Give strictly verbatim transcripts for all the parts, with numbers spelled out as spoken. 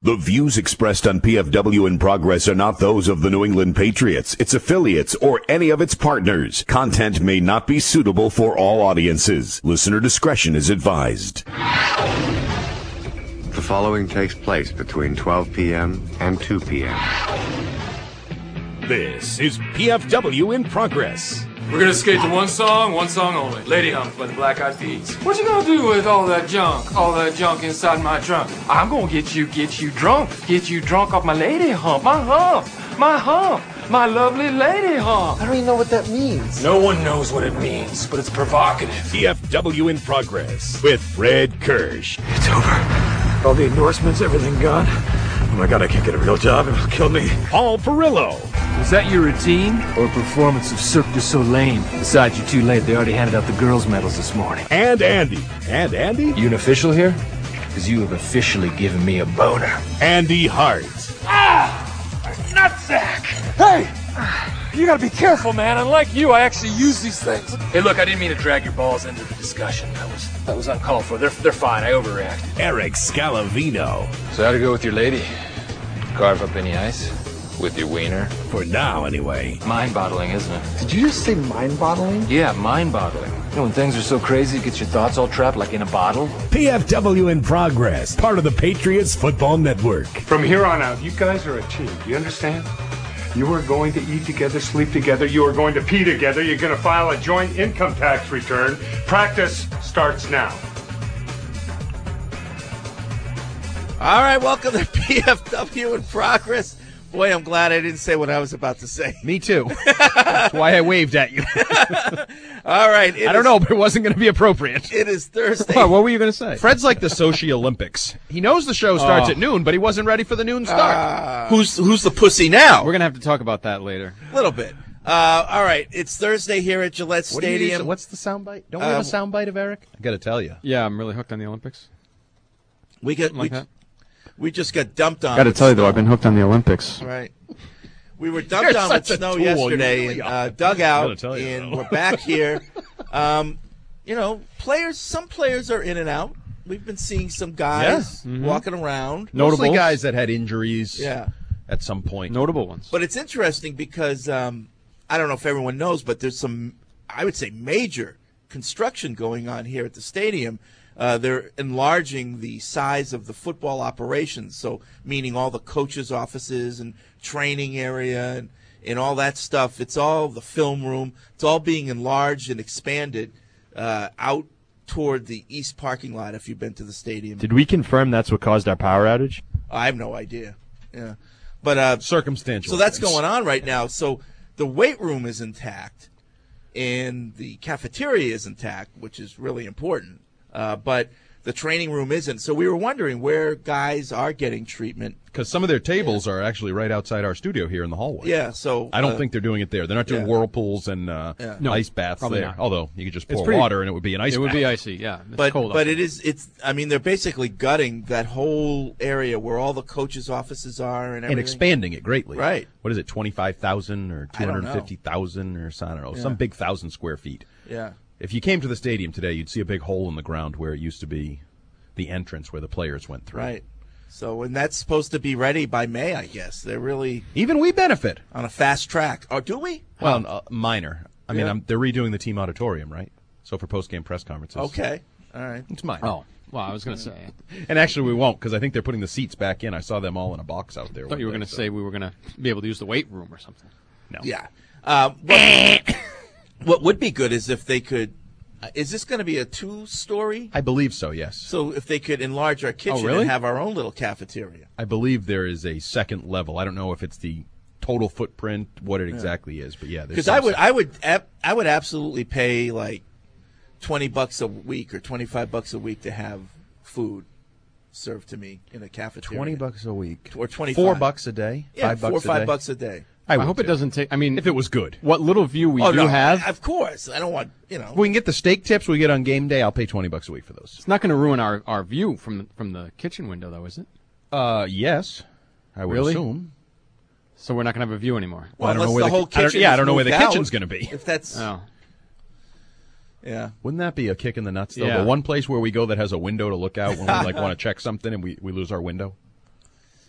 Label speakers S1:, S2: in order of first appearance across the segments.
S1: The views expressed on P F W in Progress are not those of the New England Patriots, its affiliates, or any of its partners. Content may not be suitable for all audiences. Listener discretion is advised.
S2: The following takes place between twelve p.m. and two p.m.
S1: This is P F W in Progress.
S3: We're gonna skate to one song, one song only. Lady Hump by the Black Eyed Peas. What you gonna do with all that junk, all that junk inside my trunk? I'm gonna get you, get you drunk, get you drunk off my lady hump, my hump, my hump, my lovely lady hump.
S4: I don't even know what that means.
S3: No one knows what it means, but it's provocative.
S1: P F W in Progress with Fred Kirsch.
S3: It's over. All the endorsements, everything gone. Oh my God, I can't get a real job. It'll kill me.
S1: Paul Perillo.
S5: Was that your routine or a performance of Cirque du Soleil? Besides, you're too late. They already handed out the girls' medals this morning.
S1: And Andy. And Andy?
S5: You an official here? Because you have officially given me a boner.
S1: Andy Hart.
S3: Ah! Nutsack! Hey! You gotta be careful, man. Unlike you, I actually use these things. Hey, look, I didn't mean to drag your balls into the discussion. That was that was uncalled for. They're they're fine. I overreacted.
S1: Eric Scalavino.
S6: So how'd it go with your lady? Carve up any ice? With your wiener?
S1: For now, anyway.
S6: Mind-boggling, isn't it?
S4: Did you just say mind-boggling?
S6: Yeah, mind-boggling. You know, when things are so crazy, it gets your thoughts all trapped like in a bottle.
S1: P F W in Progress, part of the Patriots Football Network.
S7: From here on out, you guys are a team. You understand? You are going to eat together, sleep together. You are going to pee together. You're going to file a joint income tax return. Practice starts now.
S8: All right, welcome to P F W in Progress. Boy, I'm glad I didn't say what I was about to say.
S9: Me too. That's why I waved at you.
S8: All right.
S9: I don't
S8: is,
S9: know, but it wasn't going to be appropriate.
S8: It is Thursday.
S9: What, what were you going to say? Fred's like the Sochi Olympics. He knows the show starts
S10: Oh.
S9: at noon, but he wasn't ready for the noon start.
S8: Uh, who's who's the pussy now?
S10: We're going to have to talk about that later.
S8: A little bit. Uh, all right. It's Thursday here at Gillette
S9: What do you
S8: Stadium.
S9: use- what's the soundbite? Don't we have
S8: Uh,
S9: a soundbite of Eric? I got to tell you.
S10: Yeah, I'm really hooked on the Olympics.
S8: we get
S10: Like
S8: we,
S10: that.
S8: we just got dumped on.
S10: Got to
S8: with
S10: tell you, though,
S8: snow.
S10: I've been hooked on the Olympics.
S8: Right. We were dumped
S9: You're
S8: on with
S9: such a
S8: snow
S9: tool. You
S8: yesterday
S9: really
S8: and
S9: are.
S8: uh, dug out,
S9: Gotta tell you,
S8: and
S9: though.
S8: we're back here. Um, you know, players. Some players are in and out. We've been seeing some guys
S9: Yeah.
S8: walking around.
S9: Mostly
S10: Notables.
S9: guys that had injuries
S8: Yeah.
S9: at some point.
S10: Notable ones.
S8: But it's interesting because um, I don't know if everyone knows, but there's some, I would say, major construction going on here at the stadium. Uh, they're enlarging the size of the football operations, so meaning all the coaches' offices and training area and, and all that stuff. It's all the film room. It's all being enlarged and expanded uh, out toward the east parking lot if you've been to the stadium.
S11: Did we confirm that's what caused our power outage?
S8: I have no idea. Yeah, but uh,
S9: Circumstantial.
S8: so that's
S9: things.
S8: going on right now. So the weight room is intact, and the cafeteria is intact, which is really important. Uh, but the training room isn't. So we were wondering where guys are getting treatment.
S9: Because some of their tables are actually right outside our studio here in the hallway.
S8: Yeah, so
S9: I don't
S8: uh,
S9: think they're doing it there. They're not doing
S8: yeah.
S9: whirlpools and uh,
S8: Yeah.
S10: No,
S9: ice baths
S10: probably
S9: there.
S10: not.
S9: Although you could just
S10: It's
S9: pour
S10: pretty-
S9: water and it would be an ice
S10: It would
S9: bath.
S10: be icy, yeah. It's
S8: But
S10: cold
S8: but
S10: out
S8: it is it's. I mean, they're basically gutting that whole area where all the coaches' offices are and everything.
S9: and expanding it greatly.
S8: Right.
S9: What is it, twenty-five thousand or
S8: I
S9: two
S8: don't
S9: hundred
S8: know.
S9: fifty thousand or so, I don't know,
S8: Yeah.
S9: some big thousand square feet.
S8: Yeah.
S9: If you came to the stadium today, you'd see a big hole in the ground where it used to be the entrance where the players went through.
S8: Right. So and that's supposed to be ready by May, I guess. They're really
S9: Even we benefit.
S8: on a fast track. Oh, do we?
S9: Well, uh, minor. I mean,
S8: Yeah.
S9: I'm, they're redoing the team auditorium, right? So for post-game press conferences.
S8: Okay. All right.
S9: It's minor.
S10: Oh, well, I was going to say.
S9: And actually we won't because I think they're putting the seats back in. I saw them all in a box out there.
S10: I thought you were going to say we were going to be able to use the weight room or something.
S9: No.
S8: Yeah. Uh, what, what would be good is if they could. Uh, is this going to be a two-story?
S9: I believe so, yes.
S8: So if they could enlarge our kitchen
S10: really?
S8: and have our own little cafeteria.
S9: I believe there is a second level. I don't know if it's the total footprint, what it exactly is, but yeah.
S8: Because I would, I would, ab- I would absolutely pay like twenty bucks a week or twenty-five bucks a week to have food served to me in a cafeteria.
S9: twenty bucks a week
S8: or twenty
S9: four bucks a day,
S8: Yeah,
S9: five
S8: four
S9: bucks
S8: or five
S9: a day.
S8: bucks a day.
S9: I,
S10: I,
S9: would
S10: hope it
S9: too.
S10: doesn't take. I mean,
S9: If it was good,
S10: what little view we
S8: oh
S10: do
S8: no,
S10: have,
S8: of course. I don't want you know.
S9: if we can get the steak tips we get on game day, I'll pay twenty bucks a week for those.
S10: it's not going to ruin our, our view from the, from the kitchen window, though, is it?
S9: Uh, yes, I would
S10: Really?
S9: assume.
S10: So we're not going to have a view anymore.
S8: Well,
S9: I don't know
S8: unless
S9: where
S8: the
S9: the
S8: whole
S9: ki- I don't-
S8: kitchen.
S9: yeah, I
S8: is
S9: don't know where the
S8: moved
S9: kitchen's
S8: out.
S9: gonna be.
S8: If that's
S10: Oh,
S8: yeah.
S9: Wouldn't that be a kick in the nuts, though?
S10: Yeah.
S9: The one place where we go that has a window to look out when we like want to check something and we, we lose our window.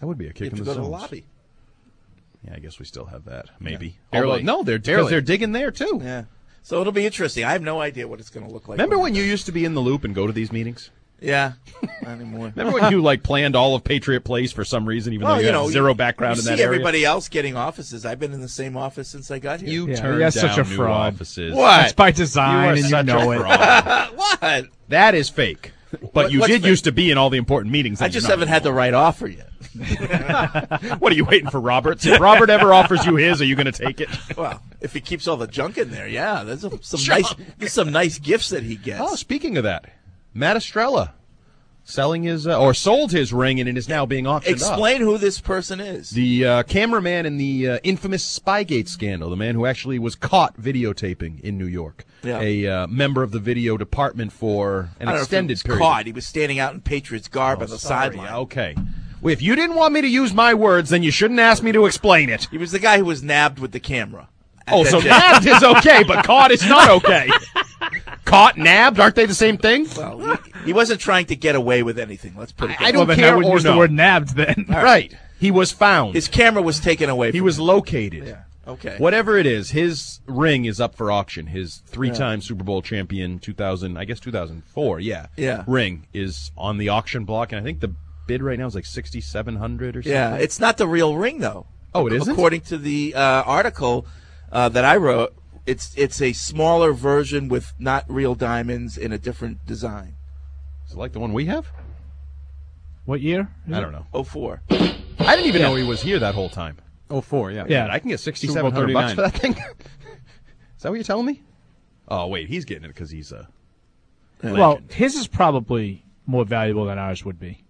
S9: That would be a kick
S8: You have
S9: in
S8: to
S9: the
S8: go to the
S9: zones.
S8: lobby.
S9: Yeah, I guess we still have that. Maybe.
S10: Yeah.
S9: Although,
S10: Barely.
S9: no, they're because
S10: Barely.
S9: they're digging there too.
S8: Yeah. So it'll be interesting. I have no idea what it's going to look like.
S9: Remember when you used to be in the loop and go to these meetings?
S8: Yeah. Not anymore.
S9: Remember when you like planned all of Patriot Place for some reason, even
S8: Well,
S9: though you,
S8: you
S9: have
S8: know,
S9: zero
S8: you-
S9: background
S8: you
S9: in
S8: see
S9: that area?
S8: everybody else getting offices. I've been in the same office since I got here.
S9: You
S11: Yeah,
S9: turned
S11: that's
S9: down
S11: such a
S9: new
S11: fraud.
S9: offices.
S8: What?
S11: That's by
S9: You
S11: design,
S9: are
S11: and you
S9: such
S11: know
S9: a
S11: it.
S9: fraud.
S8: What?
S9: That is fake. But
S8: What-
S9: you
S8: what's
S9: did
S8: fake?
S9: used to be in all the important meetings.
S8: I
S9: that
S8: just
S9: you're not
S8: haven't had the right offer yet.
S9: What are you waiting for, Robert? If Robert ever offers you his, are you going to take it?
S8: Well, if he keeps all the junk in there, yeah. There's some, some nice, there's some nice gifts that he gets.
S9: Oh, speaking of that, Matt Estrella selling his uh, or sold his ring and it is now being auctioned off.
S8: Explain who this person is.
S9: The uh, cameraman in the uh, infamous Spygate scandal, the man who actually was caught videotaping in New York,
S8: Yeah.
S9: a uh, member of the video department for an
S8: I don't know if he
S9: extended
S8: was
S9: period.
S8: caught. He was standing out in Patriots garb
S9: Oh,
S8: on the
S9: sorry.
S8: sideline.
S9: Okay. Well, if you didn't want me to use my words, then you shouldn't ask me to explain it.
S8: He was the guy who was nabbed with the camera. at
S9: Oh,
S8: that
S9: so
S8: gym.
S9: nabbed is okay, but caught is not okay. Caught, nabbed, aren't they the same thing?
S8: Well, he, he wasn't trying to get away with anything. Let's put it.
S9: I
S8: that
S9: don't
S11: Well, then
S9: care
S11: I would
S9: or
S11: use
S9: no.
S11: the word nabbed then.
S9: Right. He was found.
S8: His camera was taken away.
S9: He
S8: from
S9: was
S8: him.
S9: located.
S8: Yeah. Okay.
S9: Whatever it is, his ring is up for auction. His three-time Super Bowl champion, two thousand, I guess two thousand four, yeah.
S8: Yeah.
S9: Ring is on the auction block, and I think the bid right now is like sixty-seven hundred or something.
S8: Yeah, it's not the real ring though.
S9: Oh, it isn't?
S8: According to the uh, article uh, that I wrote, it's it's a smaller version with not real diamonds in a different design.
S9: Is it like the one we have?
S11: What year?
S9: I don't know.
S8: Oh four.
S9: I didn't even know he was here that whole time.
S10: Oh, four, yeah.
S11: Yeah.
S9: I can get
S10: Super
S9: sixty-seven
S10: Bowl
S9: hundred bucks
S10: thirty-nine.
S9: for that thing? Is that what you're telling me? Oh, wait, he's getting it because he's a
S11: Well,
S9: legend.
S11: his is probably more valuable than ours would be.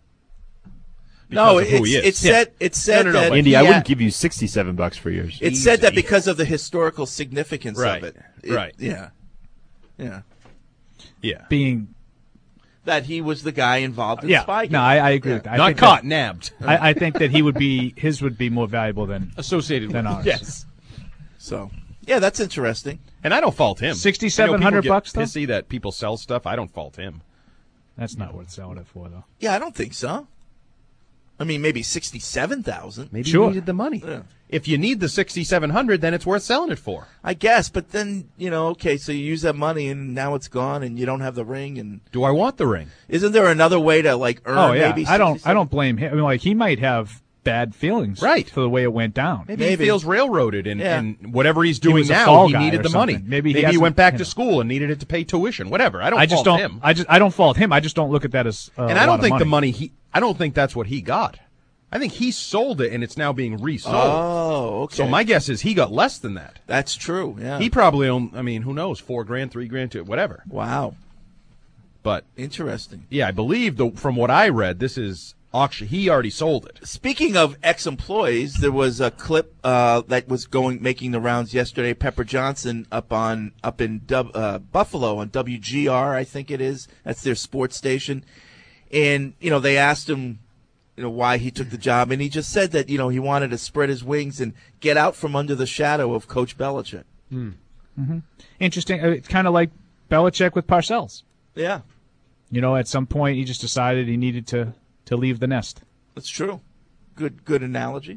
S8: No,
S9: Because of who
S8: it's
S9: he is.
S8: it said it said
S9: No, no, no,
S8: that
S9: but
S11: Indy,
S8: he
S11: I
S8: had-
S11: wouldn't give you sixty-seven bucks for yours.
S8: It said that
S9: Easy.
S8: because of the historical significance
S9: Right,
S8: of it. It-
S9: right.
S8: Yeah. Yeah.
S9: Yeah.
S11: Being
S8: That he was the guy involved in
S11: yeah,
S8: Spygate.
S11: no, I, I agree
S8: Yeah.
S11: with that. I
S9: Not
S11: think
S9: caught,
S11: that-
S9: nabbed.
S11: I, I think that he would be his would be more valuable than
S10: Associated
S11: than
S10: with
S11: ours.
S8: Yes. So, yeah, that's interesting.
S9: And I don't fault him.
S11: sixty-seven
S9: I know
S11: hundred
S9: people get
S11: bucks, though?
S9: pissy that people sell stuff. I don't fault him.
S11: That's not worth selling it for, though.
S8: Yeah, I don't think so. I mean, maybe sixty-seven thousand.
S9: Maybe
S11: Sure.
S9: you needed the money.
S8: Yeah.
S9: If you need the sixty-seven hundred, then it's worth selling it for.
S8: I guess, but then, you know, okay, so you use that money and now it's gone and you don't have the ring, and
S9: Do I want the ring?
S8: isn't there another way to like earn
S11: Oh yeah,
S8: maybe
S11: I don't. I
S8: sixty-seven?
S11: don't blame him. I mean, like he might have bad feelings,
S9: Right.
S11: for the way it went down.
S9: Maybe,
S8: Maybe.
S9: he feels railroaded, and,
S8: Yeah.
S9: and whatever he's doing
S11: was a
S9: now,
S11: fall
S9: he
S11: guy
S9: needed
S11: or
S9: the money.
S11: something. Maybe he
S9: he
S11: hasn't-
S9: went back
S11: you
S9: to
S11: know.
S9: school and needed it to pay tuition. Whatever. I don't
S11: I just
S9: fault
S11: don't.
S9: him.
S11: I just. I don't fault him. I just don't look at that as. Uh,
S9: and
S11: a
S9: I
S11: lot
S9: don't
S11: of
S9: think the
S11: money.
S9: money he. I don't think that's what he got. I think he sold it, and it's now being resold.
S8: Oh, okay.
S9: So my guess is he got less than that.
S8: That's true. Yeah.
S9: He probably owned. I mean, who knows? Four grand, three grand, two, whatever.
S8: wow.
S9: But
S8: Interesting.
S9: yeah, I believe the from what I read, this is auction. He already sold it.
S8: Speaking of ex-employees, there was a clip uh, that was going making the rounds yesterday. Pepper Johnson up on up in Dub, uh, Buffalo on W G R, I think it is. That's their sports station. And you know, they asked him, you know, why he took the job, and he just said that you know he wanted to spread his wings and get out from under the shadow of Coach Belichick.
S11: Interesting. Uh, It's kind of like Belichick with Parcells.
S8: Yeah,
S11: You know, at some point he just decided he needed to to leave the nest.
S8: that's true. Good, good analogy.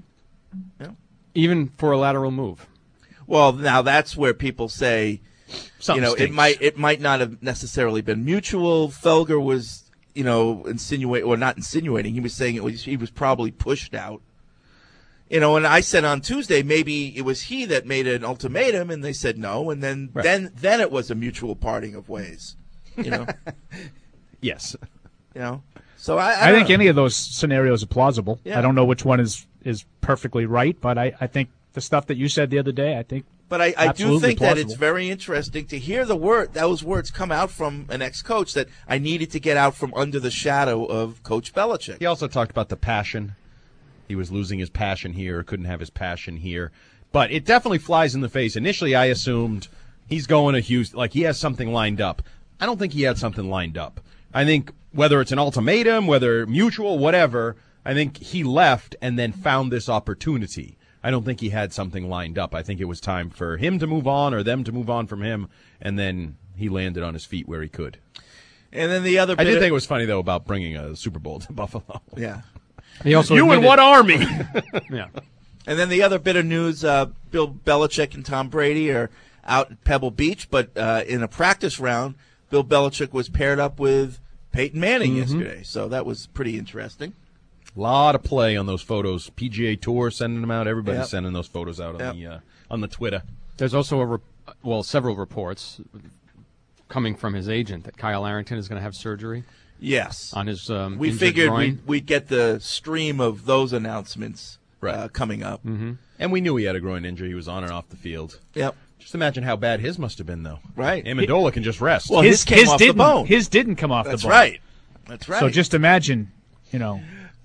S10: Even for a lateral move.
S8: Well, now that's where people say,
S9: Something
S8: you know, it
S9: stinks.
S8: might it might not have necessarily been mutual. Felger was, you know, insinuating or not insinuating. He was saying it was he was probably pushed out. You know, and I said on Tuesday maybe it was he that made an ultimatum, and they said no, and then
S9: Right.
S8: then then it was a mutual parting of ways. You know,
S9: Yes.
S8: you know. So I I,
S11: I,
S8: don't
S11: think
S8: know.
S11: any of those scenarios are plausible.
S8: Yeah.
S11: I don't know which one is is perfectly right, but I, I think the stuff that you said the other day, I think.
S8: But I, I do
S11: Absolutely
S8: think that
S11: plausible.
S8: it's very interesting to hear the word those words come out from an ex-coach that I needed to get out from under the shadow of Coach Belichick.
S9: He also talked about the passion. He was losing his passion here, couldn't have his passion here. But it definitely flies in the face. Initially, I assumed he's going to Houston, like he has something lined up. I don't think he had something lined up. I think whether it's an ultimatum, whether mutual, whatever, I think he left and then found this opportunity. I don't think he had something lined up. I think it was time for him to move on or them to move on from him, and then he landed on his feet where he could.
S8: And then the other
S9: I
S8: bit
S9: did
S8: of-
S9: think it was funny, though, about bringing a Super Bowl to Buffalo.
S8: Yeah.
S10: He also
S9: you in
S10: admitted-
S9: what army?
S10: Yeah.
S8: And then the other bit of news, uh, Bill Belichick and Tom Brady are out at Pebble Beach, but uh, in a practice round, Bill Belichick was paired up with Peyton Manning
S9: Mhm.
S8: yesterday, so that was pretty interesting.
S9: A lot of play on those photos. P G A Tour sending them out. Everybody's
S8: Yep.
S9: sending those photos out on
S8: Yep.
S9: the uh, on the Twitter.
S10: There's also a re- well, several reports coming from his agent that Kyle Arrington is going to have surgery.
S8: Yes.
S10: On his um,
S8: We
S10: injured
S8: figured
S10: groin.
S8: we'd, we'd get the stream of those announcements
S9: Right.
S8: uh, coming up.
S10: Mm-hmm.
S9: And we knew he had a groin injury. He was on and off the field.
S8: Yep.
S9: Just imagine how bad his must have been, though.
S8: Right.
S9: Amendola can just rest.
S8: Well,
S11: his
S8: his came
S11: his
S8: off the
S11: didn't.
S8: bone.
S11: His didn't come off
S8: That's
S11: the bone.
S8: right. That's right.
S11: So just imagine, you know,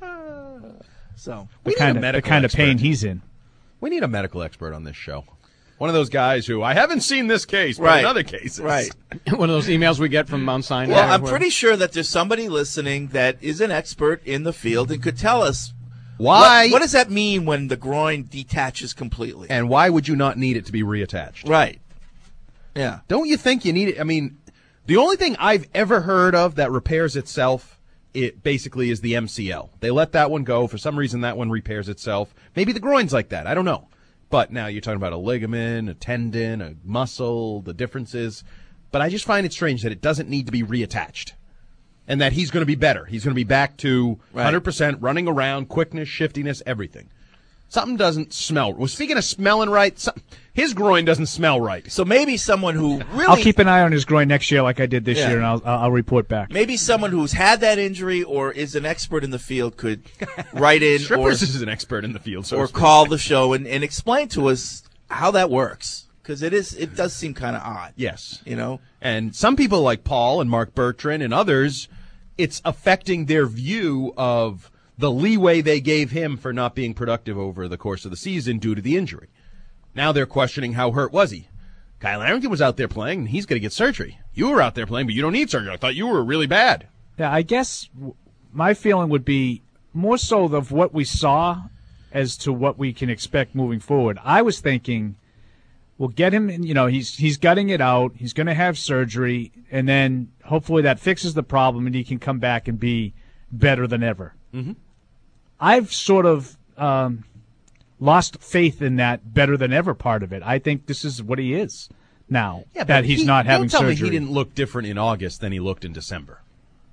S8: So
S11: the
S9: We need
S11: kind
S9: a
S11: of the
S9: medical
S11: kind of pain
S9: expert.
S11: he's in.
S9: We need a medical expert on this show. One of those guys who I haven't seen this case, but
S8: Right.
S9: in other cases.
S8: Right.
S10: One of those emails we get from Mount Sinai.
S8: Well, I'm
S10: where-
S8: pretty sure that there's somebody listening that is an expert in the field and could tell us
S9: Why?
S8: What, what does that mean when the groin detaches completely?
S9: And why would you not need it to be reattached?
S8: Right. Yeah.
S9: Don't you think you need it? I mean, the only thing I've ever heard of that repairs itself, it basically is the M C L. They let that one go. For some reason, that one repairs itself. Maybe the groin's like that. I don't know. But now you're talking about a ligament, a tendon, a muscle, the differences. But I just find it strange that it doesn't need to be reattached. And that he's going to be better. He's going to be back to one hundred percent running around, quickness, shiftiness, everything. Something doesn't smell. Well, speaking of smelling right, some, his groin doesn't smell right.
S8: So maybe someone who really
S11: I'll keep an eye on his groin next year, like I did this
S8: Yeah.
S11: year, and I'll I'll report back.
S8: maybe someone who's had that injury or is an expert in the field could write in or,
S9: Strippers is an expert in the field, so
S8: or
S9: to speak.
S8: call the show and, and explain to us how that works, because it is it does seem kind of odd.
S9: Yes.
S8: You know.
S9: And some people like Paul and Mark Bertrand and others, it's affecting their view of the leeway they gave him for not being productive over the course of the season due to the injury. Now they're questioning how hurt was he. Kyle Arrington was out there playing, and he's going to get surgery. You were out there playing, but you don't need surgery. I thought you were really bad.
S11: Yeah, I guess w- my feeling would be more so of what we saw as to what we can expect moving forward. I was thinking, we'll get him, in, you know, he's he's gutting it out. He's going to have surgery, and then hopefully that fixes the problem, and he can come back and be better than ever.
S9: Mm-hmm.
S11: I've sort of um, lost faith in that better than ever part of it. I think this is what he is now,
S9: Yeah,
S11: that
S9: but
S11: he's
S9: he-
S11: not having
S9: don't tell
S11: surgery.
S9: me he didn't look different in August than he looked in December.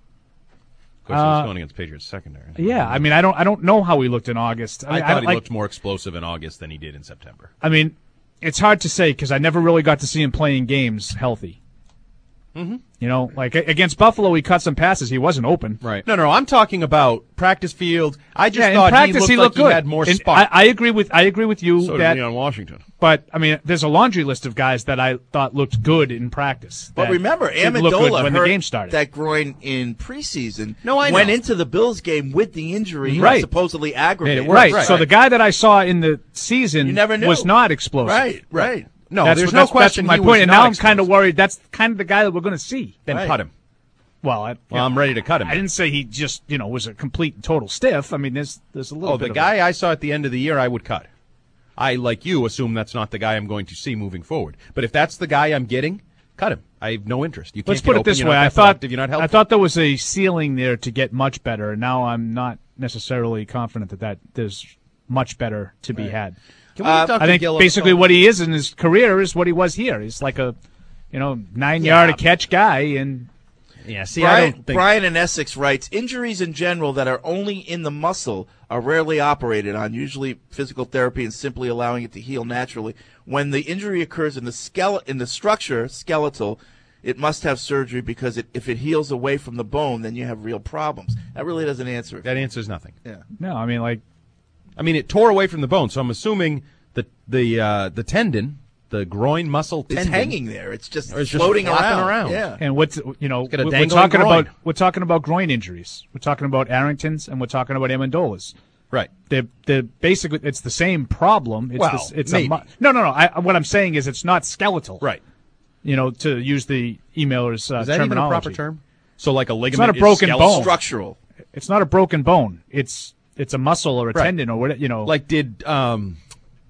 S9: Of course, he
S11: Uh,
S9: was going against Patriots secondary.
S11: Yeah, I mean, I don't, I don't know how he looked in August.
S9: I,
S11: mean,
S9: thought
S11: don't
S9: he
S11: like-
S9: looked more explosive in August than he did in September.
S11: I mean, it's hard to say because I never really got to see him playing games healthy.
S9: Mm-hmm.
S11: You know, like a- against Buffalo, he cut some passes. He wasn't open.
S10: Right.
S9: No, no, I'm talking about practice field. I just
S11: Yeah, in
S9: thought
S11: practice
S9: he
S11: he
S9: looked
S11: looked
S9: like
S11: good.
S9: he had more
S11: And
S9: spark.
S11: I, I agree with I agree with you
S9: so
S11: that.
S9: did Leon Washington.
S11: But I mean, there's a laundry list of guys that I thought looked good in practice.
S8: But
S11: that
S8: remember,
S11: didn't look good
S8: Amendola
S11: when
S8: hurt
S11: the game started.
S8: that groin in preseason.
S9: No, I
S8: went
S9: know.
S8: into the Bills game with the injury,
S11: Right.
S8: supposedly aggravated.
S11: right.
S9: right.
S11: So the guy that I saw in the season
S8: You never knew.
S11: was not explosive.
S8: Right, right.
S9: No,
S11: That's
S9: there's
S11: what-
S9: no
S11: that's,
S9: question.
S11: That's
S9: he
S11: my point.
S9: was
S11: And
S9: not
S11: now I'm kind of
S9: explosive.
S11: worried. That's kind of the guy that we're going to see.
S9: Then
S8: Right.
S9: cut him.
S11: Well, I,
S9: Well, I'm ready to cut him.
S11: I didn't say he just, you know, was a complete and total stiff. I mean, there's there's a little
S9: Oh,
S11: bit
S9: the
S11: of
S9: guy I saw at the end of the year, I would cut. I, like you, assume that's not the guy I'm going to see moving forward. But if that's the guy I'm getting, cut him. I have no interest. You can't
S11: Let's
S9: get
S11: put it
S9: open,
S11: this
S9: you're
S11: way.
S9: not
S11: I
S9: that
S11: thought
S9: productive, you're not healthy.
S11: I thought there was a ceiling there to get much better, and now I'm not necessarily confident that, that there's much better to be had.
S9: Can we talk to
S11: I think
S9: Gil on
S11: basically
S9: the phone?
S11: what he is in his career is what he was here. He's like a, you know, nine yard a catch guy, and
S9: Yeah, see, I
S8: Brian,
S9: don't think.
S8: Brian in Essex writes, injuries in general that are only in the muscle are rarely operated on, usually physical therapy and simply allowing it to heal naturally. When the injury occurs in the skele- in the structure, skeletal, it must have surgery because it, if it heals away from the bone, then you have real problems. That really doesn't answer it.
S9: That answers nothing.
S8: Yeah.
S11: no, I mean like
S9: I mean, it tore away from the bone, so I'm assuming the the uh, the tendon, the groin muscle
S8: It's
S9: tendon,
S8: hanging there. It's just
S9: Or it's just
S8: floating
S9: flopping
S8: around.
S9: around.
S8: Yeah.
S11: And what's you know
S9: got a
S11: we're
S9: dangling
S11: talking
S9: groin.
S11: about we're talking about groin injuries. We're talking about Arrington's and we're talking about Amendola's.
S9: Right.
S11: They're they're basically it's the same problem. It's
S9: Well,
S11: the, it's
S9: maybe.
S11: a mu- no no no. I, what I'm saying is it's not skeletal.
S9: Right.
S11: You know, to use the emailer's uh,
S9: Is that even a
S11: terminology.
S9: proper term? So, like a ligament.
S11: It's not a
S9: is
S11: broken
S9: skeletal?
S11: bone.
S8: Structural.
S11: It's not a broken bone. It's it's a muscle or a
S9: Right.
S11: tendon or what you know.
S9: Like, did um,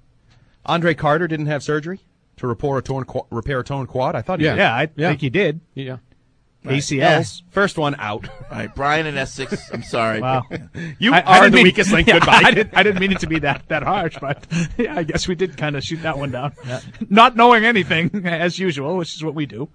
S9: Andre Carter didn't have surgery to repair a torn qu- repair a torn quad? I thought he
S10: Yeah.
S9: did.
S11: yeah, I
S10: Yeah.
S11: think he did.
S10: Yeah.
S11: A C Ls.
S9: Yeah, first one out.
S8: All right, Brian and Essex. I'm sorry.
S11: Wow.
S9: You
S11: I,
S9: are
S11: I
S9: the
S11: mean,
S9: weakest link.
S11: Yeah,
S9: Goodbye.
S11: I didn't, I didn't mean it to be that, that harsh, but yeah, I guess we did kind of shoot that one down. Yeah. Not knowing anything, as usual, which is what we do.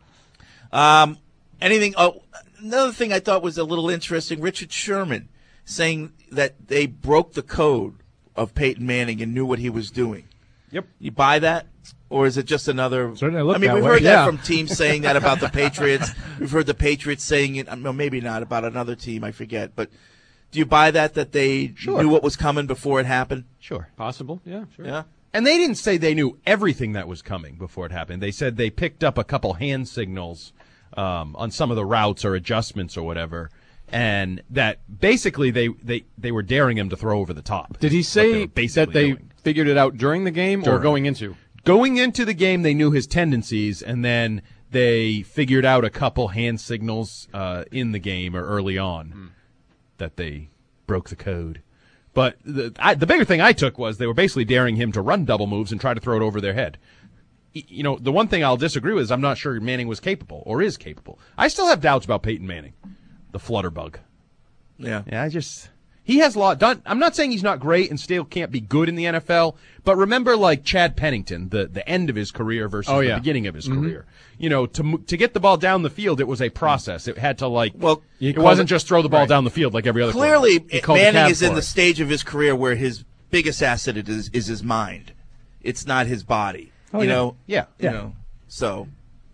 S8: Um, anything? Oh, another thing I thought was a little interesting. Richard Sherman saying that they broke the code of Peyton Manning and knew what he was doing.
S9: Yep.
S8: You buy that? Or is it just another?
S11: Certainly looked
S8: I mean,
S11: that
S8: we've
S11: way.
S8: heard
S11: Yeah.
S8: that from teams saying that about the Patriots. We've heard the Patriots saying it. Well, maybe not about another team. I forget. But do you buy that that they
S9: Sure.
S8: knew what was coming before it happened?
S9: Sure.
S10: Possible. Yeah, sure.
S8: Yeah.
S9: And they didn't say they knew everything that was coming before it happened. They said they picked up a couple hand signals um, on some of the routes or adjustments or whatever, and that basically they, they, they were daring him to throw over the top.
S10: Did he
S9: What
S10: say
S9: they were basically
S10: that they
S9: doing.
S10: figured it out during the game or
S9: During.
S10: going into?
S9: Going into the game, they knew his tendencies, and then they figured out a couple hand signals uh, in the game or early on
S10: Hmm.
S9: that they broke the code. But the, I, the bigger thing I took was they were basically daring him to run double moves and try to throw it over their head. Y- You know, the one thing I'll disagree with is I'm not sure Manning was capable or is capable. I still have doubts about Peyton Manning, the flutterbug.
S8: Yeah.
S9: Yeah, I just he has a lot done. I'm not saying he's not great and still can't be good in the N F L, but remember like Chad Pennington, the the end of his career versus
S10: Oh, yeah.
S9: the beginning of his
S10: Mhm.
S9: career. You know, to mo- to get the ball down the field, it was a process. It had to like
S8: Well,
S9: it
S10: called
S9: wasn't
S10: it-
S9: just throw the ball
S10: right.
S9: down the field like every other.
S8: Clearly,
S9: quarterback. He called the
S8: Manning
S9: cab
S8: is in
S9: for
S8: the
S9: it.
S8: stage of his career where his biggest asset is is his mind. It's not his body.
S9: Oh,
S8: you
S9: yeah.
S8: know.
S9: Yeah.
S8: You
S9: Yeah.
S8: know. So.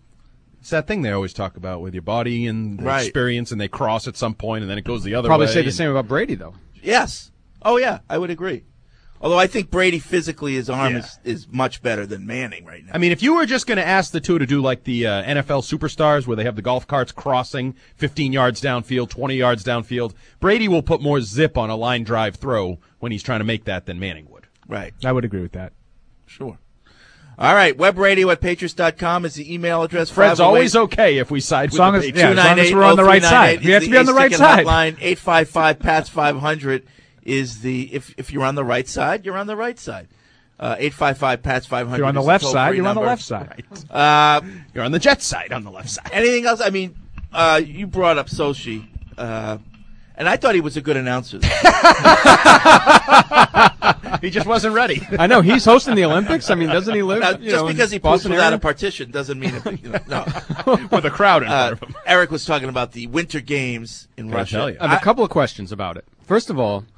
S9: It's that thing they always talk about with your body and the
S8: Right.
S9: experience, and they cross at some point, and then it goes the other
S10: Probably
S9: way.
S10: say the
S9: and-
S10: same about Brady, though.
S8: Yes. Oh yeah, I would agree. Although I think Brady physically, his arm
S9: Yeah.
S8: is, is much better than Manning right now.
S9: I mean, if you were just going to ask the two to do like the uh, N F L superstars where they have the golf carts crossing fifteen yards downfield, twenty yards downfield, Brady will put more zip on a line drive throw when he's trying to make that than Manning would.
S8: Right.
S11: I would agree with that.
S8: Sure. All right. Webradio at patriots dot com is the email address.
S9: Fred's always okay if we side
S11: As
S9: with
S11: long
S9: the
S11: as-
S9: Patriots.
S11: yeah, as long as we're on the right side. We have to be on the right side.
S8: Line eight five five P A T S five hundred is the if if you're on the right side, you're on the right side. Uh, eight five five P A T S five hundred.
S11: If you're on the
S8: is
S11: left
S8: toll-free
S11: side, you're on the
S8: number.
S11: left side.
S8: Uh,
S9: You're on the Jets side, on the left side.
S8: anything else? I mean, uh, you brought up Sochi, uh, and I thought he was a good announcer.
S9: He just wasn't ready.
S10: I know he's hosting the Olympics. I mean, doesn't he live?
S8: Now,
S10: you
S8: just
S10: know, in
S8: because he poops
S10: Boston
S8: without
S10: area?
S8: a partition doesn't mean it, you know, no.
S9: With a crowd in
S8: Uh,
S9: front of him.
S8: Eric was talking about the Winter Games in
S9: Gotta
S8: Russia.
S9: tell you.
S10: I have a couple of questions about it. First of all,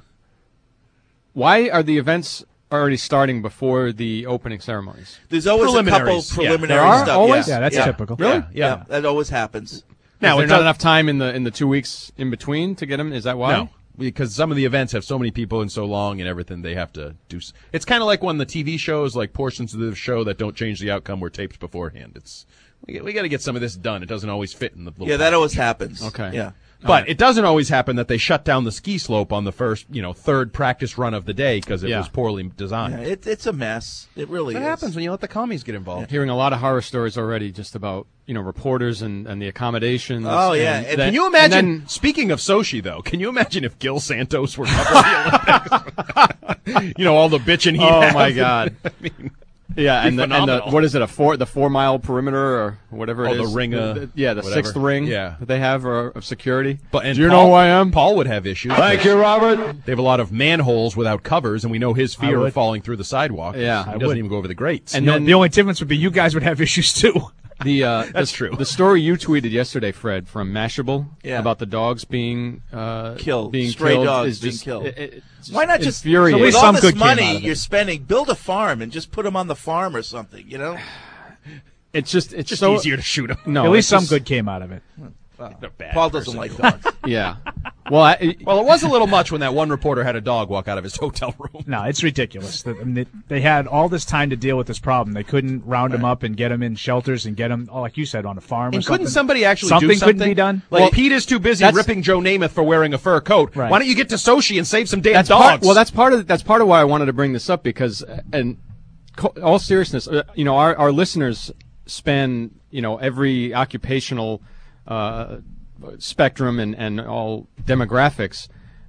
S10: why are the events already starting before the opening ceremonies?
S8: There's always a couple
S9: Preliminaries, yeah.
S8: preliminary
S10: There are?
S8: stuff.
S10: Always?
S11: Yeah, that's
S8: yeah.
S11: typical.
S8: Yeah.
S10: Really?
S8: Yeah.
S9: Yeah.
S8: that always happens.
S9: Now,
S10: Is there
S9: it
S10: not
S9: does-
S10: enough time in the in the two weeks in between to get them? Is that why?
S9: No, because some of the events have so many people and so long and everything, they have to do. s- It's kind of like when the T V shows, like portions of the show that don't change the outcome, were taped beforehand. It's we, we got to get some of this done. It doesn't always fit in the little
S8: Yeah, that
S9: package.
S8: always happens.
S10: Okay.
S8: Yeah.
S9: But it doesn't always happen that they shut down the ski slope on the first, you know, third practice run of the day because it
S10: Yeah.
S9: was poorly designed.
S8: Yeah, it, it's a mess. It really
S9: What
S8: is.
S9: happens when you let the commies get involved?
S10: Hearing a lot of horror stories already, just about you know reporters and, and the accommodations.
S8: Oh, yeah. And
S10: then-
S9: Can you imagine?
S10: and then-
S9: Speaking of Sochi, though, can you imagine if Gil Santos were covering the Olympics? You know, all the bitching he
S10: oh
S9: had.
S10: my God.
S9: I mean,
S10: Yeah, and the, and the
S9: phenomenal.
S10: what is it? A four the four mile perimeter or whatever it
S9: Oh, the
S10: is.
S9: ring, uh,
S10: yeah, the
S9: whatever.
S10: sixth ring.
S9: Yeah.
S10: that they have or, of security.
S9: But and
S10: Do you
S9: Paul,
S10: know who I am?
S9: Paul would have issues.
S10: Thank you, Robert.
S9: They have a lot of manholes without covers, and we know his
S11: I
S9: fear
S11: would.
S9: of falling through the sidewalk.
S10: Yeah.
S9: he
S10: I
S9: doesn't
S11: would.
S9: even go over the grates.
S10: And
S11: The,
S10: then
S11: the only difference would be you guys would have issues too.
S10: the uh,
S9: That's
S10: the,
S9: true.
S10: The story you tweeted yesterday, Fred, from Mashable,
S8: Yeah.
S10: about the dogs being uh,
S8: Killed.
S10: being
S8: Stray
S10: killed
S8: dogs
S10: is
S8: being
S10: just,
S8: killed.
S10: it- it- it's
S8: Why not just
S10: infuriating.
S11: At least
S8: with all
S11: some
S8: this
S11: good came out
S8: money
S11: of it.
S8: you're spending, build a farm and just put them on the farm or something, you know?
S10: It's just it's
S9: just
S10: so
S9: easier to shoot him.
S10: No,
S11: At least
S10: it's
S11: some
S10: just-
S11: good came out of it.
S9: A bad
S8: Paul doesn't
S9: person.
S8: like dogs.
S10: Yeah. Well, I,
S9: Well, it was a little much when that one reporter had a dog walk out of his hotel room.
S11: No, it's ridiculous. The- I mean, they had all this time to deal with this problem. They couldn't round them up and get them in shelters and get them, oh, like you said, on a farm.
S9: And
S11: or something.
S9: couldn't somebody actually
S11: something
S9: do something?
S11: couldn't be done?
S9: Like
S10: Well,
S9: Pete is too busy
S10: that's-
S9: ripping Joe Namath for wearing a fur coat.
S11: Right.
S9: Why don't you get to Sochi and save some damn
S10: that's
S9: dogs?
S10: part, well, that's part of that's part of why I wanted to bring this up because, uh, and co- all seriousness, uh, you know, our our listeners span you know every occupational uh, spectrum and and all demographics.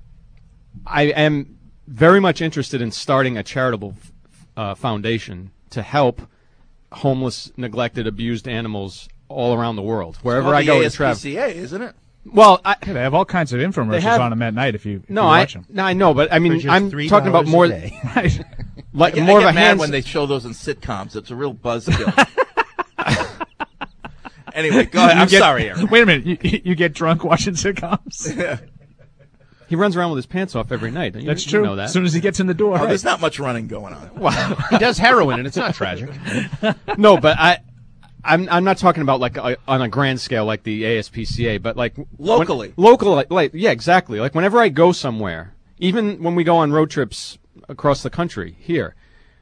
S10: I am very much interested in starting a charitable uh, foundation to help homeless, neglected, abused animals all around the world. Wherever
S8: Well,
S10: I
S8: the
S10: go
S8: A
S10: to
S8: S P
S10: travel.
S8: C A, isn't it?
S10: Well, I,
S11: Yeah, they have all kinds of infomercials
S10: have-
S11: on them at night if you, if
S10: no,
S11: you
S10: I
S11: watch them.
S10: no, I know, but I mean,
S9: just
S10: I'm
S9: three
S10: talking about
S9: dollars a
S10: more
S9: day.
S11: Right.
S10: like
S8: I get,
S10: more
S8: I
S10: of
S8: get
S10: a
S8: mad
S10: hands.
S8: when they show those in sitcoms. It's a real buzzkill. Anyway, go ahead.
S11: You
S8: I'm
S11: get-
S8: sorry, Aaron.
S11: Wait a minute. You, you get drunk watching sitcoms?
S10: He runs around with his pants off every night. You,
S11: That's
S10: you
S11: true.
S10: know that.
S11: As soon as he gets in the door.
S8: Oh,
S11: right.
S8: there's not much running going on.
S9: He does heroin, and it's not tragic.
S10: No, but I, I'm I'm not talking about like a, on a grand scale like the A S P C A, but like
S8: Locally.
S10: when, local, like, like yeah, exactly. Like whenever I go somewhere, even when we go on road trips across the country here,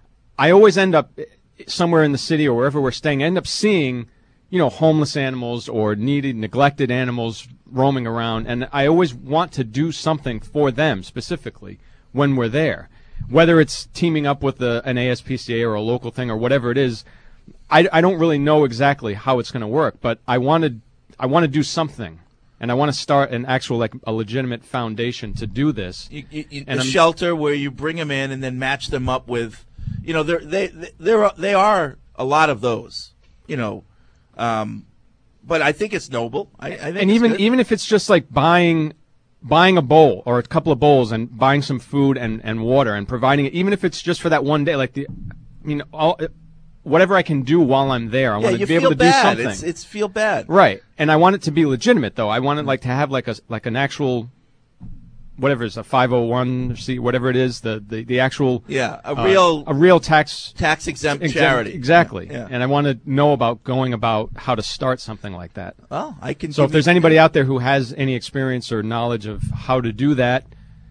S10: I always end up somewhere in the city or wherever we're staying. I end up seeing, you know, homeless animals or needed, neglected animals roaming around, and I always want to do something for them specifically when we're there, whether it's teaming up with a, an A S P C A or a local thing or whatever it is. I, I don't really know exactly how it's going to work, but I wanted I want to do something, and I want to start an actual like a legitimate foundation to do this.
S8: You, you, you,
S10: And
S8: a
S10: I'm-
S8: shelter where you bring them in and then match them up with, you know, they're, they they there are, they are a lot of those, you know, um, but I think it's noble. I, I think
S10: and
S8: it's
S10: even
S8: good.
S10: even if it's just like buying buying a bowl or a couple of bowls and buying some food and, and water and providing it, even if it's just for that one day, like the, I mean, all, whatever I can do while I'm there, I
S8: yeah,
S10: want to
S8: you
S10: be
S8: feel
S10: able to
S8: bad.
S10: do something.
S8: It's it's feel bad,
S10: Right, and I want it to be legitimate, though. I want it like to have like a like an actual, whatever it's a five oh one c, whatever it is, the the, the actual
S8: Yeah, a
S10: uh,
S8: real
S10: a real tax
S8: tax exempt
S10: exempt-
S8: charity.
S10: exactly.
S8: Yeah.
S10: And I want to know about going about how to start something like that.
S8: Well, I can.
S10: So
S8: give
S10: if there's
S8: you-
S10: anybody out there who has any experience or knowledge of how to do that,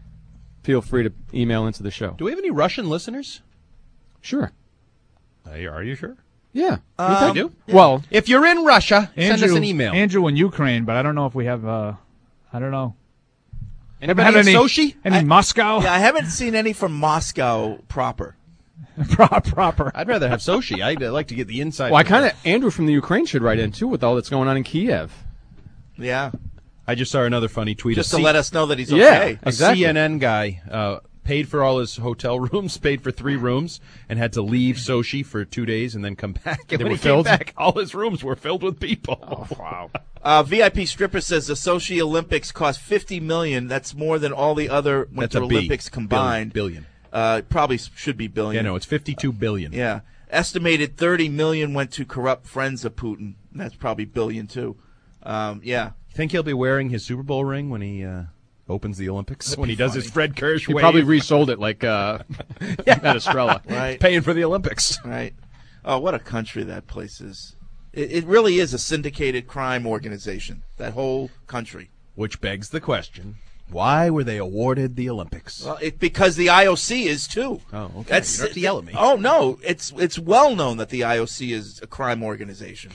S10: feel free to email into the show.
S9: Do we have any Russian listeners?
S10: Sure.
S9: Uh, are you sure?
S10: Yeah.
S8: Um,
S9: we do.
S10: Well,
S9: If you're in Russia,
S11: Andrew,
S9: send us an email.
S11: Andrew in Ukraine, but I don't know if we have, uh, I don't know.
S9: Anybody
S11: Haven't
S9: in
S11: had any,
S9: Sochi?
S11: any
S8: I-
S11: Moscow?
S8: Yeah, I haven't seen any from Moscow proper.
S11: Pro- proper.
S9: I'd rather have Sochi. I'd uh, like to get the inside.
S10: well, I kind of Andrew from the Ukraine should write in too with all that's going on in Kiev.
S8: Yeah,
S9: I just saw another funny tweet.
S8: just
S9: A
S8: to
S9: C-
S8: let us know that he's
S10: Yeah.
S8: okay.
S9: A
S10: Exactly.
S9: C N N guy uh, paid for all his hotel rooms, paid for three rooms, and had to leave Sochi for two days and then come back. And
S10: They
S9: when
S10: were
S9: he
S10: filled?
S9: came back, all his rooms were filled with people.
S10: Wow.
S8: Uh, V I P Stripper says the Sochi Olympics cost fifty million. That's more than all the other
S9: That's
S8: Winter
S9: a B.
S8: Olympics combined.
S9: Billion.
S8: Uh, probably s- should be billion.
S9: Yeah, no, it's fifty-two billion.
S8: Yeah. Estimated thirty million went to corrupt friends of Putin. That's probably billion too. Um, yeah.
S9: Think he'll be wearing his Super Bowl ring when he uh, opens the Olympics? When he does his Fred Kirsch
S10: He
S9: wave?
S10: probably resold it like uh, at Estrella.
S8: Right.
S9: paying for the Olympics.
S8: Right. Oh, what a country that place is. It, it really is a syndicated crime organization. That whole country.
S9: Which begs the question, why were they awarded the Olympics?
S8: Well, it, because the I O C is too.
S9: Oh, okay.
S8: That's,
S9: You don't have to yell at me.
S8: Oh no, it's it's well known that the I O C is a crime organization.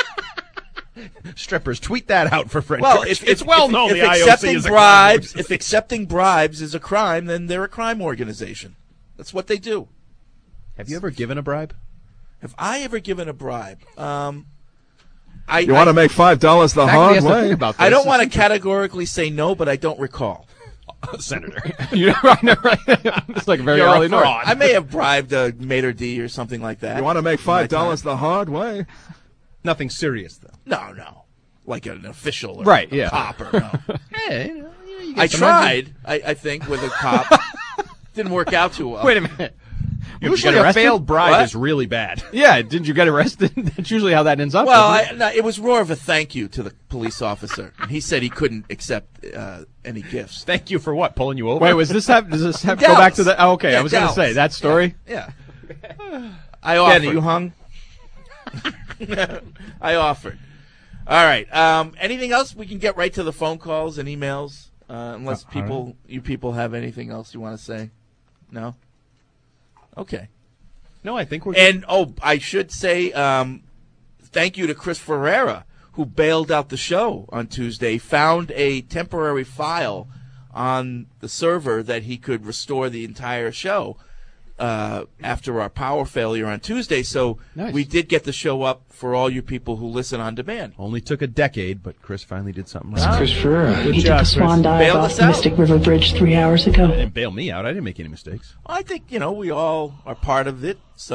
S9: Strippers, tweet that out for Fred
S8: Well,
S9: Kirsch.
S8: if,
S9: it's
S8: if,
S9: well
S8: if,
S9: known
S8: if
S9: the I O C
S8: accepting
S9: is a crime
S8: bribes, if
S9: organization.
S8: accepting bribes is a crime, then they're a crime organization. That's what they do.
S9: Have you ever given a bribe?
S8: Have I ever given a bribe? Um, I
S12: You want to make five dollars the
S10: Fact, we
S12: hard
S10: have to
S12: way?
S10: think about
S8: I
S10: this.
S8: don't want to categorically say no, but I don't recall.
S9: Senator.
S10: You know, I know, right? It's like very
S9: You're a
S10: early north.
S9: fraud.
S8: I may have bribed a maitre d' or something like that.
S12: You want to make
S8: in my
S12: five dollars
S8: time.
S12: the hard way?
S9: Nothing serious, though.
S8: No, no, like an official, or
S10: Right,
S8: a
S10: yeah.
S8: cop, or no.
S9: Hey, you know, you get
S8: I
S9: some
S8: tried. I, I think with a cop, didn't work out too well.
S10: Wait a minute.
S9: Usually
S10: get
S9: a
S10: arrested?
S9: failed bribe
S8: What?
S9: is really bad.
S10: Yeah, didn't you get arrested? That's usually how that ends up.
S8: Well,
S10: isn't it?
S8: I, no, it was more of a thank you to the police officer. And he said he couldn't accept uh, any gifts.
S9: Thank you for what? Pulling you over?
S10: Wait, was this have, does this have go
S8: Dallas.
S10: back to the? Oh, okay,
S8: Yeah,
S10: I was going to
S8: Dallas.
S10: say that story.
S8: Yeah. I offered.
S9: Danny,
S8: you hung? I offered. All right. Um, anything else? We can get right to the phone calls and emails. Uh, unless
S11: Uh, all
S8: people, you people have anything else you want to say? No? Okay.
S9: No, I think we're
S8: And, oh, I should say um, thank you to Chris Ferreira, who bailed out the show on Tuesday, found a temporary file on the server that he could restore the entire show uh, after our power failure on Tuesday. So
S10: Nice.
S8: we did get the show up for all you people who listen on demand.
S9: only took a decade, but Chris finally did something right.
S11: Good
S13: He
S11: job,
S13: took a
S11: Chris.
S13: swan dive
S8: Bailed
S13: off
S8: us
S13: the
S8: out.
S13: Mystic River Bridge three hours ago.
S9: Didn't bail me out. I didn't make any mistakes.
S8: I think, you know, we all are part of it, so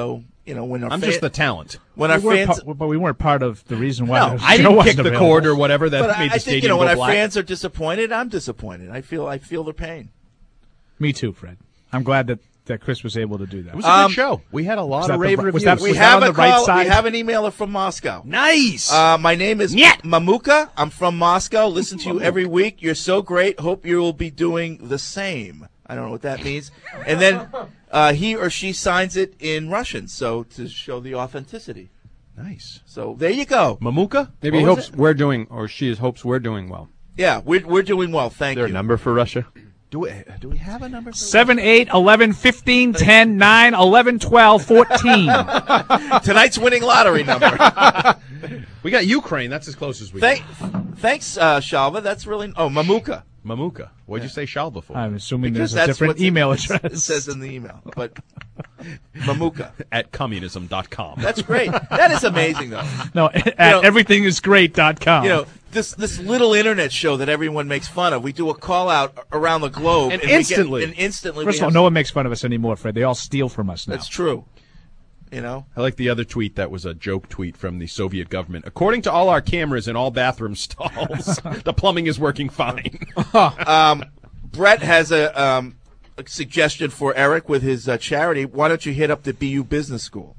S8: you know, when our
S9: I'm
S8: fan-
S9: just the talent.
S8: When
S11: we
S8: our
S11: weren't
S8: fans,
S11: pa- but we weren't part of the reason why.
S8: No,
S11: the
S9: I
S11: show
S9: didn't
S11: wasn't
S9: kick the
S11: available.
S9: cord or whatever that
S8: but
S9: made
S8: I,
S9: the
S8: I
S9: stadium
S8: think you know when
S9: go
S8: our
S9: black.
S8: fans are disappointed, I'm disappointed. I feel I feel their pain.
S11: Me too, Fred. I'm glad that, that Chris was able to do that.
S9: It was a
S8: Um,
S9: good show. We had a lot
S11: was that
S9: of
S11: the
S9: rave
S11: right-
S9: reviews.
S11: was that-
S8: We
S11: was
S8: have
S11: on
S8: a
S11: the right
S8: call,
S11: side?
S8: We have an emailer from Moscow.
S9: Nice.
S8: Uh, my name is
S9: Nyet.
S8: Mamuka. I'm from Moscow. Listen to you every week. You're so great. Hope you will be doing the same. I don't know what that means. And then uh, he or she signs it in Russian, so to show the authenticity.
S9: Nice.
S8: So there you go.
S9: Mamuka?
S10: Maybe he
S8: What was
S10: hopes we're doing, or she hopes we're doing well.
S8: Yeah, we're we're doing well. Thank
S12: Is there
S8: you.
S12: a number for Russia?
S9: Do we, do we have a number? For
S11: seven, eight, eleven, fifteen, ten, nine, eleven, twelve, fourteen.
S8: Tonight's winning lottery number.
S9: We got Ukraine. That's as close as we
S8: Thank,
S9: got.
S8: thanks, uh, Shalva. That's really oh Mamuka.
S9: Mamuka. What'd you say Shalva for?
S11: I'm assuming
S8: Because
S11: there's a
S8: that's
S11: different
S8: what's
S11: email
S8: it,
S11: address.
S8: It says in the email, but Mamuka.
S9: At communism dot com.
S8: That's great. That is amazing, though.
S11: No, at
S8: know-
S11: everything is great dot com.
S8: You know, this this little internet show that everyone makes fun of. We do a call out around the globe,
S9: And
S8: we get-
S9: instantly.
S8: and instantly,
S11: First
S8: we
S11: of all,
S8: have-
S11: no one makes fun of us anymore, Fred. They all steal from us now.
S8: That's true. You know,
S9: I like the other tweet that was a joke tweet from the Soviet government. According to all our cameras in all bathroom stalls, the plumbing is working fine.
S8: um, Brett has a, um, a suggestion for Eric with his uh, charity. Why don't you hit up the B U Business School?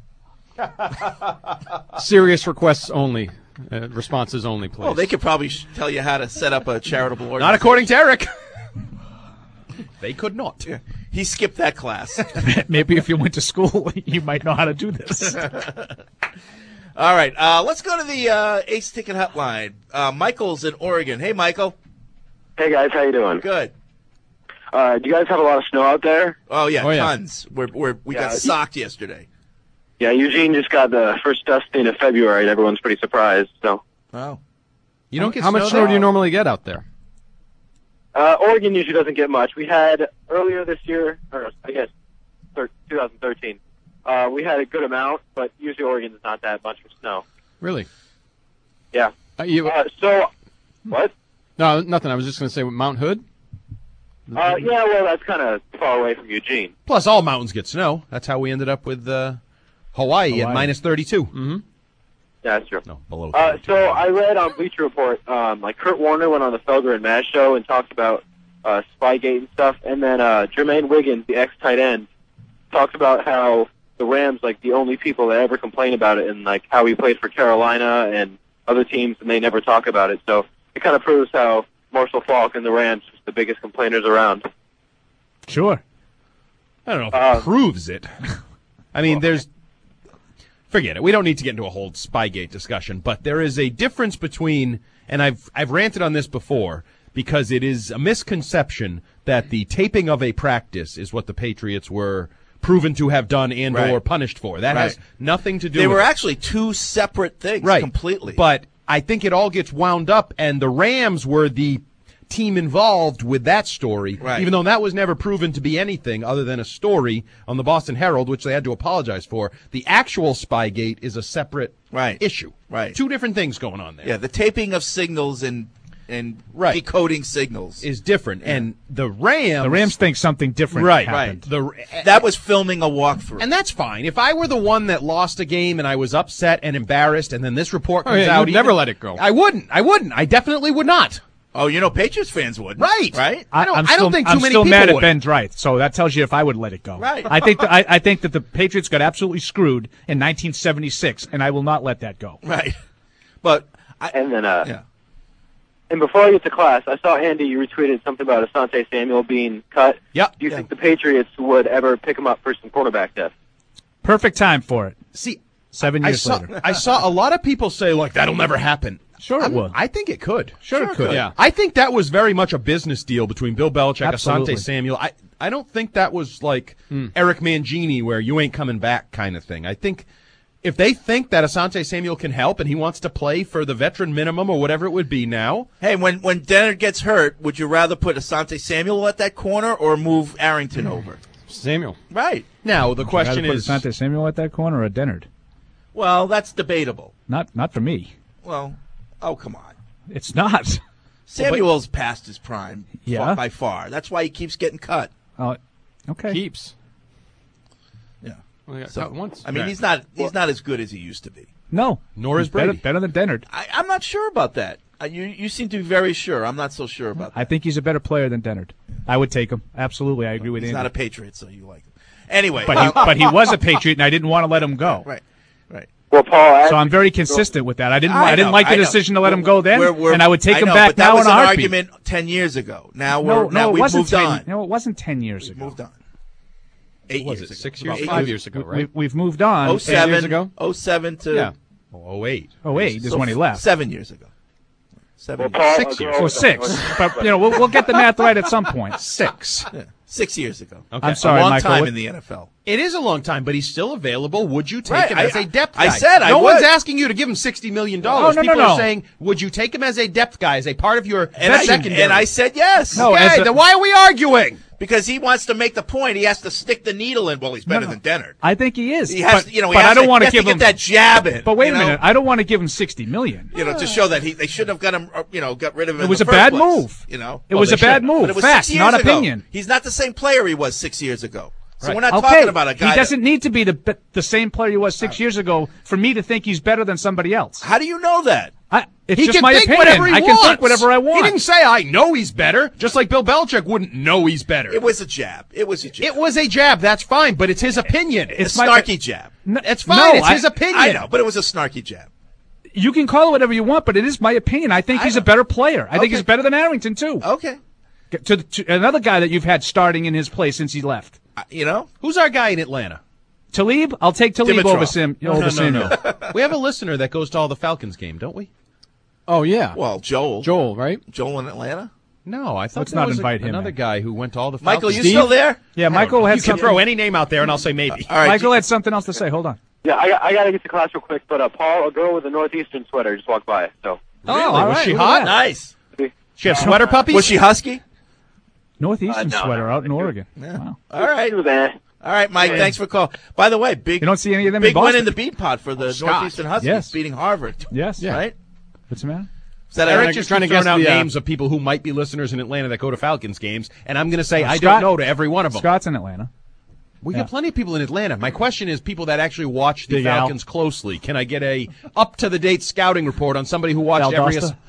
S10: Serious requests only. Uh, responses only, please.
S8: Oh, they could probably sh- tell you how to set up a charitable organization.
S9: Not according to Eric. They could not.
S8: Yeah. He skipped that class.
S11: Maybe if you went to school, you might know how to do this.
S8: All right, uh, let's go to the uh, Ace Ticket Hotline. Uh, Michael's in Oregon. Hey, Michael.
S13: Hey guys, how you doing?
S8: Good.
S13: Uh, do you guys have a lot of snow out there?
S8: Oh yeah,
S10: Oh, yeah.
S8: tons. We're, we're, we got
S13: Yeah.
S8: socked yesterday.
S13: Yeah, Eugene just got the first dusting of February, and everyone's pretty surprised. So,
S8: Wow.
S9: You don't get
S10: How much
S9: snow
S10: snow
S9: there?
S10: do you normally get out there?
S13: uh, Oregon usually doesn't get much. We had earlier this year, or I guess thir- twenty thirteen, uh, we had a good amount, but usually Oregon is not that much for snow.
S10: Really?
S13: Yeah.
S10: Uh, you,
S13: Uh, so, what?
S10: no, nothing. I was just going to say Mount Hood.
S13: Uh, yeah, well, that's kind of far away from Eugene.
S9: Plus, all mountains get snow. That's how we ended up with uh, Hawaii, at
S11: Hawaii.
S9: minus thirty-two.
S10: Mm-hmm.
S13: Yeah, that's true.
S9: No, below
S13: Uh,
S9: thirty-two.
S13: so I read on Bleacher Report, um, like Kurt Warner went on the Felger and Maz show and talked about uh, Spygate and stuff, and then uh, Jermaine Wiggins, the ex-tight end, talked about how the Rams, like the only people that ever complain about it, and like how he played for Carolina and other teams, and they never talk about it. So it kind of proves how Marshall Faulk and the Rams are the biggest complainers around.
S11: Sure.
S9: I don't know if
S13: Uh,
S9: it proves it. I mean, there's. Forget it. We don't need to get into a whole Spygate discussion, but there is a difference between, and I've I've ranted on this before, because it is a misconception that the taping of a practice is what the Patriots were proven to have done and
S8: Right.
S9: or punished for. That
S8: Right.
S9: has nothing to do
S8: They
S9: with
S8: were
S9: it.
S8: actually two separate things
S9: right.
S8: completely.
S9: But I think it all gets wound up, and the Rams were the team involved with that story,
S8: Right.
S9: even though that was never proven to be anything other than a story on the Boston Herald, which they had to apologize for. The actual Spygate is a separate
S8: Right.
S9: issue.
S8: Right.
S9: Two different things going on there.
S8: yeah, the taping of signals and and
S9: Right.
S8: decoding signals.
S9: Is different. And the Rams...
S11: The Rams think something different
S9: Right,
S11: happened.
S9: The,
S8: that was filming a walkthrough.
S9: And that's fine. If I were the one that lost a game and I was upset and embarrassed, and then this report
S10: Oh,
S9: comes
S10: yeah,
S9: out...
S10: you'd never
S9: even-
S10: let it go.
S9: I wouldn't. I wouldn't. I definitely would not.
S8: Oh, you know, Patriots fans would.
S9: Right.
S8: Right?
S9: I don't,
S11: I'm
S9: I don't
S11: still,
S9: think too
S11: I'm
S9: many
S11: still
S9: people
S11: mad
S9: would.
S11: at Ben Dreith, so that tells you if I would let it go.
S8: Right.
S11: I think that I, I think that the Patriots got absolutely screwed in nineteen seventy-six, and I will not let that go.
S8: Right. But I,
S13: And then, uh,
S8: yeah.
S13: and before I get to class, I saw Andy, you retweeted something about Asante Samuel being cut.
S9: Yep.
S13: Do you
S8: Yeah.
S13: think the Patriots would ever pick him up for some quarterback depth?
S11: Perfect time for it.
S9: See,
S11: Seven
S9: I
S11: years
S9: saw,
S11: later.
S9: I saw a lot of people say, like, that'll never happen.
S11: Sure it
S9: I'm-
S11: will.
S9: I think it could.
S11: Sure it could.
S10: Yeah.
S9: I think that was very much a business deal between Bill Belichick,
S11: Absolutely.
S9: Asante Samuel. I, I don't think that was like Eric Mangini where you ain't coming back kind of thing. I think if they think that Asante Samuel can help and he wants to play for the veteran minimum or whatever it would be now,
S8: Hey, when when Dennard gets hurt, would you rather put Asante Samuel at that corner or move Arrington over?
S10: Samuel.
S8: Right.
S9: now the question
S11: Rather put
S9: is,
S11: Asante Samuel at that corner or Dennard?
S8: Well, that's debatable.
S11: Not not for me.
S8: Well, oh, come on.
S11: It's not.
S8: Samuel's past his prime
S11: Yeah.
S8: far, by far. That's why he keeps getting cut.
S11: Oh, okay.
S10: Keeps.
S8: Yeah.
S10: Well, yeah,
S8: So,
S10: once.
S8: I mean,
S10: Right.
S8: he's not he's not as good as he used to be.
S11: No.
S9: Nor
S11: He's
S9: is Brady.
S11: better, better than Dennard.
S8: I, I'm not sure about that. Uh, you you seem to be very sure. I'm not so sure about that.
S11: I think he's a better player than Dennard. I would take him. Absolutely. I agree with
S8: He's
S11: Andy.
S8: not a Patriot, so you like him. Anyway.
S11: But he, but he was a Patriot, and I didn't want to let him go.
S8: Right, right.
S13: Well, Paul,
S11: So I'm very consistent with that. I didn't.
S8: I
S11: I, didn't
S8: know,
S11: like the
S8: I know.
S11: decision to let him go then,
S8: We're- we're-
S11: and I would take
S8: I
S11: him
S8: know,
S11: back
S8: but that
S11: now
S8: was
S11: in a
S8: an
S11: heartbeat.
S8: argument ten years ago. Now we're
S11: No,
S8: now
S11: no, it
S8: we've
S11: wasn't
S8: moved
S11: ten.
S8: on.
S11: No, it wasn't ten years
S8: We've
S11: ago.
S8: moved on. Eight
S9: Was
S8: years
S9: it
S8: ago.
S9: six years?
S8: About
S9: Five years ago,
S11: We-
S9: right?
S11: We, we've moved on.
S8: Oh seven
S10: years ago?
S8: Oh seven to
S10: Yeah.
S9: Oh eight.
S11: Oh eight is
S8: so
S11: when he left.
S8: Seven years ago. Seven.
S13: Well,
S8: years.
S13: Paul,
S9: Six
S13: a
S9: years.
S13: girl-
S11: Or six, but you know we'll, we'll get the math right at some point.
S9: Six.
S8: Yeah, six years ago.
S9: Okay.
S11: I'm sorry,
S8: a long
S11: Michael.
S8: time
S11: What-
S8: in the N F L.
S9: It is a long time, but he's still available. Would you take
S8: Right,
S9: him
S8: I-
S9: as a depth
S8: I
S9: guy?
S8: said I
S9: no
S8: would.
S9: one's asking you to give him sixty million dollars.
S11: Oh, no, no,
S9: People
S11: no.
S9: are saying, would you take him as a depth guy, as a part of your
S8: And I,
S9: secondary?
S8: and I said yes.
S11: No,
S9: okay,
S11: as a-
S9: then why are we arguing?
S8: Because he wants to make the point. He has to stick the needle in. Well, he's better
S11: No, no.
S8: than Dennard.
S11: I think he is.
S8: He has,
S11: but,
S8: you know, he
S11: but
S8: has
S11: I don't
S8: to,
S11: want
S8: he has
S11: give
S8: to
S11: him
S8: get that jab in.
S11: But wait
S8: you
S11: a
S8: know?
S11: minute, I don't want to give him sixty million.
S8: You know, to show that he they should have got him. uh, You know, got rid of him.
S11: It
S8: in
S11: was
S8: the
S11: a
S8: first
S11: bad
S8: place,
S11: move.
S8: You know,
S11: It
S8: Well,
S11: was
S8: they
S11: a bad
S8: should.
S11: move.
S8: But it was
S11: Facts,
S8: six years
S11: not
S8: ago.
S11: opinion.
S8: He's not the same player he was six years ago. So we're not
S11: okay,
S8: talking about a guy.
S11: he
S8: that-
S11: doesn't need to be the the same player he was six years ago for me to think he's better than somebody else.
S8: How do you know that?
S11: I, it's
S9: He
S11: just
S9: can
S11: my
S9: think
S11: opinion.
S9: whatever he
S11: I
S9: wants.
S11: can think whatever I want.
S9: He didn't say, I know he's better, just like Bill Belichick wouldn't know he's better.
S8: It was a jab. It was a jab.
S9: It was a jab, that's fine, but it's his opinion.
S8: It's
S11: my-
S8: a snarky jab.
S11: No,
S9: It's fine,
S11: no,
S9: it's
S11: I-
S9: his opinion.
S8: I know, but it was a snarky jab.
S11: You can call it whatever you want, but it is my opinion. I think
S8: I
S11: he's
S8: know.
S11: a better player. I think
S8: Okay.
S11: he's better than Arrington too.
S8: Okay,
S11: To, to another guy that you've had starting in his place since he left.
S8: Uh, you know,
S9: Who's our guy in Atlanta?
S11: Talib, I'll take Talib
S8: Dimitrov.
S11: over Sim.
S9: No,
S11: over
S9: no, no,
S11: Samuel.
S9: no. We have a listener that goes to all the Falcons game, don't we?
S10: Oh yeah.
S8: well, Joel,
S10: Joel, right?
S8: Joel in Atlanta.
S9: No, I thought
S11: Let's
S9: there
S11: not
S9: was
S11: invite
S9: a,
S11: him
S9: another
S11: in.
S9: guy who went to all the
S8: Michael,
S9: Falcons.
S8: you still there?
S11: Yeah, Michael had
S9: You can
S11: something.
S9: throw any name out there, and I'll say maybe.
S8: All right,
S11: Michael had something else to say. Hold on.
S13: Yeah, I, got- I got to get to class real quick, but uh, Paul, a girl with a Northeastern sweater just walked by. So
S11: Oh,
S9: Really?
S11: all
S9: Was
S11: right,
S9: she
S11: look at
S9: hot?
S11: that.
S8: nice.
S9: She have sweater puppies?
S8: Was she husky?
S11: Northeastern
S13: Uh, no,
S11: sweater
S13: no,
S11: out in
S13: no.
S11: Oregon.
S8: Yeah.
S11: Wow.
S8: All right,
S13: she was eh.
S8: all right, Mike.
S13: Yeah.
S8: Thanks for calling. By the way, big
S11: You don't see any of them
S8: big
S11: in Boston.
S8: win in the beat pot for the
S10: Scott.
S8: Northeastern Huskies
S11: Yes.
S8: beating Harvard.
S11: Yes.
S8: Right?
S11: What's the matter?
S8: Is that
S9: Eric
S8: Eric?
S9: just
S10: trying to
S9: throwing
S10: guess
S9: out
S10: the, uh,
S9: names of people who might be listeners in Atlanta that go to Falcons games, and I'm going to say I
S11: Scott-
S9: don't know to every one of them.
S11: Scott's in Atlanta.
S9: We
S11: Yeah.
S9: get plenty of people in Atlanta. My question is people that actually watch the
S11: Big Al.
S9: Falcons closely. Can I get a up-to-the-date scouting report on somebody who watched
S11: Al
S9: every...
S11: Dosta?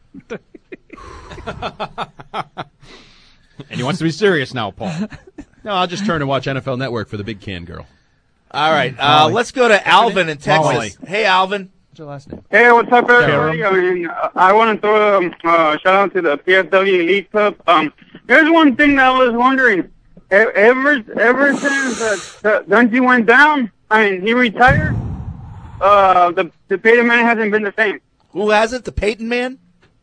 S10: And he wants to be serious now, Paul.
S9: No, I'll just turn and watch N F L Network for the big can girl.
S8: All right, uh, let's go to Alvin in Texas.
S9: Molly.
S8: Hey, Alvin.
S9: What's your last name?
S12: Hey, what's up,
S11: Karam.
S12: everybody? I mean, uh, I want to throw a um, uh, shout out to the P F W Elite Cup. Um, here's one thing that I was wondering. E- Ever, ever since uh, Dungy went down, I mean, he retired, uh, the, the Peyton man hasn't been the same.
S8: Who has it? The Peyton man?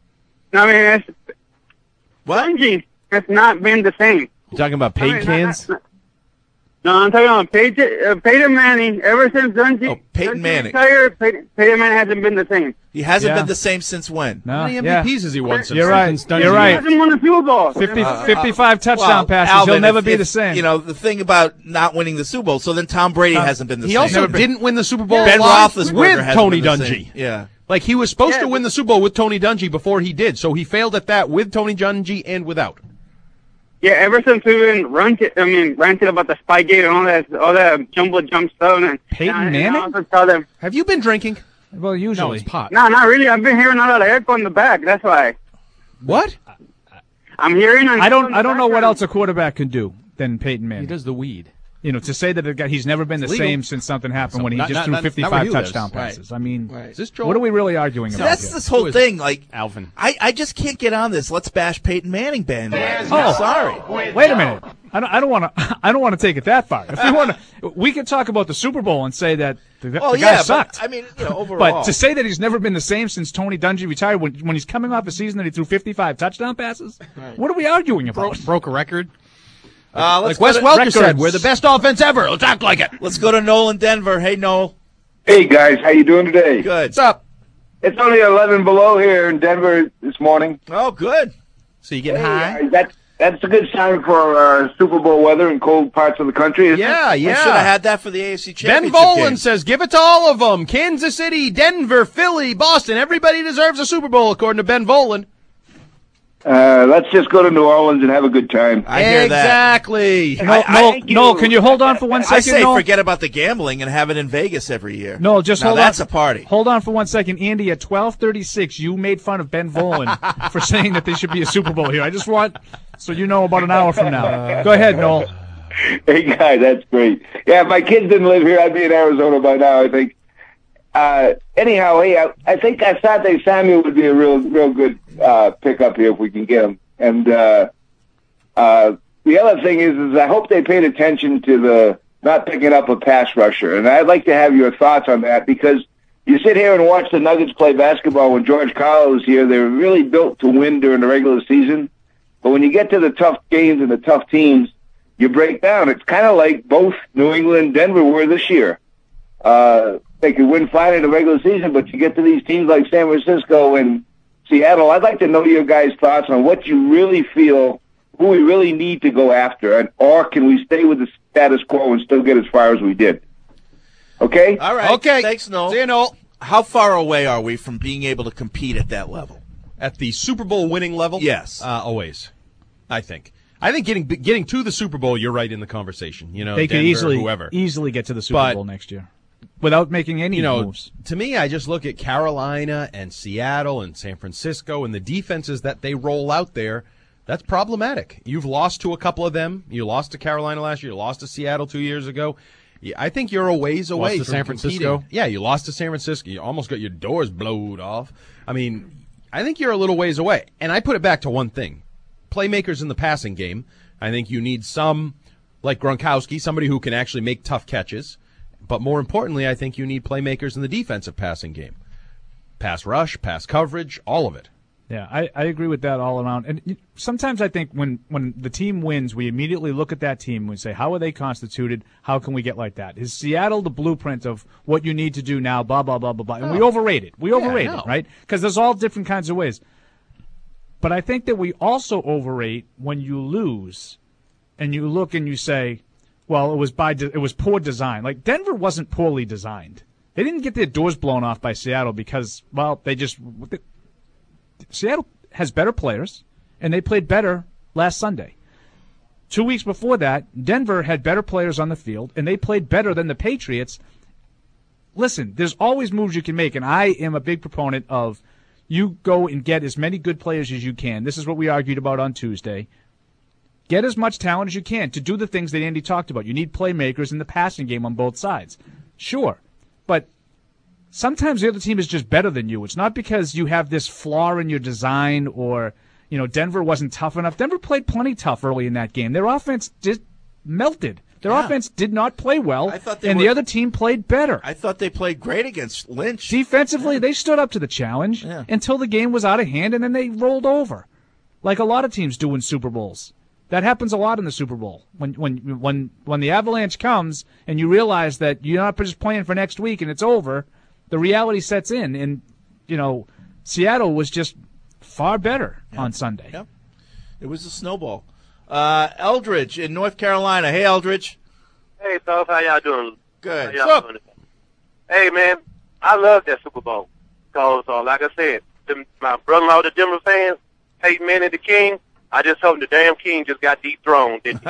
S12: I mean, it's,
S8: What?
S12: Dungy has not been the same.
S11: You talking about
S12: I
S11: paid
S12: mean,
S11: cans?
S12: not- No, I'm talking about Peyton, uh, Peyton Manning. Ever since Dungy,
S8: Oh, Peyton
S12: Dungy
S8: Manning.
S12: retired, Peyton, Peyton Manning hasn't been the same.
S8: He hasn't
S11: Yeah.
S8: been the same since when?
S11: No.
S9: How many
S11: yeah.
S9: M V Ps has he won since
S11: You're right.
S9: since Dungy?
S11: You're
S12: He
S11: right.
S12: hasn't won a Super Bowl.
S11: fifty,
S8: Uh,
S11: fifty-five touchdown
S8: Well,
S11: passes.
S8: Alvin,
S11: He'll never
S8: if-
S11: be
S8: if,
S11: the same.
S8: You know, the thing about not winning the Super Bowl, so then Tom Brady hasn't been the
S9: He
S8: same.
S9: also didn't win the Super Bowl
S8: Ben
S9: live
S8: Roethlisberger
S9: with
S8: hasn't
S9: Tony
S8: been the
S9: Dungy.
S8: same. Yeah.
S9: Like, he was supposed
S12: Yeah,
S9: to win
S12: but-
S9: the Super Bowl with Tony Dungy before he did, so he failed at that with Tony Dungy and without.
S12: Yeah, ever since we've been ranted, I mean, ranted about the Spygate and all that, all that jumbo jump stuff, and
S11: Peyton
S12: and I- and I
S11: Manning?
S12: also tell them,
S9: Have you been drinking?
S11: well,
S10: No,
S11: usually.
S10: it's pot.
S12: no, not really. I've been hearing a lot of echo in the back. That's why
S9: What?
S12: I'm hearing.
S11: I don't. I don't know what else a quarterback can do than Peyton
S10: He
S11: Manning.
S10: does the weed.
S11: You know, to say that the guy, he's never been the
S9: It's legal.
S11: same since something happened
S10: So
S11: when he
S10: not-
S11: just
S10: not-
S11: threw
S10: not- not where
S11: fifty-five
S10: he lives.
S11: touchdown
S10: Right.
S11: passes. I mean,
S8: Right.
S9: Is this Joel?
S11: what are we really arguing
S8: See,
S11: about
S8: that's
S11: here?
S8: this whole
S10: Who is
S8: thing. Like,
S10: Alvin.
S8: I, I just can't get on this. Let's bash Peyton Manning bandwagon.
S11: Oh,
S8: I'm sorry.
S11: Wait a minute. I don't. I don't want to. I don't want to take it that far. If we want to, we can talk about the Super Bowl and say that the,
S8: Well,
S11: the guy
S8: yeah, but,
S11: sucked.
S8: I mean, you know, overall.
S11: But to say that he's never been the same since Tony Dungy retired, when, when he's coming off a season that he threw fifty-five touchdown passes, what are we arguing about?
S10: Broke, broke a record.
S8: uh, let's
S9: Like Wes
S8: go to-
S9: Welker
S11: records.
S9: said, we're the best offense ever. Let's act like it.
S8: Let's go to Noel in Denver. Hey, Noel.
S14: Hey guys, how you doing today?
S8: Good.
S9: What's up?
S14: It's only eleven below here in Denver this morning.
S8: Oh, good.
S9: So you getting
S14: Hey,
S9: high?
S14: uh, that that's a good sign for uh, Super Bowl weather in cold parts of the country. Isn't
S9: Yeah,
S14: it?
S9: yeah.
S8: I should have had that for the A F C
S9: Ben
S8: Championship
S9: Volan
S8: game.
S9: says, give it to all of them. Kansas City, Denver, Philly, Boston. Everybody deserves a Super Bowl, according to Ben Volan.
S14: Uh, let's just go to New Orleans and have a good time.
S8: I hear
S9: exactly.
S8: that.
S11: No,
S8: I,
S11: no,
S8: I,
S11: no, can you hold on for one second?
S8: I say
S11: no?
S8: forget about the gambling and have it in Vegas every year.
S11: No, just
S8: now
S11: hold
S8: that's
S11: on.
S8: a party.
S11: Hold on for one second. Andy, at twelve thirty-six, you made fun of Ben Volen for saying that there should be a Super Bowl here. I just want, so you know about an hour from now. Go ahead, Noel.
S14: Hey, guy, that's great. Yeah, if my kids didn't live here, I'd be in Arizona by now, I think. Uh, anyhow, hey, I, I think Asante Samuel would be a real, real good uh, pickup here if we can get him. And uh, uh, the other thing is, is I hope they paid attention to the not picking up a pass rusher. And I'd like to have your thoughts on that, because you sit here and watch the Nuggets play basketball when George Karl was here. They were really built to win during the regular season. But when you get to the tough games and the tough teams, you break down. It's kind of like both New England and Denver were this year. Uh, they could win fine in the regular season, but you get to these teams like San Francisco and Seattle. I'd like to know your guys' thoughts on what you really feel, who we really need to go after, and or can we stay with the status quo and still get as far as we did? Okay?
S8: All right.
S9: Okay.
S8: Thanks, Noel.
S9: See you, Noel.
S8: How far away are we from being able to compete at that level?
S9: At the Super Bowl winning level?
S8: Yes.
S9: Uh, always, I think. I think getting getting to the Super Bowl, you're right in the conversation. You know,
S11: they
S9: Denver,
S11: could easily
S9: whoever.
S11: easily get to the Super
S9: But,
S11: Bowl next year without making any
S9: you know,
S11: moves.
S9: To me, I just look at Carolina and Seattle and San Francisco and the defenses that they roll out there. That's problematic. You've lost to a couple of them. You lost to Carolina last year. You lost to Seattle two years ago. Yeah, I think you're a ways away
S10: Lost to
S9: from
S10: San Francisco?
S9: competing. Yeah, you lost to San Francisco. You almost got your doors blowed off. I mean, I think you're a little ways away. And I put it back to one thing. Playmakers in the passing game. I think you need some, like Gronkowski, somebody who can actually make tough catches. But more importantly, I think you need playmakers in the defensive passing game. Pass rush, pass coverage, all of it.
S11: Yeah, I, I agree with that all around. And sometimes I think when, when the team wins, we immediately look at that team and we say, how are they constituted? How can we get like that? Is Seattle the blueprint of what you need to do now, blah, blah, blah, blah, blah. And
S9: Oh.
S11: we overrate it. We
S9: Yeah,
S11: overrate
S9: I
S11: it,
S9: know.
S11: right? Because there's all different kinds of ways. But I think that we also overrate when you lose and you look and you say, well, it was by de- it was poor design. Like, Denver wasn't poorly designed. They didn't get their doors blown off by Seattle because, well, they just they, Seattle has better players, and they played better last Sunday. Two weeks before that, Denver had better players on the field, and they played better than the Patriots. Listen, there's always moves you can make, and I am a big proponent of you go and get as many good players as you can. This is what we argued about on Tuesday. Get as much talent as you can to do the things that Andy talked about. You need playmakers in the passing game on both sides. Sure, but sometimes the other team is just better than you. It's not because you have this flaw in your design or, you know, Denver wasn't tough enough. Denver played plenty tough early in that game. Their offense just melted. Their
S8: Yeah.
S11: offense did not play well,
S8: I thought they
S11: and
S8: were-
S11: the other team played better.
S8: I thought they played great against Lynch.
S11: Defensively, they stood up to the challenge
S8: Yeah.
S11: until the game was out of hand, and then they rolled over, like a lot of teams do in Super Bowls. That happens a lot in the Super Bowl. When when when when the avalanche comes and you realize that you're not just playing for next week and it's over, the reality sets in. And, you know, Seattle was just far better on Sunday.
S8: Yep. It was a snowball. Uh, Eldridge in North Carolina. Hey, Eldridge.
S15: Hey, fellas, how y'all doing?
S8: Good.
S15: How y'all
S8: What's up?
S15: doing? Hey, man, I love that Super Bowl. Because, uh, like I said, them, my brother-in-law, the Denver fans, Peyton Manning, the king, I just hope the damn king just got dethroned, didn't he?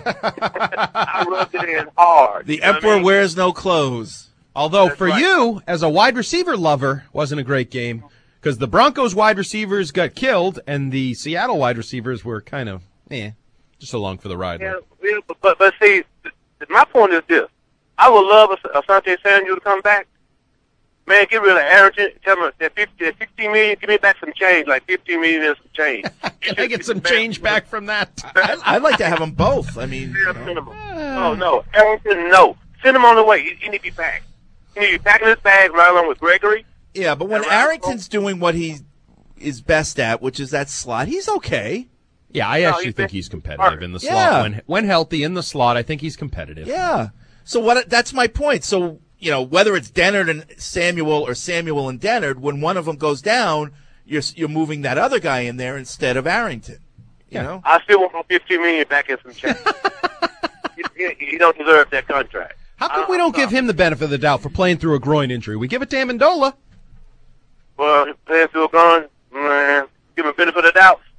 S15: I rubbed it in hard.
S8: The
S15: You know what I
S8: Emperor
S15: mean?
S8: wears no clothes.
S9: Although
S15: That's
S9: for
S15: right.
S9: you, as a wide receiver lover, wasn't a great game because the Broncos wide receivers got killed and the Seattle wide receivers were kind of, eh, just along for the ride.
S15: Yeah, yeah, but, but, but see, th- th- my point is this. I would love As- Asante Samuel to come back. Man, get rid of Arrington. Tell me that fifty, that fifteen million, give me back some change, like fifteen million is some change.
S9: Can I get some change back from that?
S8: I'd like to have them both. I mean,
S15: Yeah, send him. Oh, no. Arrington, no. Send him on the way. He, he need to be back. He need to be packing his bag right along with Gregory.
S8: yeah, but when
S15: Yeah, right.
S8: Arrington's doing what he is best at, which is that slot, he's okay.
S9: Yeah, I
S15: No,
S9: actually
S15: he's
S9: think
S15: been
S9: he's competitive in the slot.
S8: Yeah.
S9: When when healthy in the slot, I think he's competitive.
S8: Yeah. So what? That's my point. So, you know, whether it's Dennard and Samuel or Samuel and Dennard, when one of them goes down, you're you're moving that other guy in there instead of Arrington. You know?
S15: I still want my fifteen million back in some change. he, he, he don't deserve that contract.
S9: How come we don't give him the benefit of the doubt for playing through a groin injury? We give it to Amendola.
S15: Well, playing through a gun, man, give him benefit of the doubt.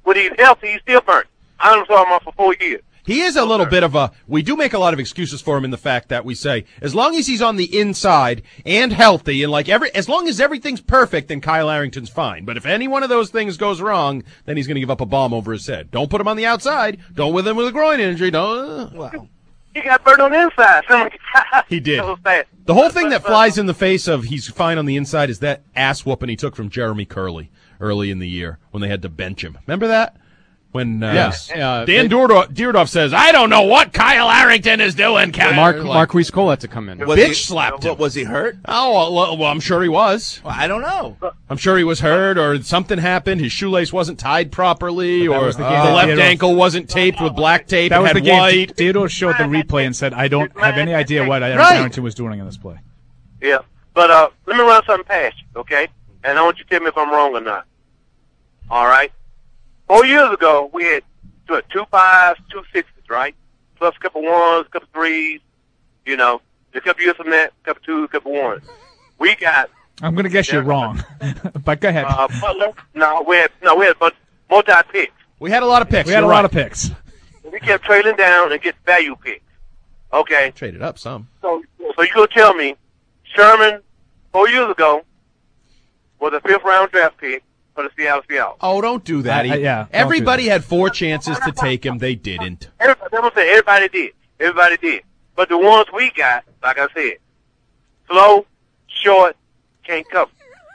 S15: when he's healthy, he's still burnt. I don't saw him off for four years.
S9: He is a little bit of a, we do make a lot of excuses for him in the fact that we say, as long as he's on the inside and healthy and like every, as long as everything's perfect, then Kyle Arrington's fine. But if any one of those things goes wrong, then he's going to give up a bomb over his head. Don't put him on the outside. Don't with him with a groin injury. Don't.
S8: Wow.
S15: He got burnt on the inside.
S9: He did.
S15: So sad.
S9: The whole thing that flies in the face of he's fine on the inside is that ass whooping he took from Jeremy Curley early in the year when they had to bench him. Remember that? When uh,
S10: yes. uh,
S9: Dan Dierdorf, Dierdorf says, I don't know what Kyle Arrington is doing.
S10: Mark
S9: like,
S10: Marquise Cole had to come in.
S8: Was
S9: bitch
S8: he,
S9: slapped him.
S8: What, was he hurt?
S9: Oh, well, well, I'm sure he was.
S8: Well, I don't know.
S9: I'm sure he was hurt or something happened. His shoelace wasn't tied properly or
S11: was
S9: the,
S11: the game
S9: the
S11: that
S9: left
S11: Dierdorf-
S9: ankle wasn't taped with black tape
S11: That
S9: and
S11: was
S9: had
S11: the game.
S9: white.
S11: Theodore showed the replay and said, I don't have any idea what Aaron
S9: Right.
S11: Arrington was doing in this play.
S15: Yeah. But uh, let me run something past you, okay? And I want you to tell me if I'm wrong or not. All right? Four years ago, we had what, two fives, two sixes, right? Plus a couple ones, a couple threes, you know. A couple years from that, a couple twos, a couple ones. We got
S11: I'm going to guess you're wrong. But go ahead.
S15: uh, Butler. No, we had no, we had but multi picks.
S9: We had a lot of picks.
S11: we had a
S9: You're
S11: lot
S9: right.
S11: of picks.
S15: We kept trailing down and get value picks. Okay.
S9: Traded up some.
S15: So, so you gonna tell me Sherman four years ago was a fifth round draft pick for the Seattle Seahawks?
S9: Oh, don't do that.
S11: I- I- yeah, don't do
S9: Everybody
S11: that.
S9: had four chances to take him. They didn't.
S15: Everybody, that's what I'm saying. Everybody did. Everybody did. But the ones we got, like I said, slow, short, can't cover.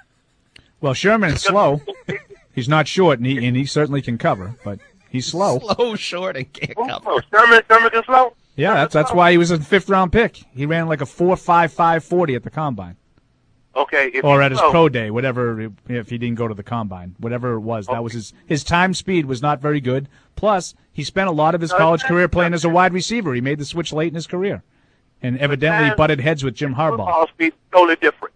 S11: Well, Sherman is slow. He's not short, and he, and he certainly can cover, but he's slow.
S9: Slow, short, and can't cover.
S15: Oh, Sherman, Sherman can slow.
S11: Yeah, that's that's why he was a fifth round pick. He ran like a four five five forty at the combine,
S15: Okay. If
S11: or
S15: he's
S11: at his
S15: slow,
S11: pro day, whatever. If he didn't go to the combine, whatever it was, that was his his time speed was not very good. Plus, he spent a lot of his college career playing as a wide receiver. He made the switch late in his career, and evidently butted heads with Jim Harbaugh.
S15: Football speed is totally different.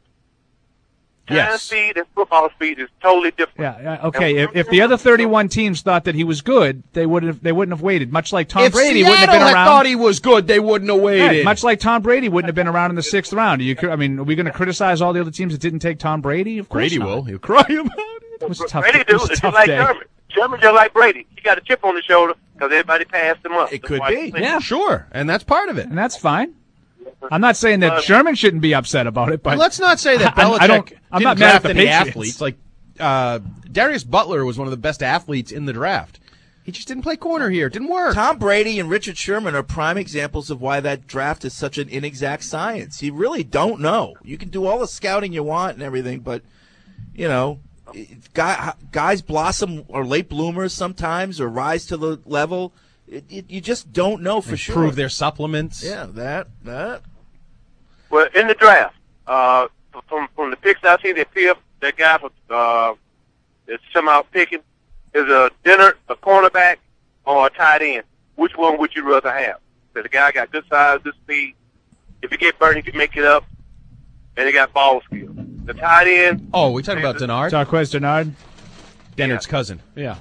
S15: Time
S9: Yes.
S15: speed and football speed is totally different.
S11: Yeah. yeah, Okay. If, if the other thirty-one teams thought that he was good, they would have they wouldn't have waited. Much like Tom
S9: If
S11: Brady
S9: Seattle
S11: wouldn't have been
S9: had
S11: around.
S9: thought he was good, they wouldn't have waited.
S11: Right, much like Tom Brady wouldn't have been around in the sixth round. Are you, I mean, are we going to criticize all the other teams that didn't take Tom Brady? Of course
S9: Brady
S11: not.
S9: will. He'll cry about it.
S11: It was a tough,
S15: Brady
S11: it
S15: do
S11: was a
S15: is just
S11: tough
S15: like
S11: day.
S15: Sherman. Sherman just like Brady. He got a chip on his shoulder because everybody passed him up.
S8: It
S15: That's
S8: could
S15: why
S8: be.
S15: he played.
S11: Yeah.
S9: Sure, and that's part of it.
S11: And that's fine. I'm not saying that Sherman shouldn't be upset about it, but
S9: But let's not say that
S11: I- I
S9: Belichick
S11: don't- I'm
S9: didn't
S11: not mad at
S9: draft
S11: the
S9: any
S11: Patriots.
S9: athletes. Like uh, Darius Butler was one of the best athletes in the draft. He just didn't play corner here. It didn't work.
S8: Tom Brady and Richard Sherman are prime examples of why that draft is such an inexact science. You really don't know. You can do all the scouting you want and everything, but, you know, guy, guys blossom or late bloomers sometimes or rise to the level. It, it, you just don't know for sure.
S9: Prove their supplements.
S8: Yeah, that, that.
S15: Well, in the draft, uh, from from the picks I see, that fifth, that guy from uh, that's somehow picking is a dinner, a cornerback, or a tight end. Which one would you rather have? That the guy got good size, good speed. If you get burned, he can make it up, and he got ball skills. The tight end.
S9: Oh, we talking about Denard?
S11: Jarquez Denard.
S9: Dennard's cousin.
S11: Yeah.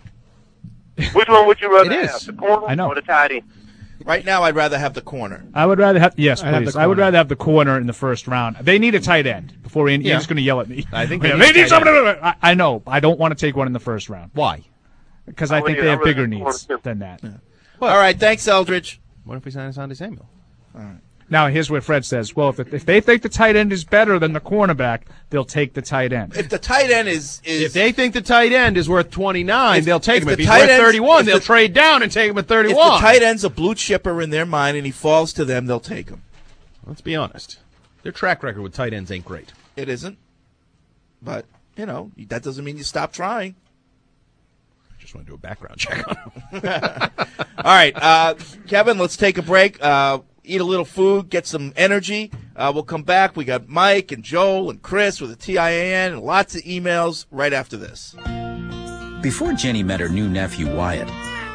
S15: Which one would you rather
S9: It is.
S15: have? The corner
S11: I know.
S15: or the tight end?
S8: Right now, I'd rather have the corner.
S11: I would rather have yes,
S10: I'd have
S11: please.
S10: the
S11: I would
S10: corner.
S11: rather have the corner in the first round. They need a tight end before Ian,
S9: Yeah.
S11: Ian's going to yell at me.
S9: I think
S11: Yeah,
S9: they
S11: they
S9: need
S11: need
S9: tight
S11: somebody.
S9: end.
S11: I, I know. I don't want to take one in the first round
S9: Why?
S11: because I
S15: I
S11: think
S15: would-
S11: they
S15: I
S11: have
S15: would
S11: bigger
S15: have the corner
S11: needs
S15: too.
S11: than that.
S8: All right, thanks, Eldridge.
S9: What if we sign Asante Samuel?
S11: Now here's what Fred says. Well, if if they think the tight end is better than the cornerback, they'll take the tight end.
S8: If the tight end is is
S9: If they think the tight end is worth twenty-nine,
S8: If-
S9: they'll take
S8: if
S9: him.
S8: the
S9: If he's
S8: tight
S9: worth
S8: end's-
S9: thirty-one,
S8: if
S9: they'll
S8: the-
S9: trade down and take him at
S8: if
S9: thirty-one.
S8: the tight end's a blue chipper in their mind and he falls to them, they'll take him.
S9: Let's be honest. Their track record with tight ends ain't great.
S8: It isn't, but you know that doesn't mean you stop trying.
S9: Just want to do a background check on him.
S8: All right, uh, Kevin, let's take a break. Uh, eat a little food, get some energy. Uh, we'll come back. We got Mike and Joel and Chris with a T I A N and lots of emails right after this.
S16: Before Jenny met her new nephew Wyatt,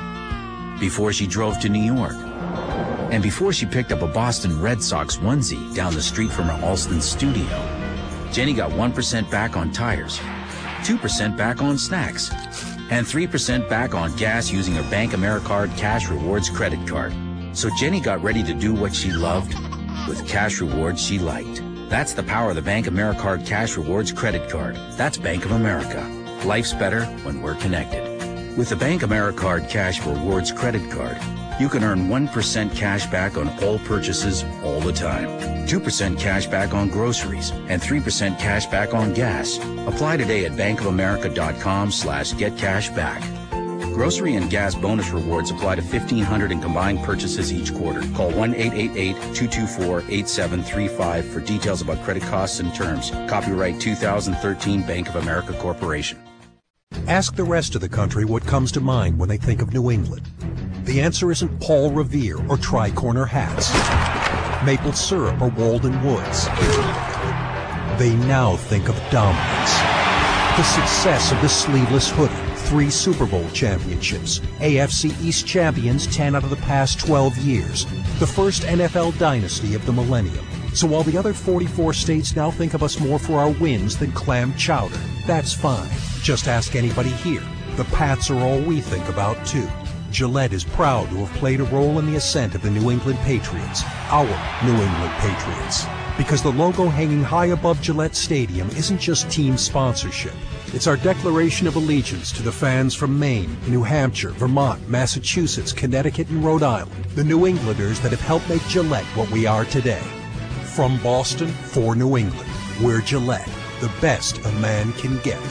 S16: before she drove to New York, and before she picked up a Boston Red Sox onesie down the street from her Alston studio, Jenny got one percent back on tires, two percent back on snacks, and three percent back on gas using her Bank AmeriCard Cash Rewards credit card. So Jenny got ready to do what she loved with cash rewards she liked. That's the power of the Bank AmeriCard Cash Rewards credit card. That's Bank of America. Life's better when we're connected. With the Bank AmeriCard Cash Rewards credit card, you can earn one percent cash back on all purchases all the time, two percent cash back on groceries, and three percent cash back on gas. Apply today at bankofamerica.com slash get cash back. Grocery and gas bonus rewards apply to fifteen hundred in combined purchases each quarter. Call one eight eight eight, two two four, eight seven three five for details about credit costs and terms. Copyright two thousand thirteen Bank of America Corporation.
S17: Ask the rest of the country what comes to mind when they think of New England. The answer isn't Paul Revere or tri-corner hats, maple syrup or Walden Woods. They now think of dominance. The success of the sleeveless hoodie, three Super Bowl championships, A F C East champions ten out of the past twelve years, the first N F L dynasty of the millennium. So while the other forty-four states now think of us more for our wins than clam chowder, that's fine. Just ask anybody here. The Pats are all we think about, too. Gillette is proud to have played a role in the ascent of the New England Patriots, our New England Patriots. Because the logo hanging high above Gillette Stadium isn't just team sponsorship. It's our declaration of allegiance to the fans from Maine, New Hampshire, Vermont, Massachusetts, Connecticut, and Rhode Island, the New Englanders that have helped make Gillette what we are today. From Boston, for New England, we're Gillette, the best a man can get.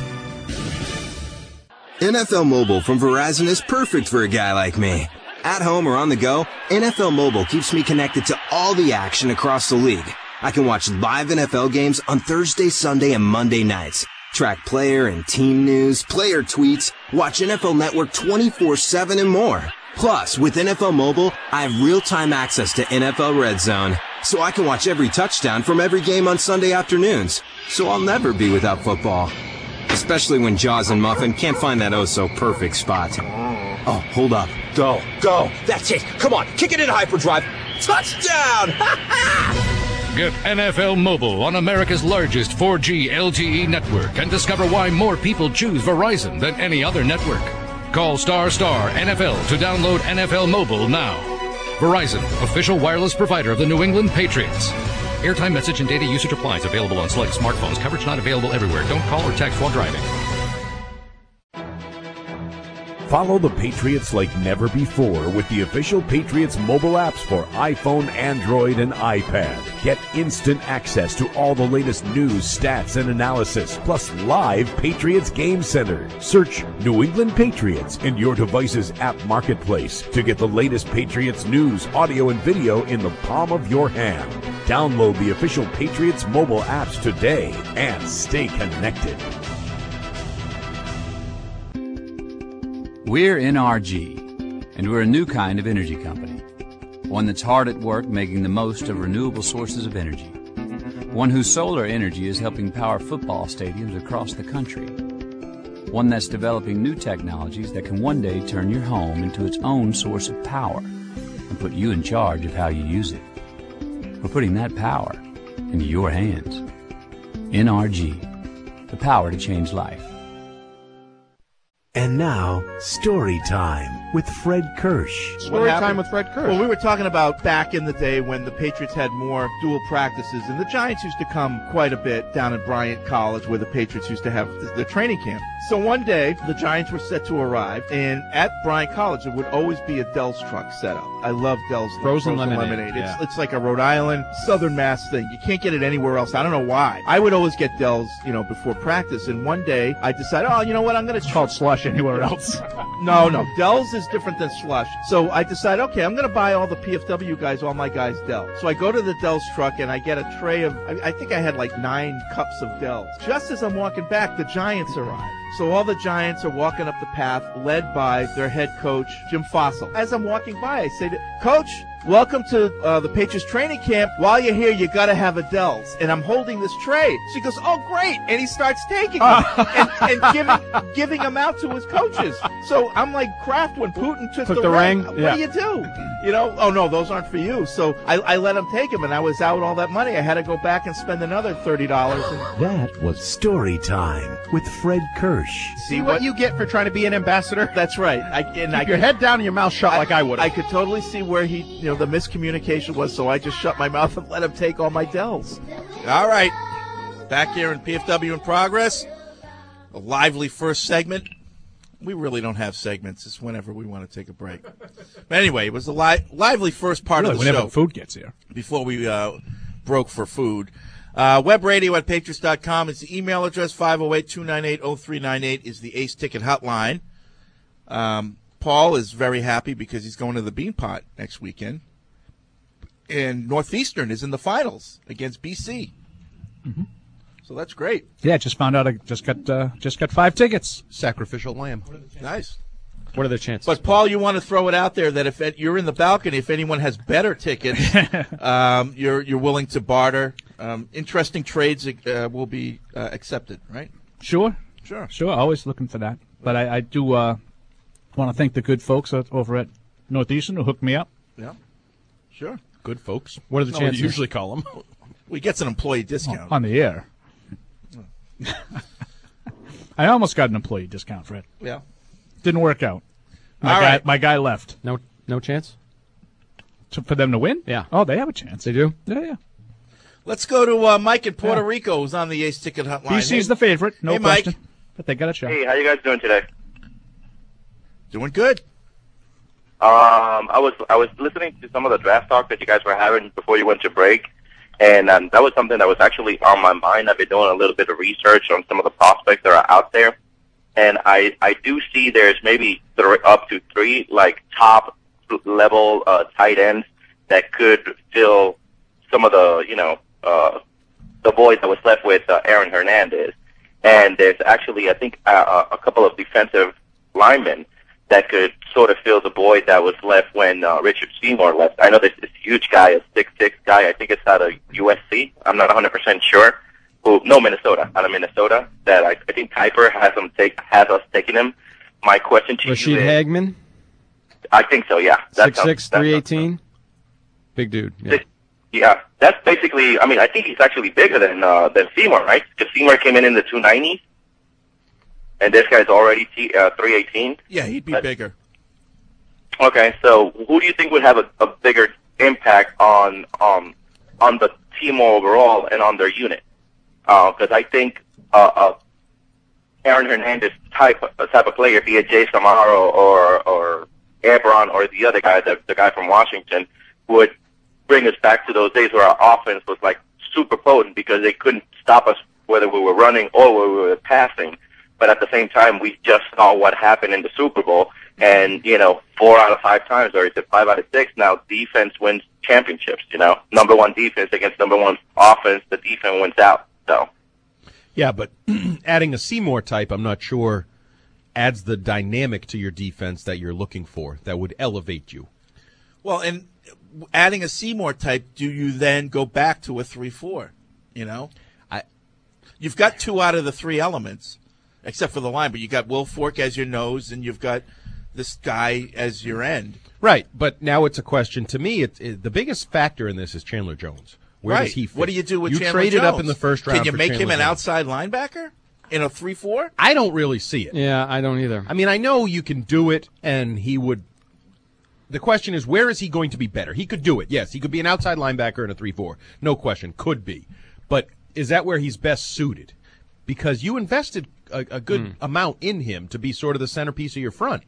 S18: N F L Mobile from Verizon is perfect for a guy like me. At home or on the go, N F L Mobile keeps me connected to all the action across the league. I can watch live N F L games on Thursday, Sunday, and Monday nights. Track player and team news, player tweets, watch N F L Network twenty-four seven and more. Plus, with N F L Mobile, I have real-time access to N F L Red Zone, so I can watch every touchdown from every game on Sunday afternoons. So I'll never be without football. Especially when Jaws and Muffin can't find that oh-so-perfect spot. Oh, hold up. Go. Go. That's it. Come on. Kick it in hyperdrive. Touchdown!
S19: Get N F L Mobile on America's largest four G L T E network and discover why more people choose Verizon than any other network. Call star star N F L to download N F L Mobile now. Verizon, official wireless provider of the New England Patriots. Airtime, message, and data usage applies. Available on select smartphones. Coverage not available everywhere. Don't call or text while driving.
S1: Follow the Patriots like never before with the official Patriots mobile apps for iPhone, Android, and iPad. Get instant access to all the latest news, stats, and analysis, plus live Patriots Game Center. Search New England Patriots in your device's app marketplace to get the latest Patriots news, audio, and video in the palm of your hand. Download the official Patriots mobile apps today and stay connected.
S20: We're N R G, and we're a new kind of energy company. One that's hard at work making the most of renewable sources of energy. One whose solar energy is helping power football stadiums across the country. One that's developing new technologies that can one day turn your home into its own source of power and put you in charge of how you use it. We're putting that power into your hands. N R G, the power to change life.
S21: And now, story time with Fred Kirsch.
S8: Story
S22: time with Fred Kirsch.
S8: Well, we were talking about back in the day when the Patriots had more dual practices, and the Giants used to come quite a bit down at Bryant College where the Patriots used to have the training camp. So one day, the Giants were set to arrive, and at Bryant College, there would always be a Dell's truck set up. I love Dell's
S10: frozen,
S8: frozen
S10: lemonade.
S8: lemonade.
S10: Yeah.
S8: It's, it's like a Rhode Island, Southern Mass thing. You can't get it anywhere else. I don't know why. I would always get Dell's, you know, before practice, and one day I decided, oh, you know what, I'm going to...
S11: It's called slush anywhere else.
S8: No, no. Dell's is different than slush. So I decided, okay, I'm going to buy all the P F W guys, all my guys, Dell. So I go to the Dell's truck and I get a tray of, I, I think I had like nine cups of Dell's. Just as I'm walking back, the Giants arrive. So all the Giants are walking up the path, led by their head coach, Jim Fossil. As I'm walking by, I say to Coach, welcome to uh, the Patriots training camp. While you're here, you got to have a Dell's. And I'm holding this tray. She goes, oh, great. And he starts taking them and, and giving giving them out to his coaches. So I'm like Kraft when Putin took,
S10: Took
S8: the,
S10: the
S8: ring.
S10: ring?
S8: What
S10: Yeah.
S8: do you do? You know, oh, no, those aren't for you. So I, I let him take them, and I was out all that money. I had to go back and spend another thirty dollars. And
S21: That was story time with Fred Kirsch.
S22: See what you get for trying to be an ambassador?
S8: That's right. I, and
S22: Keep
S8: I
S22: your head down and your mouth shut like I would have.
S8: I could totally see where he, you know, the miscommunication was, so I just shut my mouth and let him take all my Dells. All right. Back here in P F W in progress. A lively first segment. we really don't have segments. It's whenever we want to take a break. But anyway, it was a li- lively first part
S11: Really,
S8: of the
S11: whenever
S8: show.
S11: food gets here.
S8: Before we uh, broke for food. Uh, web radio at patriots dot com is the email address. five oh eight, two nine eight, oh three nine eight is the Ace Ticket hotline. Um, Paul is very happy because he's going to the Beanpot next weekend. And Northeastern is in the finals against B C.
S11: Mm-hmm.
S8: So that's great.
S11: Yeah, just found out I just got uh, just got five tickets.
S9: Sacrificial lamb.
S8: Nice.
S10: What are the chances?
S8: But, Paul, you want to throw it out there that if it, you're in the balcony, if anyone has better tickets, um, you're you're willing to barter. Um, interesting trades uh, will be uh, accepted, right?
S11: Sure.
S8: Sure.
S11: Sure, always looking for that. But I, I do uh, want to thank the good folks at, over at Northeastern who hooked me up.
S8: Yeah. Sure.
S9: Good folks.
S10: What are the
S9: Not
S10: chances?
S9: What you usually call them.
S8: We get an employee discount.
S11: On the air. I almost got an employee discount, Fred.
S8: Yeah.
S11: Didn't work out. My
S8: All
S11: guy,
S8: right.
S11: my guy left.
S10: No, no chance.
S11: To, for them to win?
S10: Yeah.
S11: Oh, they have a chance.
S10: They do.
S11: Yeah, yeah.
S8: Let's go to uh, Mike in Puerto
S11: Yeah.
S8: Rico, who's on the Ace Ticket hotline.
S11: B C's
S8: Hey-
S11: the favorite, no
S8: hey, Mike.
S11: question. But they got a shot.
S13: Hey, how you guys doing today?
S8: Doing good.
S13: Um, I was I was listening to some of the draft talk that you guys were having before you went to break, and um, that was something that was actually on my mind. I've been doing a little bit of research on some of the prospects that are out there, and I I do see there's maybe three, up to three like top level uh, tight ends that could fill some of the you know uh, the void that was left with uh, Aaron Hernandez, and there's actually I think uh, a couple of defensive linemen that could sort of fill the void that was left when uh, Richard Seymour left. I know there's this huge guy, a six six guy, I think it's out of U S C, I'm not one hundred percent sure, who, no, Minnesota, out of Minnesota, that I, I think Kuiper has, him take, has us taking him. My question to
S10: Rashid
S13: you is...
S10: Hagman,
S13: I think so, yeah. That
S10: six
S13: sounds-
S10: six,
S13: that
S10: three
S13: sounds-
S10: eighteen. Big dude. Yeah.
S13: Yeah, that's basically, I mean, I think he's actually bigger than uh, than Seymour, right? Because Seymour came in in the two nineties, and this guy's already t- uh, three eighteen.
S8: Yeah, he'd be
S13: That's-
S8: bigger.
S13: Okay, so who do you think would have a, a bigger impact on um on the team overall and on their unit? Because I think uh, uh, Aaron Hernandez type uh, type of player, be it Jay Samaro or or Ebron or the other guy, the, the guy from Washington, would bring us back to those days where our offense was like super potent because they couldn't stop us whether we were running or whether we were passing. But at the same time, we just saw what happened in the Super Bowl. And, you know, four out of five times, or is it five out of six now, defense wins championships, you know. Number one defense against number one offense, the defense wins out. So,
S9: Yeah, but adding a Seymour type, I'm not sure, adds the dynamic to your defense that you're looking for that would elevate you.
S8: Well, and adding a Seymour type, do you then go back to a three four? You know?
S9: I,
S8: You've got two out of the three elements, except for the line, but you got Will Fork as your nose, and you've got this guy as your end.
S9: Right, but now it's a question. To me, it, it, the biggest factor in this is Chandler Jones. Where
S8: right.
S9: does he fit?
S8: What do you do with
S9: you
S8: Chandler
S9: traded
S8: Jones?
S9: up in the first round.
S8: Can you
S9: for
S8: make
S9: Chandler
S8: him an
S9: Jones.
S8: outside linebacker in a three four?
S9: I don't really see it.
S10: Yeah, I don't either.
S9: I mean, I know you can do it, and he would. The question is, where is he going to be better? He could do it, yes. He could be an outside linebacker in a three four. No question. Could be. But is that where he's best suited? Because you invested a, a good
S10: Mm.
S9: amount in him to be sort of the centerpiece of your front.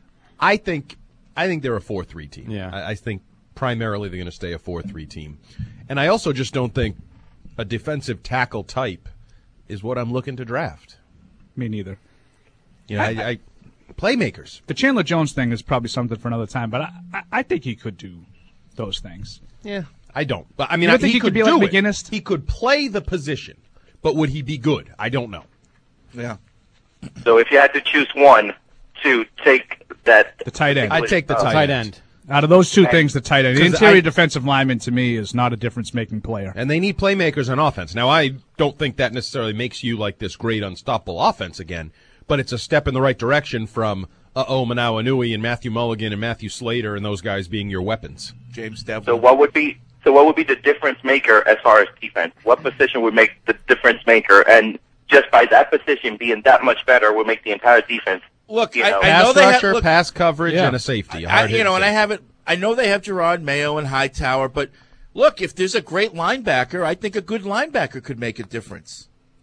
S9: I think I think they're a four three team.
S10: Yeah.
S9: I, I think primarily they're going to stay a four three team. And I also just don't think a defensive tackle type is what I'm looking to draft.
S11: Me neither.
S9: You know, I, I, I playmakers.
S11: The Chandler Jones thing is probably something for another time, but I, I, I think he could do those things.
S9: Yeah, I don't. But I mean,
S11: You don't
S9: I,
S11: think
S9: he,
S11: he
S9: could
S11: could be
S9: do
S11: like
S9: it.
S11: McGinnis?
S9: He could play the position, but would he be good? I don't know.
S8: Yeah.
S13: so if you had to choose one to take that,
S11: The tight end.
S9: I'd take the
S13: uh,
S9: tight,
S10: Tight
S9: end.
S10: end.
S11: Out of those two things, the tight end. The
S9: 'Cause
S11: interior
S9: I-
S11: defensive lineman, to me, is not a difference-making player.
S9: And they need playmakers on offense. Now, I don't think that necessarily makes you like this great unstoppable offense again, but it's a step in the right direction from uh-oh, Manawa Nui and Matthew Mulligan and Matthew Slater and those guys being your weapons.
S8: James Devlin.
S13: So what would be so what would be the difference maker as far as defense? What position would make the difference maker? And just by that position being that much better would make the entire defense.
S8: Look,
S13: you
S8: I,
S13: know,
S8: I
S9: Pass
S8: know they
S9: rusher,
S8: have look,
S9: pass coverage,
S10: Yeah.
S9: and a safety. a
S8: I,
S9: hard
S8: you know,
S9: hitting
S8: and I
S9: safety.
S8: haven't. I know they have Gerard Mayo and Hightower, but look, if there's a great linebacker, I think a good linebacker could make a difference.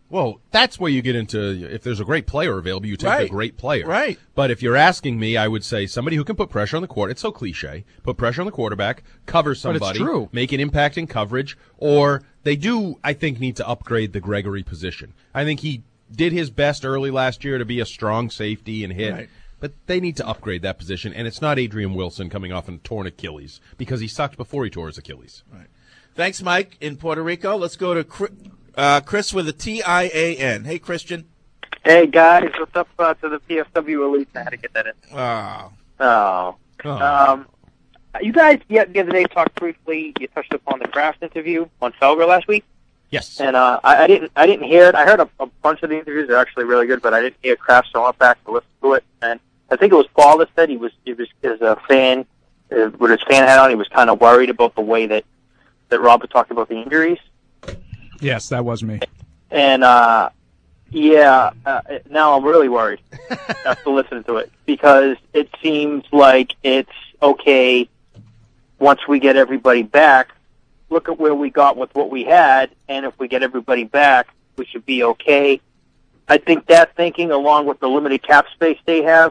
S9: Well, that's where you get into, if there's a great player available, you take
S8: Right.
S9: the great player.
S8: Right.
S9: But if you're asking me, I would say somebody who can put pressure on the court. It's so cliche. Put pressure on the quarterback, cover
S10: it's
S9: somebody,
S10: true.
S9: make an impact in coverage, or they do, I think, need to upgrade the Gregory position. I think he did his best early last year to be a strong safety and hit.
S8: Right.
S9: But they need to upgrade that position, and it's not Adrian Wilson coming off a torn Achilles, because he sucked before he tore his Achilles.
S8: Right. Thanks, Mike, in Puerto Rico. Let's go to Chris, uh, Chris with a T I A N. Hey, Christian.
S2: Hey guys, what's up uh, to the P F W Elite? I had to get that in.
S8: Oh.
S2: Oh. Um, you guys, yeah, the other day talked briefly. You touched upon the Kraft interview on Felger last week.
S9: Yes.
S2: And uh, I, I didn't, I didn't hear it. I heard a, a bunch of the interviews. They're actually really good, but I didn't hear Kraft, so I went back to listen to it. And I think it was Paul that said he was, he was as a fan, uh, with his fan hat on, he was kind of worried about the way that that Robert talked about the injuries.
S11: Yes, that was me.
S2: And, uh, yeah, uh, now I'm really worried after listening to it, because it seems like it's okay once we get everybody back. Look at where we got with what we had, and if we get everybody back, we should be okay. I think that thinking, along with the limited cap space they have,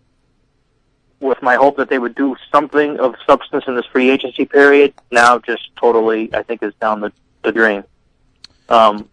S2: with my hope that they would do something of substance in this free agency period, now just totally, I think, is down the, the drain. Um,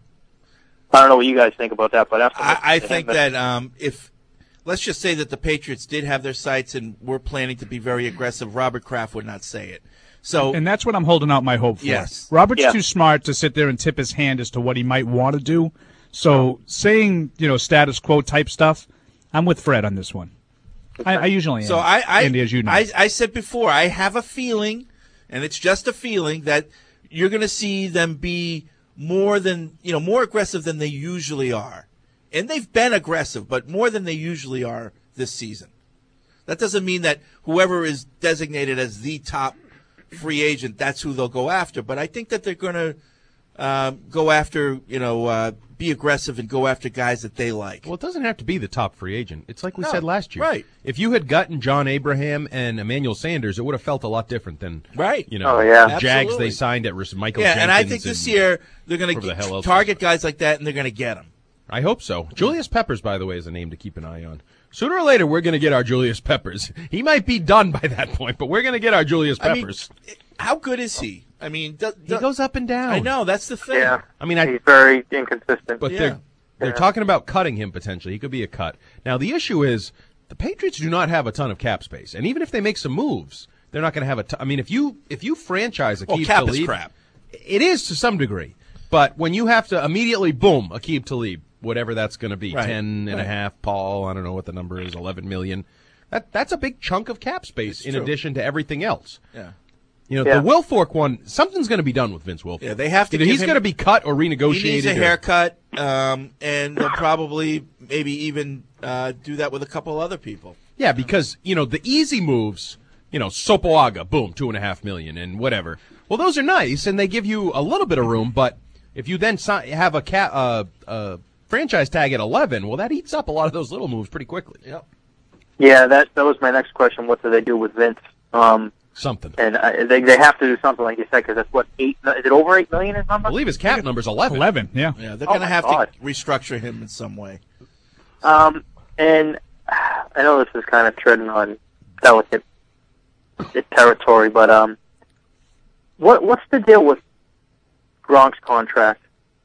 S2: I don't know what you guys think about that, but after
S8: I, I think that um, if let's just say that the Patriots did have their sights and were planning to be very aggressive, Robert Kraft would not say it. So,
S11: and that's what I'm holding out my hope for.
S8: Yes.
S11: Robert's
S8: Yeah.
S11: too smart to sit there and tip his hand as to what he might want to do. So saying, you know, status quo type stuff, I'm with Fred on this one. I, I usually am.
S8: So I, I,
S11: Andy, as you know.
S8: I, I said before, I have a feeling, and it's just a feeling, that you're going to see them be more than, you know, more aggressive than they usually are. And they've been aggressive, but more than they usually are this season. That doesn't mean that whoever is designated as the top free agent, that's who they'll go after. But I think that they're going to um, go after, you know, uh, be aggressive and go after guys that they like.
S9: Well, it doesn't have to be the top free agent. It's like we
S8: No,
S9: said last year.
S8: right.
S9: If you had gotten John Abraham and Emmanuel Sanders, it would have felt a lot different than,
S8: Right.
S9: you know,
S8: Oh, yeah.
S9: Jags
S8: Absolutely.
S9: they signed at Michael
S8: Yeah,
S9: Jenkins.
S8: and I think this year they're going
S9: whoever the hell
S8: to
S9: else
S8: target guys like that, and they're going to get them.
S9: I hope so. Julius Peppers, by the way, is a name to keep an eye on. Sooner or later, we're going to get our Julius Peppers. He might be done by that point, but we're going to get our Julius
S8: I mean,
S9: Peppers.
S8: How good is he? I mean, do,
S9: he goes up and down.
S8: I know, that's the thing.
S2: Yeah.
S9: I mean, I,
S2: he's very inconsistent.
S9: But
S8: Yeah.
S9: they're they're
S2: Yeah.
S9: talking about cutting him potentially. He could be a cut. Now the issue is the Patriots do not have a ton of cap space, and even if they make some moves, they're not going to have a ton. I mean, if you if you franchise Aqib
S8: Well, cap is
S9: Talib,
S8: crap.
S9: it is to some degree. But when you have to immediately boom Aqib Talib, whatever that's going to be,
S8: Right.
S9: ten and a
S8: Right.
S9: half, Paul, I don't know what the number is, eleven million. That that's a big chunk of cap space
S8: It's
S9: in
S8: true.
S9: addition to everything else.
S8: Yeah.
S9: You know,
S8: Yeah.
S9: the Wilfork one, something's going to be done with Vince Wilfork.
S8: Yeah, they have to
S9: Either
S8: give
S9: he's
S8: him-
S9: going to be cut or renegotiated.
S8: He needs a
S9: or-
S8: haircut, um, and they'll probably maybe even uh, do that with a couple other people.
S9: Yeah, because, you know, the easy moves, you know, Sopoaga, boom, two and a half million and whatever. Well, those are nice, and they give you a little bit of room, but if you then si- have a ca- uh, uh, franchise tag at eleven, well, that eats up a lot of those little moves pretty quickly.
S8: Yep.
S2: Yeah, that that was my next question. What do they do with Vince? Um,
S9: Something.
S2: And uh, they they have to do something, like you said, because that's what eight. Is it over eight million? His number?
S9: I believe his cap number's eleven.
S11: Eleven, yeah.
S8: Yeah, they're
S2: Oh
S8: going to
S2: my
S8: have
S2: God.
S8: to restructure him in some way.
S2: Um, and I know this is kind of treading on delicate territory, but um, what what's the deal with Gronk's contract?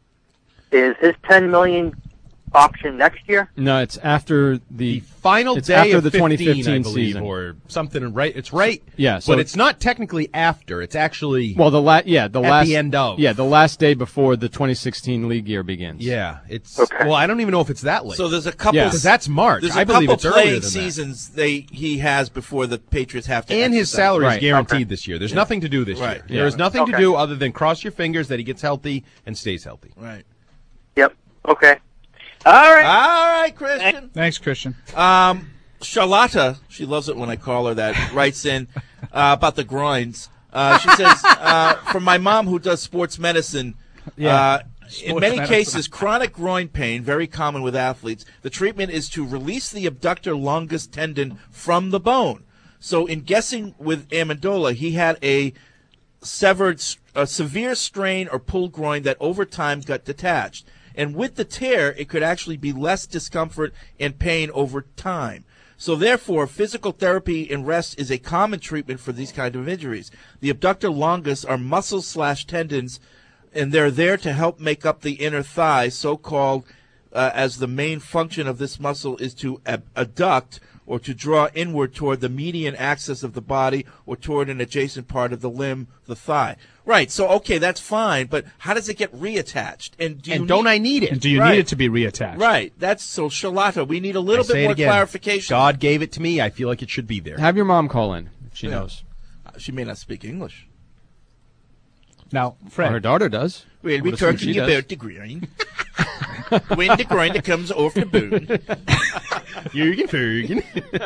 S2: Is his ten million option next year?
S10: No, it's after the,
S9: Final
S10: it's
S9: day
S10: after
S9: of
S10: the
S9: fifteen,
S10: twenty fifteen
S9: I believe,
S10: season.
S9: or something. Right? It's right.
S10: Yeah, so
S9: but it's not technically after. It's actually
S10: Well, the la- yeah, the
S9: at
S10: last
S9: the end of.
S10: yeah, the last day before the twenty sixteen league year begins.
S9: Yeah, it's
S2: Okay.
S9: well, I don't even know if it's that late.
S8: So there's a couple.
S10: Yeah.
S9: because that's March.
S8: There's
S9: I
S8: a
S9: believe
S8: couple
S9: it's earlier
S8: playing
S9: than that.
S8: seasons they he has before the Patriots have to.
S9: And his
S8: exercise.
S9: salary
S10: Right.
S9: is guaranteed
S2: Okay.
S9: this year. There's
S8: Yeah.
S9: nothing to do this
S8: Right.
S9: year.
S10: Yeah.
S9: There is nothing to
S2: Okay.
S9: do other than cross your fingers that he gets healthy and stays healthy.
S8: Right.
S2: Yep. Okay. All right.
S8: All right, Christian.
S11: Thanks, Christian.
S8: Um, Charlotta, she loves it when I call her that, writes in uh, about the groins. Uh, she says, uh, from my mom who does sports medicine,
S11: Yeah.
S8: uh, in
S11: Sports
S8: many
S11: medicine.
S8: cases, chronic groin pain, very common with athletes, the treatment is to release the abductor longus tendon from the bone. So in guessing with Amendola, he had a severed, a severe strain or pulled groin that over time got detached. And with the tear, it could actually be less discomfort and pain over time. So therefore, physical therapy and rest is a common treatment for these kind of injuries. The abductor longus are muscles slash tendons, and they're there to help make up the inner thigh, so-called uh, as the main function of this muscle is to ab- adduct or to draw inward toward the median axis of the body or toward an adjacent part of the limb, the thigh. Right, so, okay, that's fine, but how does it get reattached? And, do you
S22: And don't
S8: need-
S22: I need it?
S11: And do you
S8: Right.
S11: need it to be reattached?
S8: Right, that's so, Shalata, we need a little
S22: I say
S8: bit
S22: it
S8: more
S22: again.
S8: clarification.
S22: God gave it to me. I feel like it should be there.
S10: Have your mom call in if she
S8: Yeah.
S10: knows.
S8: Uh, She may not speak English.
S11: Now,
S10: Well,
S11: Fred.
S10: her daughter does.
S8: Well,
S10: I
S8: we're
S10: would assume
S8: talking
S10: she does.
S8: about the grain. When the grain that comes off the bone.
S22: Jürgen Fergen.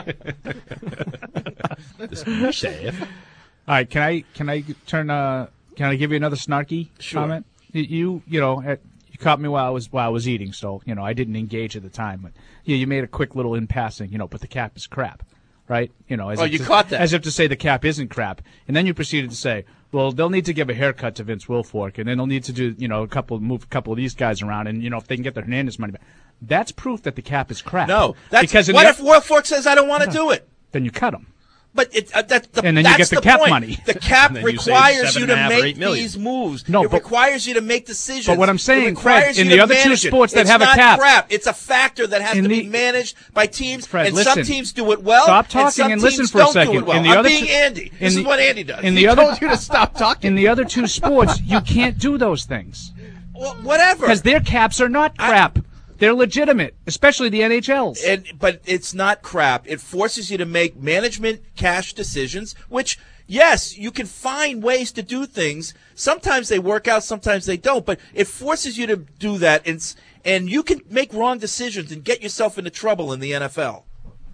S22: This chef.
S11: All right, can I can I turn? Uh, can I give you another snarky
S8: Sure.
S11: comment? You you, you know at, you caught me while I was while I was eating, so you know I didn't engage at the time. But yeah, you made a quick little in passing, you know. But the cap is crap, right? You know, as
S8: Oh,
S11: if
S8: you
S11: to,
S8: caught that.
S11: as if to say the cap isn't crap, and then you proceeded to say, well, they'll need to give a haircut to Vince Wilfork, and then they'll need to do you know a couple move a couple of these guys around, and you know if they can get their Hernandez money back, that's proof that the cap is crap.
S8: No, that's
S11: because in
S8: what
S11: the-
S8: if Wilfork says I don't want to do it?
S11: Then you cut him.
S8: But it, uh, that, the,
S11: And then you
S8: that's
S11: get the
S8: the
S11: cap
S8: point.
S11: money.
S8: The cap
S22: And then you save
S8: requires
S22: seven
S8: you
S22: and
S8: to
S22: a half or
S8: make
S22: eight million.
S8: these moves.
S11: No,
S8: it
S11: but-
S8: requires you to make decisions.
S11: But what I'm saying,
S8: it requires
S11: Fred, in
S8: you
S11: the
S8: to
S11: other two
S8: manage it.
S11: sports that
S8: It's
S11: have a
S8: not
S11: cap-
S8: crap. It's a factor that has
S11: In
S8: to
S11: the-
S8: be managed by teams,
S11: Fred,
S8: and
S11: listen.
S8: some teams do it well.
S11: Stop
S8: and
S11: talking
S8: some
S11: and listen
S8: teams
S11: for a
S8: don't
S11: second.
S8: Do it well.
S11: In the
S8: I'm
S11: other
S8: being
S11: two-
S8: Andy.
S11: in
S8: This
S11: the-
S8: is what Andy does.
S11: in the
S22: He
S11: other
S22: told you to stop talking.
S11: in the other two sports, you can't do those things
S8: Well, whatever.
S11: because their caps are not crap. They're legitimate, especially the N H L's.
S8: And, but it's not crap. It forces you to make management cash decisions, which, yes, you can find ways to do things. Sometimes they work out, sometimes they don't, but it forces you to do that, and, s- and you can make wrong decisions and get yourself into trouble in the N F L.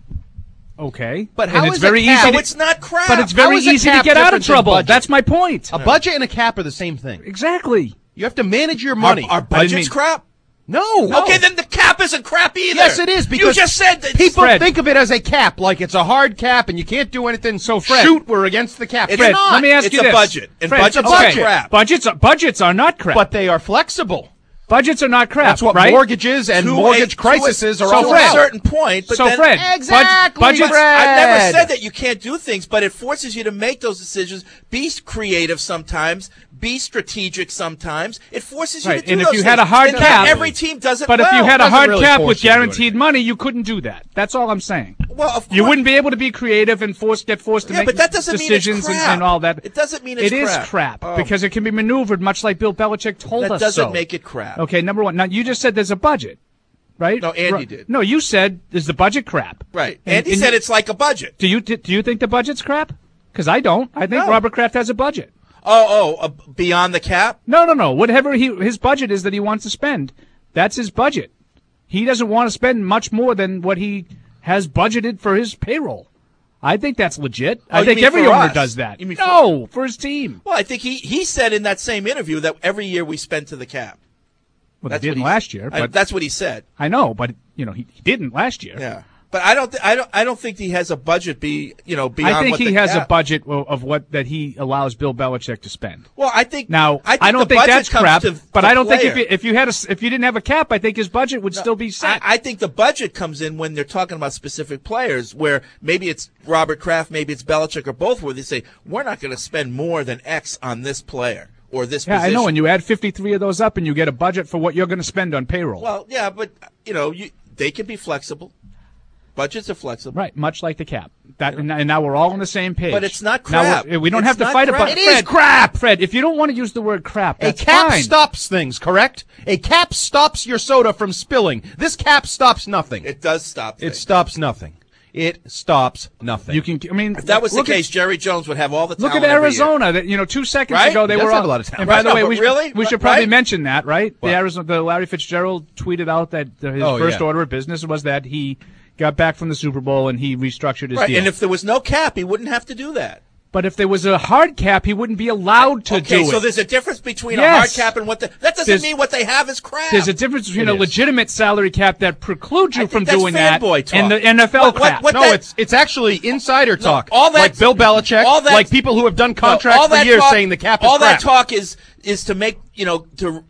S11: Okay,
S22: But
S11: and
S22: how
S11: it's
S22: is a
S11: very
S22: cap-
S11: easy.
S8: So
S11: to,
S8: it's not crap.
S11: but it's
S22: How
S11: very
S22: is a
S11: easy to
S22: cap
S11: get out of
S22: different than
S11: trouble.
S22: budget?
S11: That's my point.
S22: A budget and a cap are the same thing.
S11: Exactly.
S22: You have to manage your money.
S8: Our, our budget's
S11: mean-
S8: crap?
S22: no.
S8: Okay, then the cap isn't crap either.
S22: Yes, it is because
S8: you just said that
S22: people
S11: Fred.
S22: think of it as a cap, like it's a hard cap, and you can't do anything. So
S11: Fred.
S22: shoot, we're against the cap.
S8: It's
S22: Fred,
S8: not.
S11: Let me ask
S8: It's
S11: you
S8: a
S11: this.
S8: budget, and
S11: Fred,
S8: budgets
S11: okay.
S8: are crap.
S11: Budgets are, budgets are not crap.
S22: but they are flexible.
S11: budgets are not crap.
S22: That's what
S11: right?
S22: mortgages and
S8: To
S22: mortgage
S8: a- to
S22: crises
S8: a,
S22: are
S8: so
S22: all
S8: to a
S22: about.
S8: certain point. But
S11: So,
S8: then,
S11: Fred,
S22: Exactly,
S11: bud- budgets.
S22: Fred.
S8: I've never said that you can't do things, but it forces you to make those decisions. Be creative sometimes. Be strategic sometimes. It forces you
S11: Right,
S8: to do
S11: and if
S8: those
S11: you had a
S8: things.
S11: hard
S8: and not
S11: cap-
S8: every team does it
S11: But
S8: well.
S11: if you had a
S22: doesn't
S11: hard
S22: really
S11: cap
S22: force
S11: with
S22: you to do
S11: guaranteed money, you couldn't do that. That's all I'm saying.
S8: well, of
S11: You
S8: course-
S11: wouldn't be able to be creative and force get forced to
S8: Yeah,
S11: make
S8: but that doesn't mean it's
S11: decisions and,
S8: crap.
S11: and all that.
S8: It doesn't mean it's
S11: It is
S8: crap.
S11: crap
S8: Oh.
S11: because it can be maneuvered, much like Bill Belichick told
S8: That
S11: us
S8: doesn't
S11: so.
S8: make it crap.
S11: Okay, number one. Now you just said there's a budget, right?
S8: No, Andy
S11: Right.
S8: did.
S11: No, you said is the budget crap?
S8: Right.
S11: And-
S8: Andy
S11: and
S8: said
S11: you-
S8: it's like a budget.
S11: Do you do you think the budget's crap? Because I don't. I think
S8: No.
S11: Robert Kraft has a budget.
S8: Oh, oh, uh, beyond the cap?
S11: No, no, no. Whatever he his budget is that he wants to spend, that's his budget. He doesn't want to spend much more than what he has budgeted for his payroll. I think that's legit.
S8: Oh,
S11: I
S8: you
S11: think
S8: mean
S11: every
S8: for
S11: owner
S8: us?
S11: does that.
S8: You mean for-
S11: no, for his team.
S8: Well, I think he, he said in that same interview that every year we spend to the cap.
S11: Well,
S8: That's
S11: they
S8: what
S11: didn't
S8: he-
S11: last year,
S8: I-
S11: but
S8: that's what he said.
S11: I know, but you know he, he didn't last year.
S8: Yeah, but I don't, th- I don't, I don't think he has a budget. Be you know beyond.
S11: I think
S8: what
S11: he
S8: the
S11: has
S8: cap.
S11: a budget of, of what that he allows Bill Belichick to spend.
S8: Well, I think
S11: Now
S8: I, think
S11: don't
S8: the
S11: think
S8: budget
S11: that's
S8: comes
S11: crap,
S8: to
S11: but
S8: the
S11: I don't think if
S8: player.
S11: you, if you had a s- if you didn't have a cap, I think his budget would still be set.
S8: I, I think the budget comes in when they're talking about specific players, where maybe it's Robert Kraft, maybe it's Belichick, or both, where they say we're not going to spend more than X on this player or this.
S11: yeah,
S8: position.
S11: I know. And you add fifty-three of those up, and you get a budget for what you're going to spend on payroll.
S8: Well, yeah, but you know, you, they can be flexible. Budgets are flexible.
S11: Right, much like the cap. That and, and now we're all on the same page.
S8: But it's not
S11: Now
S8: crap.
S11: we're- we don't
S8: It's
S11: have to
S8: not
S11: fight
S8: crap.
S11: about
S8: It
S11: Fred,
S22: is crap.
S11: Fred, if you don't want to use the word crap,
S22: A
S11: that's
S22: cap
S11: fine.
S22: stops things, correct? A cap stops your soda from spilling. This cap stops nothing.
S8: It does stop.
S22: It
S8: things.
S22: stops nothing. It stops nothing.
S11: You can. I mean,
S8: If that was the
S11: look at-
S8: case, Jerry Jones would have all the
S11: Look
S8: talent
S11: at
S8: every
S11: Arizona. That you know, two seconds
S8: Right?
S11: ago they
S22: He does
S11: were
S22: have
S11: all,
S22: a lot of talent.
S11: And by
S8: Right,
S11: the
S8: no,
S11: way,
S8: but
S11: we should,
S8: really?
S11: we should
S8: Right?
S11: probably mention that, right?
S22: What?
S11: The Arizona, the Larry Fitzgerald tweeted out that the, his
S22: Oh,
S11: first
S22: yeah.
S11: order of business was that he got back from the Super Bowl and he restructured his
S8: year. Right,
S11: deal.
S8: and if there was no cap, he wouldn't have to do that.
S11: but if there was a hard cap, he wouldn't be allowed to
S8: okay,
S11: do
S8: so
S11: it.
S8: there's a difference between a
S11: Yes.
S8: hard cap and what the. That doesn't
S11: There's-
S8: mean what they have is crap.
S11: There's a difference between
S22: It
S11: a
S22: is.
S11: legitimate salary cap that precludes you
S8: I think
S11: from
S8: that's
S11: doing that
S8: fanboy talk.
S11: and the N F L
S8: What- what-
S11: cap.
S8: what
S22: no,
S8: that-
S22: it's it's actually insider talk.
S8: all that-
S22: like Bill Belichick,
S8: all that-
S22: like people who have done
S8: No,
S22: contracts
S8: all
S22: for
S8: that
S22: years
S8: talk-
S22: saying the cap is
S8: all
S22: crap.
S8: that talk is is to make you know to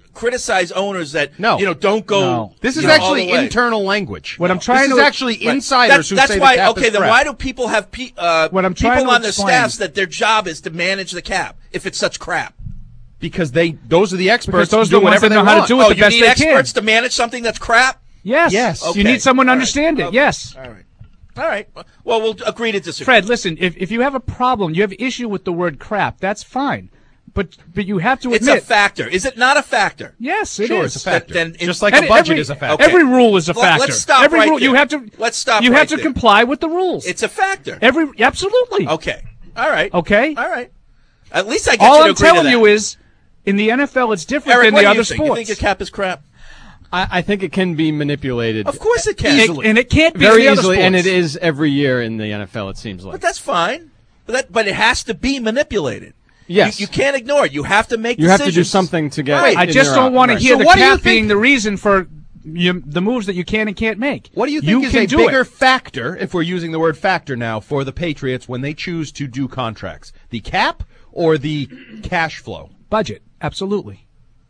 S8: criticize owners that
S9: No.
S8: you know don't go.
S9: No. This is
S8: you know, all
S9: actually
S8: the way.
S9: internal language.
S11: What I'm
S9: No.
S11: trying
S9: this
S11: to
S9: is actually
S8: Right.
S9: insiders
S8: That's,
S9: who
S8: that's
S9: say
S8: why.
S9: the cap
S8: okay,
S9: is
S8: then
S9: crap.
S8: why do people have pe- uh,
S11: What I'm trying
S8: people
S11: to
S8: on their
S11: explain-
S8: staffs that their job is to manage the cap if it's such crap?
S9: Because they those are the experts
S11: Because those
S9: who
S11: are
S9: do
S11: the ones
S9: whatever
S11: that know
S9: they
S11: how to
S9: want.
S11: do it
S8: Oh,
S11: the
S8: you
S11: best
S8: need
S11: they
S8: experts
S11: can.
S8: to manage something that's crap?
S11: Yes.
S9: Yes.
S11: You
S8: Okay.
S11: need someone to
S8: All right.
S11: understand it.
S8: Okay.
S11: Yes.
S8: All right. All right. Well, we'll agree to disagree.
S11: Fred, listen, if if you have a problem, you have issue with the word crap, that's fine. But but you have to
S8: It's
S11: admit
S8: a factor. Is it not a factor?
S11: Yes, it
S9: Sure,
S11: is.
S9: it's a factor.
S8: Then- then-
S9: Just like
S11: And
S9: a budget
S11: every,
S9: is a factor.
S11: Every rule is a
S8: Well,
S11: factor.
S8: let's stop
S11: every
S8: right
S11: rule you
S8: there.
S11: have to
S8: Let's stop
S11: You
S8: right
S11: have to
S8: there.
S11: comply with the rules.
S8: It's a factor.
S11: Every absolutely.
S8: Okay. All right.
S11: Okay?
S8: All right. At least I get
S11: All
S8: you to
S11: I'm
S8: agree
S11: telling
S8: to that.
S11: you is in the N F L it's different
S8: Eric,
S11: than
S8: what
S11: the
S8: do
S11: other
S8: you think?
S11: sports.
S8: You think your cap is crap?
S10: I, I think it can be manipulated.
S8: Of course it can.
S11: It- and it can't be
S10: very
S11: in the other
S10: easily, and it
S11: sports.
S10: is every year in the N F L. It seems like.
S8: But that's fine. But that, but it has to be manipulated.
S10: Yes.
S8: You, you can't ignore it. You have to make
S10: You have
S8: decisions.
S10: to do something to get.
S8: Right.
S11: I
S10: in
S11: just
S10: or
S11: don't
S10: out.
S11: want to
S10: Right.
S11: hear
S9: So
S11: the
S9: what do you
S11: cap
S9: think-
S11: being the reason for you, the moves that you can and can't make.
S9: What do you think
S11: you
S9: is
S11: can
S9: a
S11: do
S9: bigger
S11: it.
S9: factor, if we're using the word factor now, for the Patriots when they choose to do contracts? The cap or the cash flow?
S11: budget? Absolutely.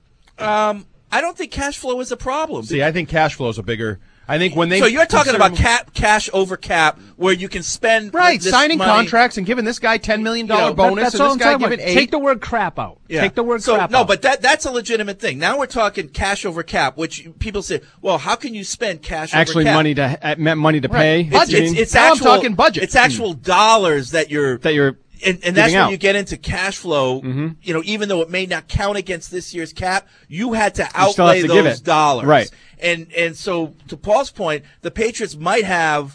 S8: Um, I don't think cash flow is a problem.
S9: See, I think cash flow is a bigger. I think when they
S8: so you're talking
S9: consider-
S8: about cap, cash over cap, where you can spend
S9: right
S8: this
S9: signing
S8: money.
S9: contracts and giving this guy ten million dollar
S8: You know,
S9: bonus
S11: That's
S9: and
S11: all
S9: this
S11: I'm
S9: guy
S11: talking
S9: giving
S11: about.
S9: eight.
S11: Take the word crap out.
S8: Yeah.
S11: Take the word
S8: so,
S11: crap
S8: no,
S11: out.
S8: but that that's a legitimate thing. Now we're talking cash over cap, which people say, well, how can you spend cash
S10: Actually,
S8: over cap?
S10: money to uh, meant money to
S9: Right.
S10: pay.
S8: It's,
S9: Budget.
S8: it's, it's
S9: Now I'm
S8: actual,
S9: talking budget.
S8: It's actual dollars that you're
S10: that you're
S8: and, and that's
S10: giving
S8: when
S10: out.
S8: you get into cash flow.
S10: Mm-hmm.
S8: You know, even though it may not count against this year's cap, you had to
S10: still have
S8: outlay
S10: to give
S8: those
S10: it.
S8: dollars.
S10: Right.
S8: And and so to Paul's point, the Patriots might have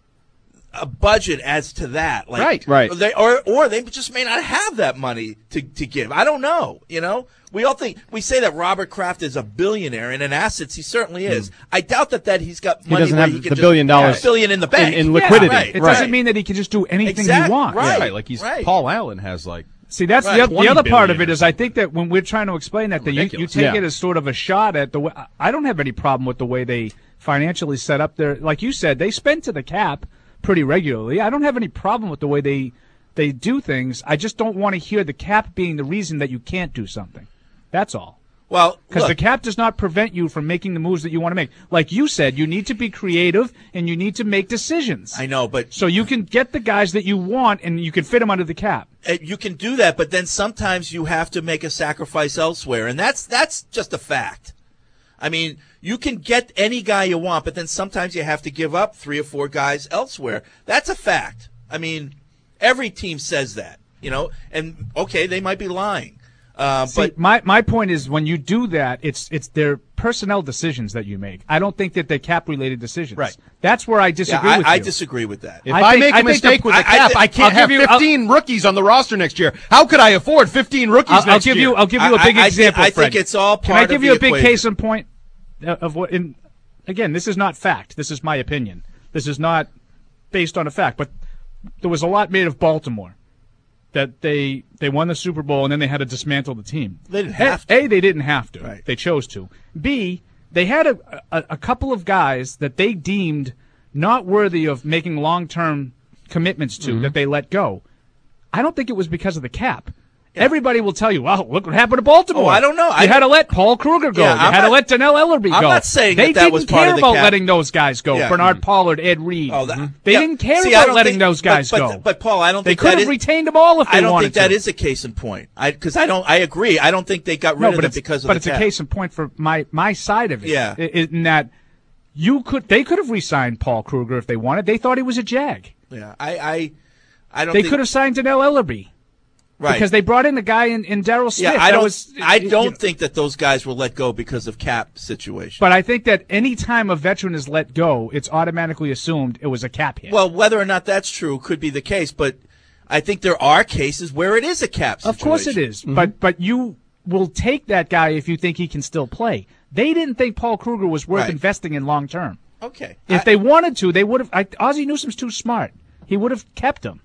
S8: a budget as to that. Like,
S10: Right. Right.
S8: They, or or they just may not have that money to, to give. I don't know. You know, we all think we say that Robert Kraft is a billionaire, and in assets he certainly is.
S10: Mm.
S8: I doubt that that he's got
S10: He
S8: money
S10: doesn't
S8: where
S10: have
S8: he can
S10: the
S8: just
S10: billion dollars
S8: a billion in the bank
S10: in
S11: Yeah,
S10: liquidity.
S8: right.
S11: It
S10: Right.
S11: doesn't mean that he can just do anything
S8: Exact-
S11: he wants.
S8: right.
S9: Right, like he's
S8: Right.
S9: Paul Allen has like
S11: See, that's
S8: Right.
S11: the, oth- the
S9: twenty
S11: other part of
S9: billion
S11: it
S9: or
S11: is I think that when we're trying to explain that, that you, you
S9: Ridiculous.
S11: take
S10: Yeah.
S11: it as sort of a shot at the way. I don't have any problem with the way they financially set up their. Like you said, they spend to the cap pretty regularly. I don't have any problem with the way they they do things. I just don't want to hear the cap being the reason that you can't do something. That's all.
S8: Well,
S11: Because the
S8: look,
S11: cap does not prevent you from making the moves that you want to make. Like you said, you need to be creative and you need to make decisions.
S8: I know, but
S11: So you can get the guys that you want and you can fit them under the cap.
S8: uh, you can do that, but then sometimes you have to make a sacrifice elsewhere, and that's that's just a fact. I mean, you can get any guy you want, but then sometimes you have to give up three or four guys elsewhere. That's a fact. I mean, every team says that, you know, and okay, they might be lying. Uh,
S11: See,
S8: but
S11: my my point is when you do that, it's it's their personnel decisions that you make. I don't think that they're cap related decisions.
S8: Right.
S11: That's where I
S8: yeah,
S11: disagree
S8: I,
S11: with
S8: I
S11: you.
S8: disagree with that.
S9: If
S11: I
S9: I,
S11: think-
S9: make
S11: I
S9: a
S11: think
S9: mistake
S11: the-
S9: with
S11: I-
S9: the cap,
S8: I
S9: I,
S8: thi-
S9: can't
S11: I'll
S9: have
S11: give you- I'll-
S9: fifteen rookies on the roster next year. How could I afford fifteen rookies
S11: I'll, I'll
S9: next
S11: give
S9: year?
S11: you I'll give you a
S8: I-
S11: big
S8: I- I
S11: example.
S8: think- I
S11: Fred.
S8: think it's all
S11: Can I
S8: part
S11: give
S8: of
S11: you
S8: the
S11: a big
S8: equation.
S11: case in point of what? In again, this is not fact. This is my opinion. This is not based on a fact. But there was a lot made of Baltimore. That they they won the Super Bowl and then they had to dismantle the team.
S8: They didn't
S11: A,
S8: have to.
S11: A, they didn't have to.
S8: Right.
S11: They chose to. B, they had a, a a couple of guys that they deemed not worthy of making long term commitments to
S8: Mm-hmm.
S11: that they let go. I don't think it was because of the cap. Everybody will tell you, well, look what happened to Baltimore.
S8: Oh, I don't know.
S11: You
S8: I-
S11: had to let Paul Kruger go.
S8: Yeah,
S11: you
S8: I'm
S11: had to
S8: not-
S11: let Donnell Ellerby go.
S8: I'm not saying
S11: they
S8: that that
S11: didn't
S8: was
S11: care
S8: part of the
S11: about
S8: cap.
S11: letting those guys go.
S8: Yeah.
S11: Bernard Pollard, Ed Reed.
S8: Oh, that,
S11: They
S8: yeah.
S11: didn't care
S8: See, I
S11: about
S8: don't
S11: letting
S8: think-
S11: those guys
S8: but,
S11: go.
S8: But, but Paul, I don't
S11: they
S8: think
S11: could
S8: that
S11: have
S8: is-
S11: retained them all if they
S8: I don't
S11: wanted
S8: think that
S11: to.
S8: is a case in point. I because I don't. I agree. I don't think they got rid
S11: No,
S8: of
S11: but
S8: them
S11: it's,
S8: because of
S11: but
S8: the
S11: it's
S8: cap.
S11: a case in point for my my side of it.
S8: Yeah.
S11: I- in that you could they could have re-signed Paul Kruger if they wanted. They thought he was a Jag.
S8: Yeah, I, I, I don't.
S11: They
S8: think,
S11: could have signed Donnell Ellerby.
S8: right
S11: Because they brought in the guy in, in Darryl Smith.
S8: Yeah, I
S11: That
S8: don't.
S11: was-
S8: I
S11: you
S8: don't
S11: know.
S8: think that those guys were let go because of cap situation.
S11: But I think that any time a veteran is let go, it's automatically assumed it was a cap hit.
S8: Well, whether or not that's true could be the case, but I think there are cases where it is a cap situation.
S11: Of course it is. But but you will take that guy if you think he can still play. They didn't think Paul Kruger was worth
S8: Right.
S11: investing in long term.
S8: Okay.
S11: If
S8: I-
S11: they wanted to, they would have. I, Ozzie Newsome's too smart. He would have kept him.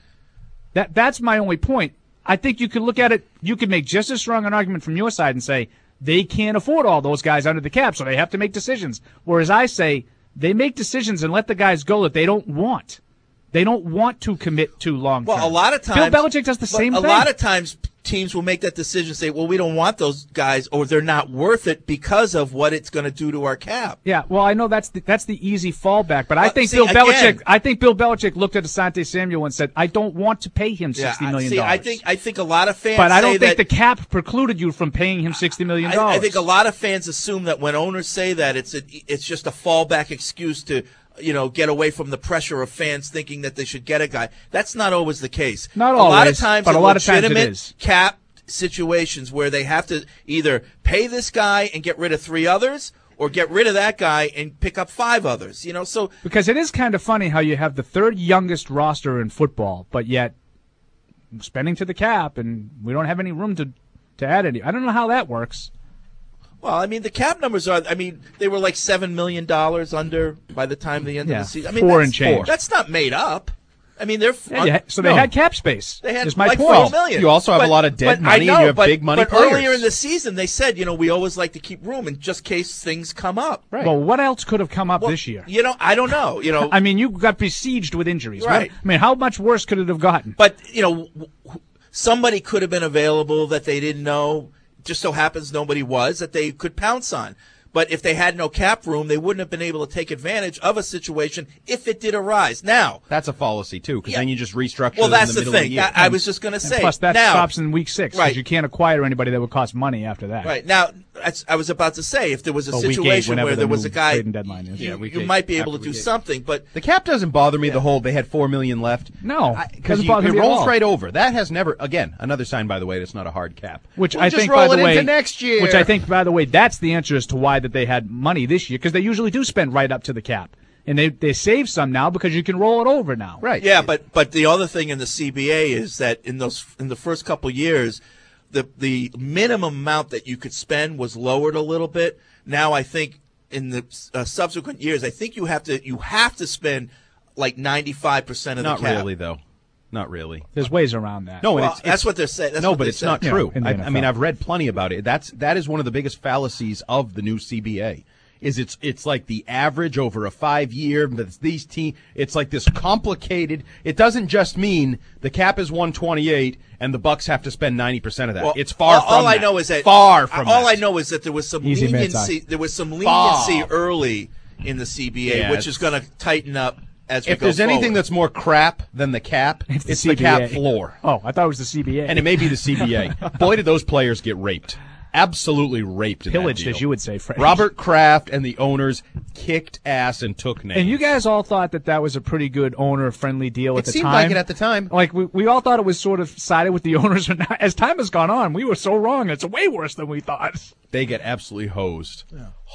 S11: That that's my only point. I think you could look at it. You could make just as strong an argument from your side and say they can't afford all those guys under the cap, so they have to make decisions. Whereas I say they make decisions and let the guys go that they don't want. They don't want to commit to long term.
S8: Well, a lot of times,
S11: Bill Belichick does the
S8: but
S11: same
S8: a
S11: thing.
S8: lot of times, teams will make that decision, say, well, we don't want those guys, or they're not worth it because of what it's going to do to our cap.
S11: Yeah, well, I know that's the, that's the easy fallback, but I
S8: Well,
S11: think
S8: see,
S11: Bill Belichick.
S8: again-
S11: I think Bill Belichick looked at Asante Samuel and said, "I don't want to pay him sixty
S8: Yeah, I-
S11: million
S8: see,
S11: dollars."
S8: I think I think a lot of fans,
S11: but I don't
S8: say
S11: think
S8: that,
S11: the cap precluded you from paying him sixty million
S8: I,
S11: dollars.
S8: I think a lot of fans assume that when owners say that, it's a, it's just a fallback excuse to, you know, get away from the pressure of fans thinking that they should get a guy. That's not always the case.
S11: Not
S8: a lot of
S11: always,
S8: times,
S11: but
S8: in
S11: a lot of times it
S8: legitimate
S11: is.
S8: cap situations where they have to either pay this guy and get rid of three others, or get rid of that guy and pick up five others. You know, so
S11: Because it is kind of funny how you have the third youngest roster in football, but yet spending to the cap, and we don't have any room to, to add any. I don't know how that works.
S8: Well, I mean, the cap numbers are, I mean, they were like seven million dollars under by the time the end
S11: Yeah,
S8: of the season. I mean,
S11: four
S8: that's,
S11: and change.
S8: That's not made up. I mean, they're
S11: Yeah, you ha- so they
S8: no.
S11: had cap space.
S8: They had
S11: is my
S8: like
S11: point.
S8: four million.
S9: You also have a
S8: But-
S9: lot of dead
S8: but
S9: money
S8: I
S9: and
S8: know,
S9: you have
S8: but,
S9: big money
S8: But
S9: players.
S8: earlier in the season, they said, you know, we always like to keep room in just case things come up.
S11: Right. Well, what else could have come up
S8: Well,
S11: this year?
S8: You know, I don't know. You know,
S11: I mean, you got besieged with injuries.
S8: Right.
S11: What- I mean, how much worse could it have gotten?
S8: But, you know, w- w- somebody could have been available that they didn't know. Just so happens nobody was that they could pounce on. But if they had no cap room, they wouldn't have been able to take advantage of a situation if it did arise. Now,
S9: That's a fallacy, too, because then you just restructure
S8: well,
S9: in
S8: that's
S9: the
S8: the
S9: middle of
S8: thing.
S9: the year.
S8: I, I was just going to
S11: And
S8: say.
S11: plus, that
S8: now,
S11: stops in week six because
S8: Right.
S11: you can't acquire anybody that would cost money after that.
S8: Right. Now, that's- I was about to say, if there was a
S11: Or week eight,
S8: situation
S11: whenever
S8: where
S11: the
S8: there was
S11: new
S8: a guy,
S11: trading deadline is.
S8: you,
S11: Yeah, week
S8: you
S11: eight,
S8: might be able
S11: after
S8: to do
S11: week eight.
S8: something. But
S9: The cap doesn't bother me the whole they had four million left.
S11: No,
S9: Because
S11: doesn't bother
S9: it
S11: me at
S9: rolls
S11: all.
S9: right over. That has never, again, another sign, by the way, that's not a hard cap.
S11: Which
S9: We'll
S11: I
S9: just
S11: think,
S9: roll
S11: by the
S9: it
S11: way,
S9: into next year.
S11: which I think, by the way, that's the answer as to why that they had money this year, because they usually do spend right up to the cap, and they they save some now because you can roll it over now.
S9: Right.
S8: Yeah, but but the other thing in the C B A is that in those in the first couple years, the the minimum amount that you could spend was lowered a little bit. Now I think in the uh, subsequent years, I think you have to you have to spend like ninety-five percent of
S9: Not
S8: the cap.
S9: really, though. Not really.
S11: There's ways around that.
S9: No, and
S8: Well,
S9: it's,
S8: that's
S9: it's-
S8: what they're saying. That's
S9: no,
S8: what
S9: but
S8: they
S9: it's
S8: said.
S9: not
S11: Yeah,
S9: true.
S11: in the
S9: I,
S11: N F L.
S9: I mean, I've read plenty about it. That's that is one of the biggest fallacies of the new C B A. Is it's it's like the average over a five year. But it's these team. It's like this complicated. It doesn't just mean the cap is one twenty-eight and the Bucks have to spend ninety percent of that.
S8: Well,
S9: it's far
S8: all,
S9: from
S8: all I
S9: that.
S8: know is that
S9: far from
S8: all
S9: that.
S8: I know is that there was some
S11: Easy
S8: leniency.
S11: mid-side.
S8: There was some
S9: Far.
S8: leniency early in the C B A,
S9: Yeah,
S8: which
S9: it's-
S8: is going to tighten up as we
S9: If
S8: go
S9: there's anything
S8: forward.
S9: that's more crap than the cap,
S11: It's
S9: it's,
S11: the
S9: the,
S11: C B A.
S9: cap floor.
S11: Oh, I thought it was the C B A.
S9: And it may be the C B A. Boy, did those players get raped. Absolutely raped. in that
S11: Pillaged,
S9: deal.
S11: as you would say, Fred.
S9: Robert Kraft and the owners kicked ass and took names.
S11: And you guys all thought that that was a pretty good owner-friendly deal
S9: It
S11: at the
S9: seemed
S11: time.
S9: like it at the time.
S11: Like we, we all thought it was sort of sided with the owners, but now, as time has gone on, we were so wrong. It's way worse than we thought.
S9: They get absolutely hosed.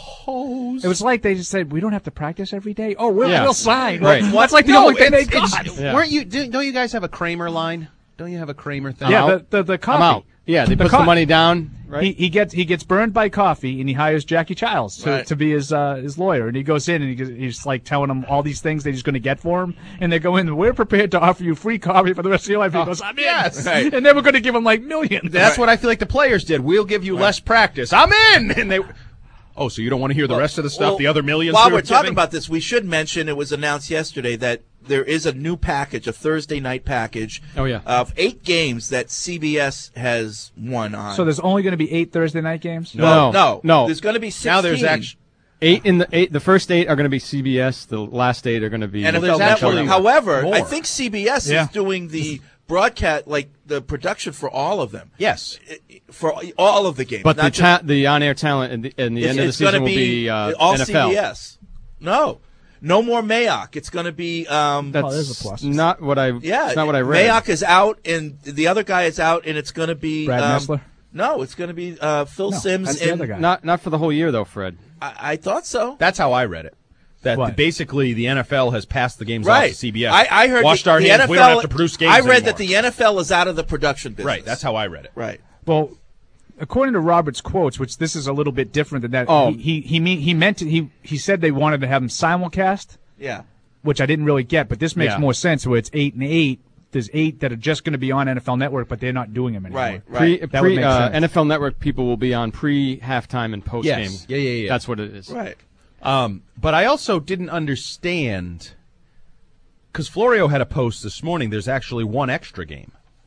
S9: Hosed.
S11: It was like they just said, "We don't have to practice every day." Oh, we'll,
S9: Yeah.
S11: we'll sign.
S9: Right.
S11: That's like the
S9: No,
S11: only thing they
S9: it's-
S11: got.
S9: it's- Weren't you? do- Don't you guys have a Kramer line? Don't you have a Kramer thing?
S11: Yeah,
S10: I'm
S11: the
S10: out.
S11: the, the coffee.
S10: I'm out. Yeah, they
S11: The
S10: put
S11: co-
S10: the money down. Right.
S11: He, he gets he gets burned by coffee, and he hires Jackie Childs to,
S8: Right.
S11: to be his uh, his lawyer. And he goes in and he goes, he's like telling him all these things that he's going to get for him. And they go in, we're prepared to offer you free coffee for the rest of your life. He goes, I'm in.
S9: yes.
S8: Right.
S11: And they were going to give him like millions.
S9: That's what I feel like the players did. We'll give you less practice. I'm in. And they. Oh, so you don't want to hear the rest of the stuff?
S8: Well,
S9: the other millions.
S8: While
S9: we
S8: we're
S9: were
S8: talking
S9: giving?
S8: about this, we should mention it was announced yesterday that there is a new package, a Thursday night package.
S10: Oh, yeah.
S8: Of eight games that C B S has won on.
S11: So there's only going to be eight Thursday night games?
S10: No,
S8: no,
S10: no.
S8: There's going to be sixteen.
S9: Now there's actually.
S10: Eight in the eight. The first eight are going to be C B S. The last eight are going to be
S8: N F L
S9: there's
S8: Network.
S9: actually
S8: However,
S9: more.
S8: I think C B S
S11: Yeah.
S8: is doing the broadcast, like the production for all of them,
S9: Yes.
S8: for all of the games.
S10: But the
S8: not
S10: ta- the on-air talent at the, at the
S8: just,
S10: end of the
S8: it's going
S10: season
S8: to
S10: will
S8: be,
S10: be uh,
S8: all
S10: N F L.
S8: C B S. No, no more Mayock. It's going to be. Um,
S10: That's
S11: Oh, there's a plus.
S10: not what I.
S8: yeah,
S10: it's not what I read.
S8: Mayock is out, and the other guy is out, and it's going to be
S11: Brad
S8: um,
S11: Nessler?
S8: No, it's going to be uh, Phil
S11: No,
S8: Sims.
S11: that's the
S8: and
S11: other guy.
S10: Not not for the whole year though, Fred.
S8: I, I thought so.
S9: That's how I read it. That
S11: What?
S9: basically the N F L has passed the games off
S8: Right.
S9: to C B S.
S8: I, I heard
S9: Washed
S8: the,
S9: our
S8: the
S9: hands.
S8: N F L.
S9: We don't have to produce games
S8: I read
S9: anymore.
S8: that the N F L is out of the production business.
S9: Right. That's how I read it.
S8: Right.
S11: Well, according to Robert's quotes, which this is a little bit different than that.
S10: Oh.
S11: he he he, mean, he meant to, he he said they wanted to have them simulcast,
S8: Yeah.
S11: which I didn't really get. But this makes
S9: Yeah.
S11: more sense. Where it's eight and eight. There's eight that are just going to be on N F L Network, but they're not doing them anymore.
S8: Right. Right.
S10: Pre,
S11: That
S10: pre,
S11: would make
S10: uh,
S11: sense.
S10: N F L Network people will be on pre halftime and post game.
S9: Yes. Yeah, yeah, yeah.
S10: That's what it is.
S8: Right.
S9: Um, but I also didn't understand because Florio had a post this morning. There's actually one extra game.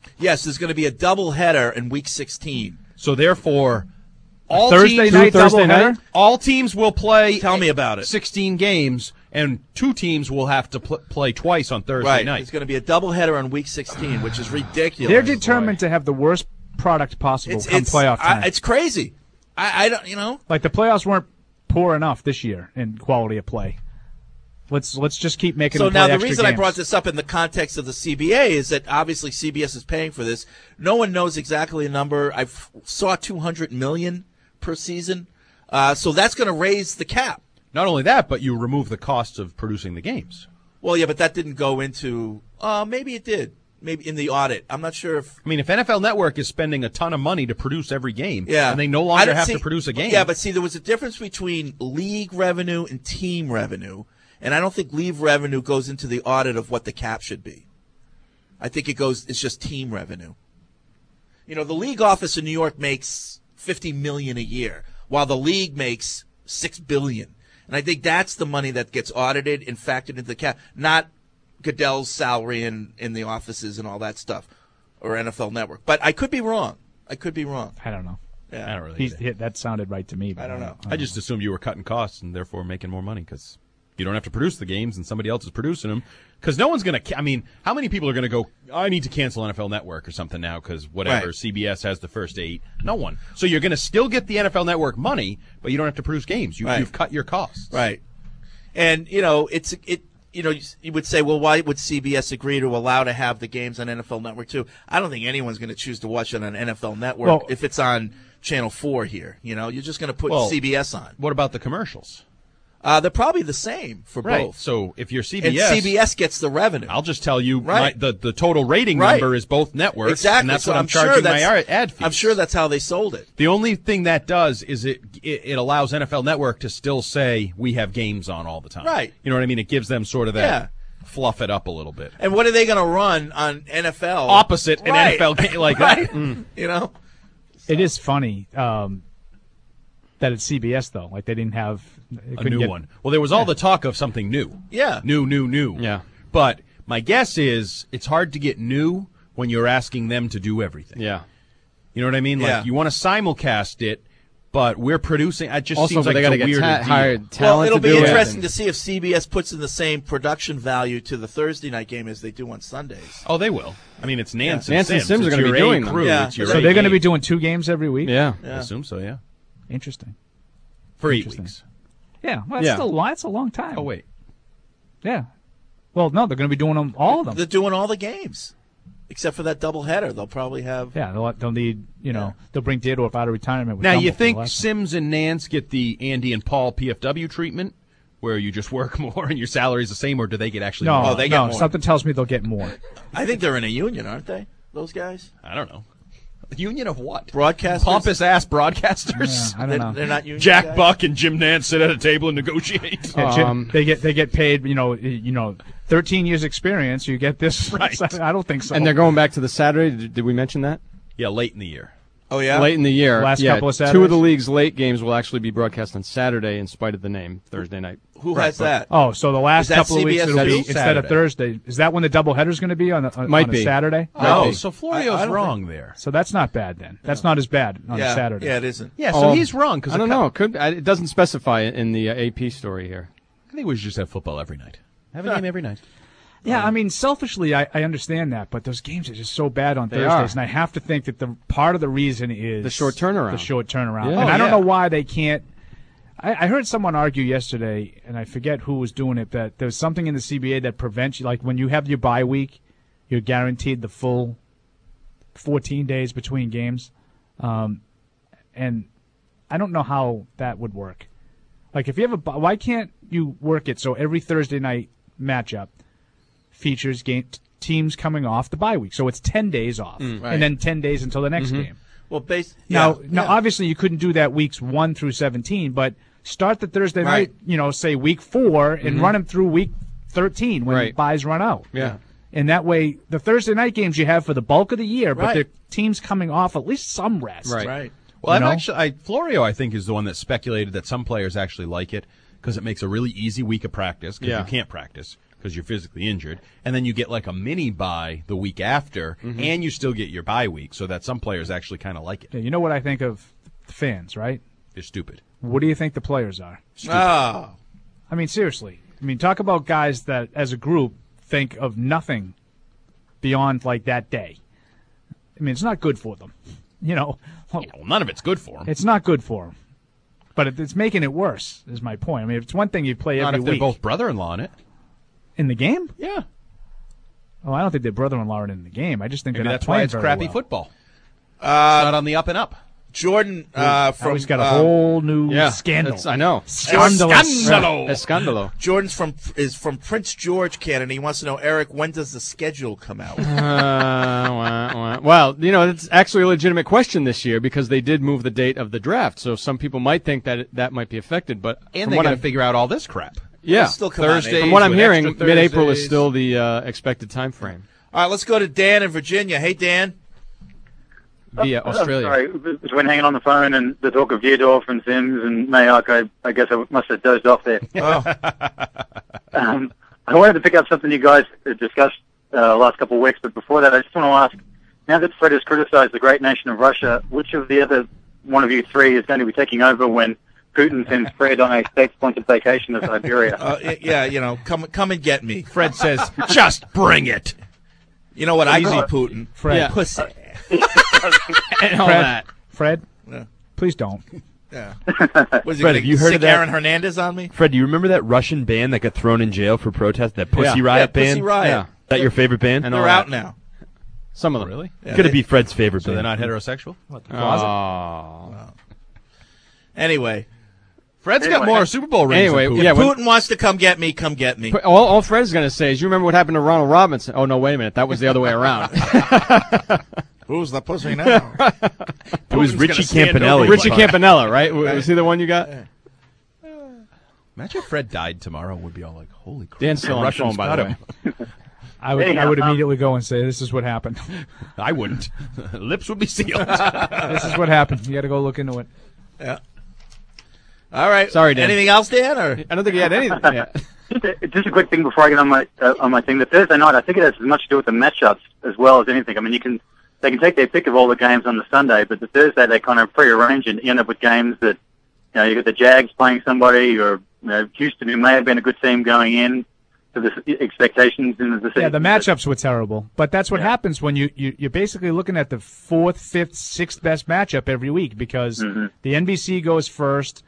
S8: Yes, there's going to be a doubleheader in Week sixteen.
S9: So therefore, all
S11: Thursday
S9: teams,
S11: night
S10: Thursday
S11: doubleheader?
S10: night?
S9: all teams will play.
S8: Tell me about it.
S9: sixteen games, and two teams will have to pl- play twice on Thursday
S8: Right.
S9: night.
S8: There's going to be a doubleheader on Week sixteen, which is ridiculous.
S11: They're determined to have the worst product possible
S8: It's,
S11: come
S8: it's,
S11: playoff time.
S8: I, it's crazy. I, I don't, you know.
S11: Like the playoffs weren't poor enough this year in quality of play. Let's let's just keep making.
S8: So
S11: them play
S8: now the
S11: extra
S8: reason I
S11: games.
S8: brought this up in the context of the C B A is that obviously C B S is paying for this. No one knows exactly the number. I saw two hundred million per season, uh, so that's going to raise the cap.
S9: Not only that, but you remove the costs of producing the games.
S8: Well, yeah, but that didn't go into. Uh, maybe it did. Maybe in the audit. I'm not sure if.
S9: I mean, if N F L Network is spending a ton of money to produce every game,
S8: Yeah,
S9: and they no
S8: I
S9: longer
S8: don't
S9: have
S8: see-
S9: to produce a game.
S8: Yeah, but see, there was a difference between league revenue and team revenue, and I don't think league revenue goes into the audit of what the cap should be. I think it goes. It's just team revenue. You know, the league office in New York makes fifty million a year, while the league makes six billion, and I think that's the money that gets audited and factored into the cap, not Goodell's salary in, in the offices and all that stuff, or N F L Network. But I could be wrong. I could be wrong.
S11: I don't know.
S8: Yeah.
S9: I don't really.
S11: He's,
S9: either.
S11: he- that sounded right to me. But
S8: I don't know.
S9: I just assumed you were cutting costs and therefore making more money because you don't have to produce the games and somebody else is producing them. Because no one's going to. I mean, how many people are going to go? I need to cancel N F L Network or something now because whatever
S8: Right.
S9: C B S has the first eight. No one. So you're going to still get the N F L Network money, but you don't have to produce games. You,
S8: Right.
S9: You've cut your costs.
S8: Right. And, you know, it's it. You know, you would say, well, why would C B S agree to allow to have the games on N F L Network too? I don't think anyone's going to choose to watch it on N F L Network
S11: Well-
S8: if it's on Channel Four here. You know, you're just going to put
S9: Well,
S8: C B S on.
S9: What about the commercials?
S8: Uh, they're probably the same for
S9: Right.
S8: both.
S9: So if you're C B S,
S8: And C B S gets the revenue.
S9: I'll just tell you,
S8: Right.
S9: my, the the total rating
S8: Right.
S9: number is both networks,
S8: Exactly.
S9: and that's
S8: So
S9: what I'm,
S8: sure
S9: charging my
S8: that's-
S9: ad fees.
S8: I'm sure that's how they sold it.
S9: The only thing that does is it, it it allows N F L Network to still say we have games on all the time.
S8: Right.
S9: You know what I mean? It gives them sort of that
S8: Yeah.
S9: fluff it up a little bit.
S8: And what are they going to run on N F L?
S9: Opposite an
S8: Right.
S9: N F L game like
S8: Right.
S9: that. Mm.
S8: You know?
S11: It is funny um, that it's C B S though. Like they didn't have they
S9: A
S11: couldn't
S9: new
S11: get-
S9: one. Well, there was all the talk of something new.
S8: Yeah.
S9: New, new, new.
S10: Yeah.
S9: But my guess is it's hard to get new when you're asking them to do everything.
S10: Yeah.
S9: You know what I mean?
S8: Yeah.
S9: Like you want to simulcast it, but we're producing. It just
S10: Also,
S9: seems
S10: but
S9: like
S10: they got
S9: it's
S10: to
S9: a
S10: get
S9: weird
S10: ta-
S9: deal.
S10: hired
S8: Well,
S10: talent
S8: it'll
S10: to
S8: be
S10: do
S8: interesting
S10: it.
S8: to see if C B S puts in the same production value to the Thursday night game as they do on Sundays.
S9: Oh, they will. I mean, it's Nance
S10: Yeah.
S9: and
S10: Nance and
S9: Sims.
S10: Sims are
S9: It's
S10: gonna be
S9: your A
S10: doing them.
S9: crew.
S8: Yeah.
S9: It's your
S11: So
S9: A
S11: they're going to
S9: game.
S11: be doing two games every week.
S10: Yeah.
S9: I assume so, yeah.
S11: Interesting.
S9: For eight
S11: Interesting.
S9: weeks.
S11: Yeah. Well, that's
S10: Yeah.
S11: still that's a long time.
S9: Oh, wait.
S11: Yeah. Well, no, they're going to be doing them all of them.
S8: They're doing all the games, except for that doubleheader. They'll probably have.
S11: Yeah, they'll, they'll need, you know, they'll bring Dierdorf out of retirement. With
S9: Now, you
S11: Dumble for the
S9: think
S11: last
S9: Sims and Nance get the Andy and Paul P F W treatment, where you just work more and your salary is the same, or do they get actually
S11: No,
S9: more?
S8: Oh, they get
S11: no,
S8: more.
S11: something tells me they'll get more.
S8: I think they're in a union, aren't they? Those guys,
S9: I don't know. Union of what?
S8: broadcasters.
S9: Pompous ass broadcasters.
S11: Yeah, I don't
S8: They're,
S11: know.
S8: they're not union.
S9: Jack
S8: guys?
S9: Buck and Jim Nance sit at a table and negotiate.
S11: Yeah, Jim-
S10: Um,
S11: they get they get paid, you know, you know, thirteen years experience. You get this.
S9: Right.
S11: I don't think so.
S10: And they're going back to the Saturday. Did, did we mention that?
S9: Yeah, late in the year.
S8: Oh yeah.
S10: Late in the year.
S11: Last
S10: yeah,
S11: couple of
S10: two of
S11: Saturdays?
S10: the league's late games will actually be broadcast on Saturday in spite of the name, Thursday night.
S8: Who
S10: Right,
S8: has
S10: but-
S8: that?
S11: Oh, so the last
S8: Is that
S11: couple of
S8: C B S
S11: weeks it'll be
S8: too?
S11: instead
S9: Saturday.
S11: of Thursday. Is that when the doubleheader is going to be on, the, on,
S10: Might
S11: on a
S10: be.
S11: Saturday?
S9: Oh,
S10: be.
S9: so Florio's
S8: I- I don't
S9: wrong there.
S11: So that's not bad then. That's not as bad on
S8: yeah.
S11: a Saturday.
S8: Yeah, it isn't.
S9: Yeah, so
S10: Oh,
S9: he's wrong. Cause
S10: I don't
S9: a cou-
S10: know. It could I- it doesn't specify it in the uh, A P story here.
S9: I think we should just have football every night. Have a game every night.
S11: Yeah, I mean, selfishly, I, I understand that, but those games are just so bad on
S10: They
S11: Thursdays,
S10: are.
S11: and I have to think that the part of the reason is
S10: The short turnaround.
S11: The short turnaround,
S10: Yeah.
S11: and
S10: Oh,
S11: I don't
S9: yeah.
S11: know why they can't. I, I heard someone argue yesterday, and I forget who was doing it, that there's something in the C B A that prevents you, like when you have your bye week, you're guaranteed the full fourteen days between games, um, and I don't know how that would work. Like if you have a, bye- why can't you work it so every Thursday night matchup features game t- teams coming off the bye week, so it's ten days off,
S8: right.
S11: and then ten days until the next game.
S8: Well, base,
S11: Now,
S8: yeah,
S11: now,
S8: yeah.
S11: obviously, you couldn't do that weeks one through seventeen, but start the Thursday
S8: Right.
S11: night, you know, say week four, and run them through week thirteen when the
S10: Right.
S11: buys run out.
S10: Yeah.
S11: And that way, the Thursday night games you have for the bulk of the year, but
S8: Right.
S11: the teams coming off at least some rest.
S10: Right.
S8: right.
S9: Well, I've
S11: You know?
S9: actually, I, Florio, I think, is the one that speculated that some players actually like it because it makes a really easy week of practice because
S10: Yeah.
S9: you can't practice. because you're physically injured, and then you get like a mini bye the week after,
S11: Mhm.
S9: and you still get your bye week, so that some players actually kind of like it.
S11: Yeah, you know what I think of the fans, right?
S9: They're stupid.
S11: What do you think the players are?
S9: Stupid.
S8: Oh.
S11: I mean, seriously. I mean, talk about guys that, as a group, think of nothing beyond, like, that day. I mean, it's not good for them. You know,
S9: well, none of it's good for them.
S11: It's not good for them. But it, it's making it worse, is my point. I mean, it's one thing you play
S9: Not
S11: every
S9: if they're
S11: week.
S9: both brother-in-law in it.
S11: In the game?
S9: Yeah.
S11: Oh, I don't think their brother-in-law are in the game. I just think
S9: Maybe
S11: they're not
S9: that's why
S11: playing
S9: it's
S11: very
S9: crappy
S11: well.
S9: football.
S8: Uh,
S9: it's not on the up and up.
S8: Jordan uh,
S11: Now
S8: from
S11: he's got a
S8: uh,
S11: whole new
S10: Yeah,
S11: scandal.
S10: that's- I know.
S11: Scandalous.
S10: Scandalo. Escandalo.
S8: Jordan's from is from Prince George, Canada. He wants to know, Eric, when does the schedule come out?
S10: Uh, wah, wah. Well, you know, it's actually a legitimate question this year because they did move the date of the draft. So some people might think that it, that might be affected. But
S9: And
S10: from
S9: they
S10: what
S9: got to
S10: I'm-
S9: figure out all this crap.
S10: Yeah,
S8: It'll still come out in
S9: Thursdays
S10: from what I'm
S9: with
S10: hearing,
S9: extra
S10: mid-April is
S9: Thursdays.
S10: still the uh, expected time frame
S8: All right, let's go to Dan in Virginia. Hey, Dan.
S10: via Australia.
S3: Sorry, between hanging on the phone and the talk of Dierdorf and Sims and Mayock, I, I guess I must have dozed off there.
S8: Oh.
S3: um, I wanted to pick up something you guys discussed uh, last couple of weeks, but before that, I just want to ask, now that Fred has criticized the great nation of Russia, which of the other one of you three is going to be taking over when Putin sends Fred on a state-sponsored vacation to Siberia?
S8: Uh, y- yeah, you know, come come and get me.
S9: Fred says, just bring it.
S8: You know what? I
S3: Easy.
S8: call Putin.
S11: Fred.
S8: Yeah. Pussy.
S10: And all
S11: Fred,
S10: that.
S11: Fred,
S8: Yeah.
S11: please don't.
S8: Yeah. Was he
S5: Fred,
S8: going
S5: have you
S8: to
S5: heard
S8: sick
S5: of that?
S8: Aaron Hernandez on me?
S5: Fred, do you remember that Russian band that got thrown in jail for protest? That Pussy
S10: Yeah.
S5: Riot
S8: Yeah, Pussy
S5: band?
S8: Riot.
S10: Yeah.
S5: Is that your favorite band?
S10: And
S8: They're
S10: all
S8: out
S10: that.
S8: now.
S10: Some of them.
S9: Really?
S8: Yeah,
S5: Could it
S8: they-
S5: be Fred's favorite
S9: So
S5: band?
S9: they're not heterosexual?
S11: What, the closet?
S10: Oh.
S8: Anyway,
S9: Fred's got
S3: Anyway.
S9: more Super Bowl rings
S10: Anyway,
S9: than Putin.
S10: yeah,
S8: if
S10: when-
S8: Putin wants to come get me, come get me.
S10: But all, all Fred's going to say is, you remember what happened to Ronald Robinson? Oh, no, wait a minute. That was the other way around.
S8: Who's the pussy now?
S5: It was
S9: Putin's
S5: Richie
S9: gonna stand
S5: Campanelli.
S9: over
S10: Richie
S9: Fine.
S10: Campanella, right? Was he the one you got?
S9: Imagine if Fred died tomorrow. We'd be all like, holy crap.
S10: Dan's still on the
S9: Russians
S10: phone, by
S9: got
S10: the way.
S9: him.
S11: I would, I
S3: Anyhow,
S11: would
S3: um,
S11: immediately go and say, this is what happened.
S9: I wouldn't. Lips would be sealed.
S11: This is what happened. You got to go look into it.
S8: Yeah. All right.
S10: Sorry, Dan.
S8: Anything else, Dan? Or
S10: I don't think he had anything. Yeah.
S3: Just a, just a quick thing before I get on my uh, on my thing. The Thursday night, I think it has as much to do with the matchups as well as anything. I mean, you can they can take their pick of all the games on the Sunday, but the Thursday they kind of prearrange and end up with games that, you know, you got the Jags playing somebody, or you know, Houston, who may have been a good team going in to the expectations in the season.
S11: Yeah, the matchups were terrible. But that's what happens when you, you, you're basically looking at the fourth, fifth, sixth best matchup every week because
S3: Mm-hmm.
S11: the N B C goes first.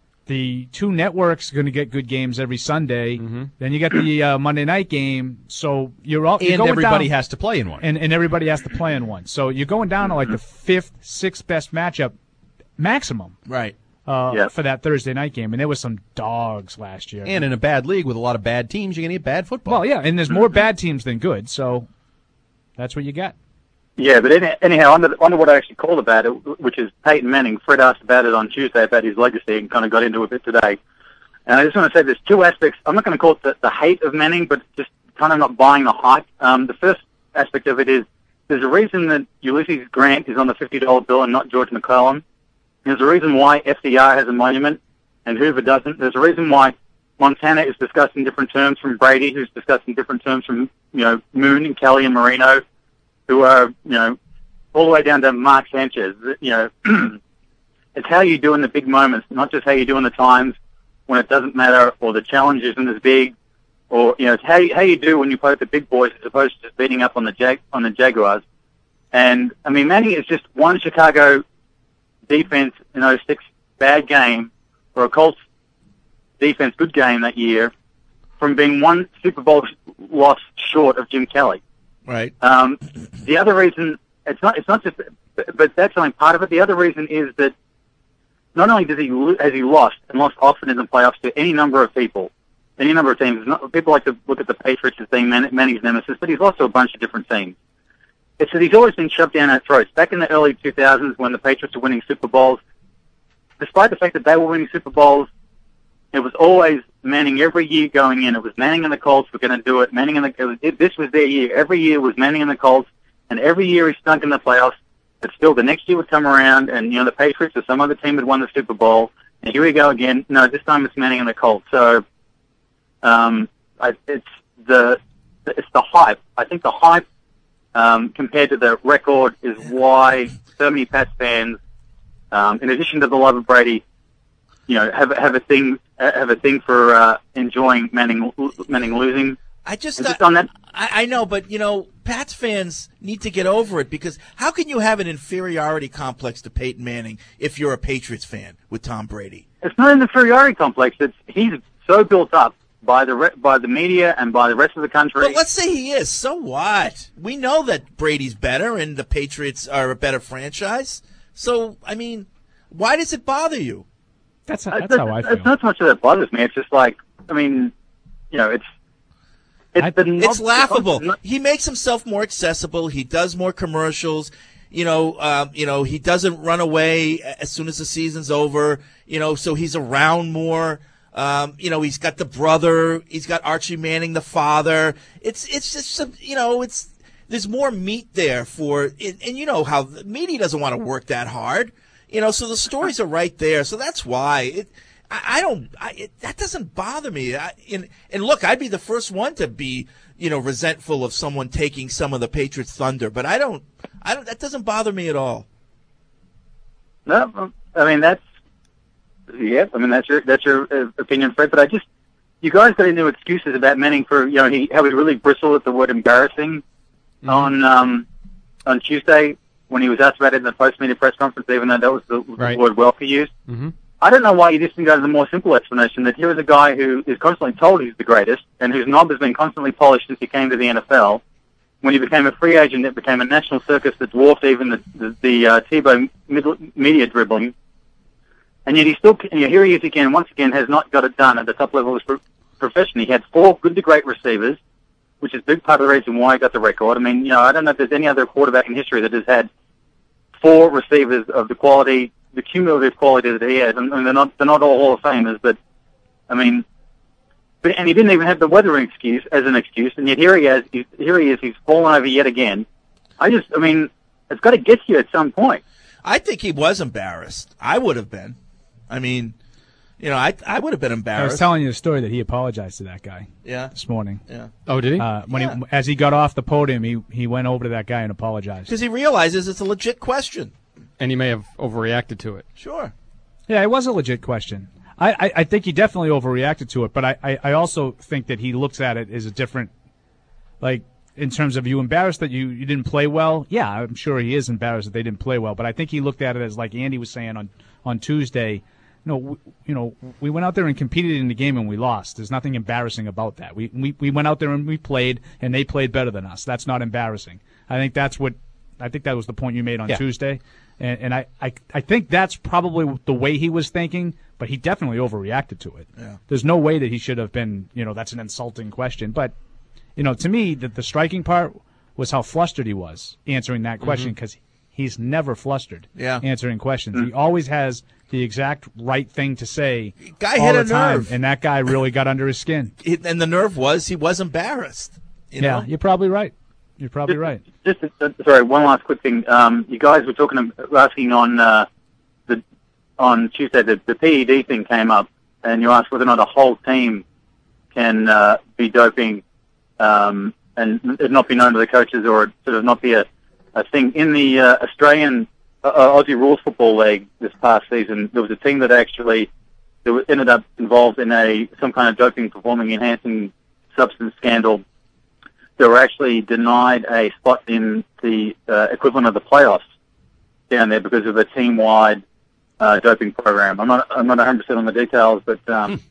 S11: The two networks are going to get good games every Sunday.
S10: Mm-hmm.
S11: Then you get the uh, Monday night game. So you're all you're
S9: And
S11: going
S9: everybody
S11: down,
S9: has to play in one.
S11: and, and everybody has to play in one. So you're going down to like the fifth, sixth best matchup maximum
S8: right.
S11: uh,
S3: Yeah.
S11: for that Thursday night game. And there was some dogs last year.
S9: And in a bad league with a lot of bad teams, you're going to get bad football.
S11: well, yeah, and there's more bad teams than good. So that's what you got.
S3: Yeah, but any, anyhow, on to, on to what I actually called about it, which is Peyton Manning. Fred asked about it on Tuesday about his legacy and kind of got into it a bit today. And I just want to say there's two aspects. I'm not going to call it the, the hate of Manning, but just kind of not buying the hype. Um, the first aspect of it is there's a reason that Ulysses Grant is on the fifty dollar bill and not George McClellan. There's a reason why F D R has a monument and Hoover doesn't. There's a reason why Montana is discussed in different terms from Brady, who's discussed in different terms from, you know, Moon and Kelly and Marino, who are, you know, all the way down to Mark Sanchez. You know, it's how you do in the big moments, not just how you do in the times when it doesn't matter or the challenge isn't as big, or, you know, it's how you, how you do when you play with the big boys as opposed to just beating up on the Jag, on the Jaguars. And, I mean, Manning is just one Chicago defense in oh six bad game or a Colts defense good game that year from being one Super Bowl loss short of Jim Kelly.
S8: Right.
S3: Um, the other reason, it's not, it's not just, but that's only part of it. The other reason is that not only does he lo- has he lost and lost often in the playoffs to any number of people, any number of teams. Not, people like to look at the Patriots as being Man- Manning's nemesis, but he's lost to a bunch of different teams. It's that he's always been shoved down our throats. Back in the early two thousands, when the Patriots were winning Super Bowls, despite the fact that they were winning Super Bowls, it was always Manning every year going in. It was Manning and the Colts were going to do it. Manning and the it was, it, this was their year. Every year was Manning and the Colts, and every year he stunk in the playoffs. But still, the next year would come around, and you know the Patriots or some other team had won the Super Bowl, and here we go again. No, this time it's Manning and the Colts. So, um, I, it's the it's the hype. I think the hype um, compared to the record is why so many Pats fans, um, in addition to the love of Brady, you know, have have a thing have a thing for uh, enjoying Manning Manning losing.
S8: I just,
S3: And just
S8: uh,
S3: on that.
S8: I, I know, but you know, Pats fans need to get over it because how can you have an inferiority complex to Peyton Manning if you're a Patriots fan with Tom Brady?
S3: It's not an inferiority complex. It's he's so built up by the re- by the media and by the rest of the country.
S8: But let's say he is. So what? We know that Brady's better and the Patriots are a better franchise. So I mean, why does it bother you?
S11: That's
S3: Uh, that's how I feel. It's not so much that it bothers me. It's just like, I mean, you know, it's it's, the
S8: It's
S3: not-
S8: laughable. He makes himself more accessible. He does more commercials. You know, um, you know, he doesn't run away as soon as the season's over. You know, so he's around more. Um, you know, he's got the brother. He's got Archie Manning, the father. It's it's just some, you know, it's there's more meat there for. And, and you know how the media doesn't want to work that hard. You know, so the stories are right there. So that's why it. I, I don't. I, it, that doesn't bother me. I, and, and look, I'd be the first one to be, you know, resentful of someone taking some of the Patriots' thunder. But I don't. I don't. That doesn't bother me at all.
S3: No, I mean that's yeah. I mean that's your that's your uh, opinion, Fred. But I just you guys got into excuses about Manning for you know he how he really bristled at the word embarrassing
S10: Mm-hmm.
S3: on um, on Tuesday when he was asked about it in the post-media press conference, even though that was the,
S10: Right.
S3: the word Welker used.
S10: Mm-hmm.
S3: I don't know why you just didn't go to the more simple explanation that here is a guy who is constantly told he's the greatest and whose knob has been constantly polished since he came to the N F L. When he became a free agent, it became a national circus that dwarfed even the the, the uh, Tebow middle, media dribbling. And yet he still, you know, here he is again, once again, has not got it done at the top level of his pro- profession. He had four good to great receivers, which is a big part of the reason why he got the record. I mean, you know, I don't know if there's any other quarterback in history that has had four receivers of the quality, the cumulative quality that he has. And, and they're not, they're not all Hall of Famers, but, I mean, but, and he didn't even have the weathering excuse as an excuse, and yet here he is, he's, here he is, he's fallen over yet again. I just, I mean, it's got to get you at some point.
S8: I think he was embarrassed. I would have been. I mean, you know, I I would have been
S11: I
S8: embarrassed.
S11: was telling you the story that he apologized to that guy.
S8: Yeah.
S11: This morning.
S8: Yeah.
S10: Oh, did he?
S11: Uh, when
S8: Yeah.
S11: he as he got off the podium, he he went over to that guy and apologized.
S8: Because he realizes it's a legit question.
S10: And he may have overreacted to it.
S8: Sure.
S11: Yeah, it was a legit question. I, I, I think he definitely overreacted to it, but I, I, I also think that he looks at it as a different, like, in terms of you embarrassed that you, you didn't play well. Yeah, I'm sure he is embarrassed that they didn't play well, but I think he looked at it as, like Andy was saying on, on Tuesday, you know, we, you know, we went out there and competed in the game and we lost. There's nothing embarrassing about that. We, we, we went out there and we played, and they played better than us. That's not embarrassing. I think that's what, I think that was the point you made on
S10: Yeah.
S11: Tuesday. And, and I, I, I think that's probably the way he was thinking, but he definitely overreacted to it.
S8: Yeah.
S11: There's no way that he should have been, you know, that's an insulting question. But, you know, to me, the, the striking part was how flustered he was answering that question, because he's never flustered
S8: Yeah.
S11: answering questions. He always has the exact right thing to say
S8: Guy
S11: all
S8: hit
S11: the
S8: a
S11: time,
S8: nerve.
S11: and that guy really got under his skin.
S8: It, and the nerve was he was embarrassed. You
S11: yeah,
S8: know?
S11: you're probably right. You're probably right.
S3: Just uh, sorry, one last quick thing. Um, you guys were talking, asking on uh, the on Tuesday the, the P E D thing came up, and you asked whether or not a whole team can uh, be doping um, and it not be known to the coaches, or it sort of not be a, a thing in the uh, Australian uh, Aussie Rules Football League this past season. There was a team that actually that was- ended up involved in a some kind of doping, performing enhancing substance scandal. They were actually denied a spot in the uh, equivalent of the playoffs down there because of a team-wide uh, doping program. I'm not I'm not one hundred percent on the details, but um,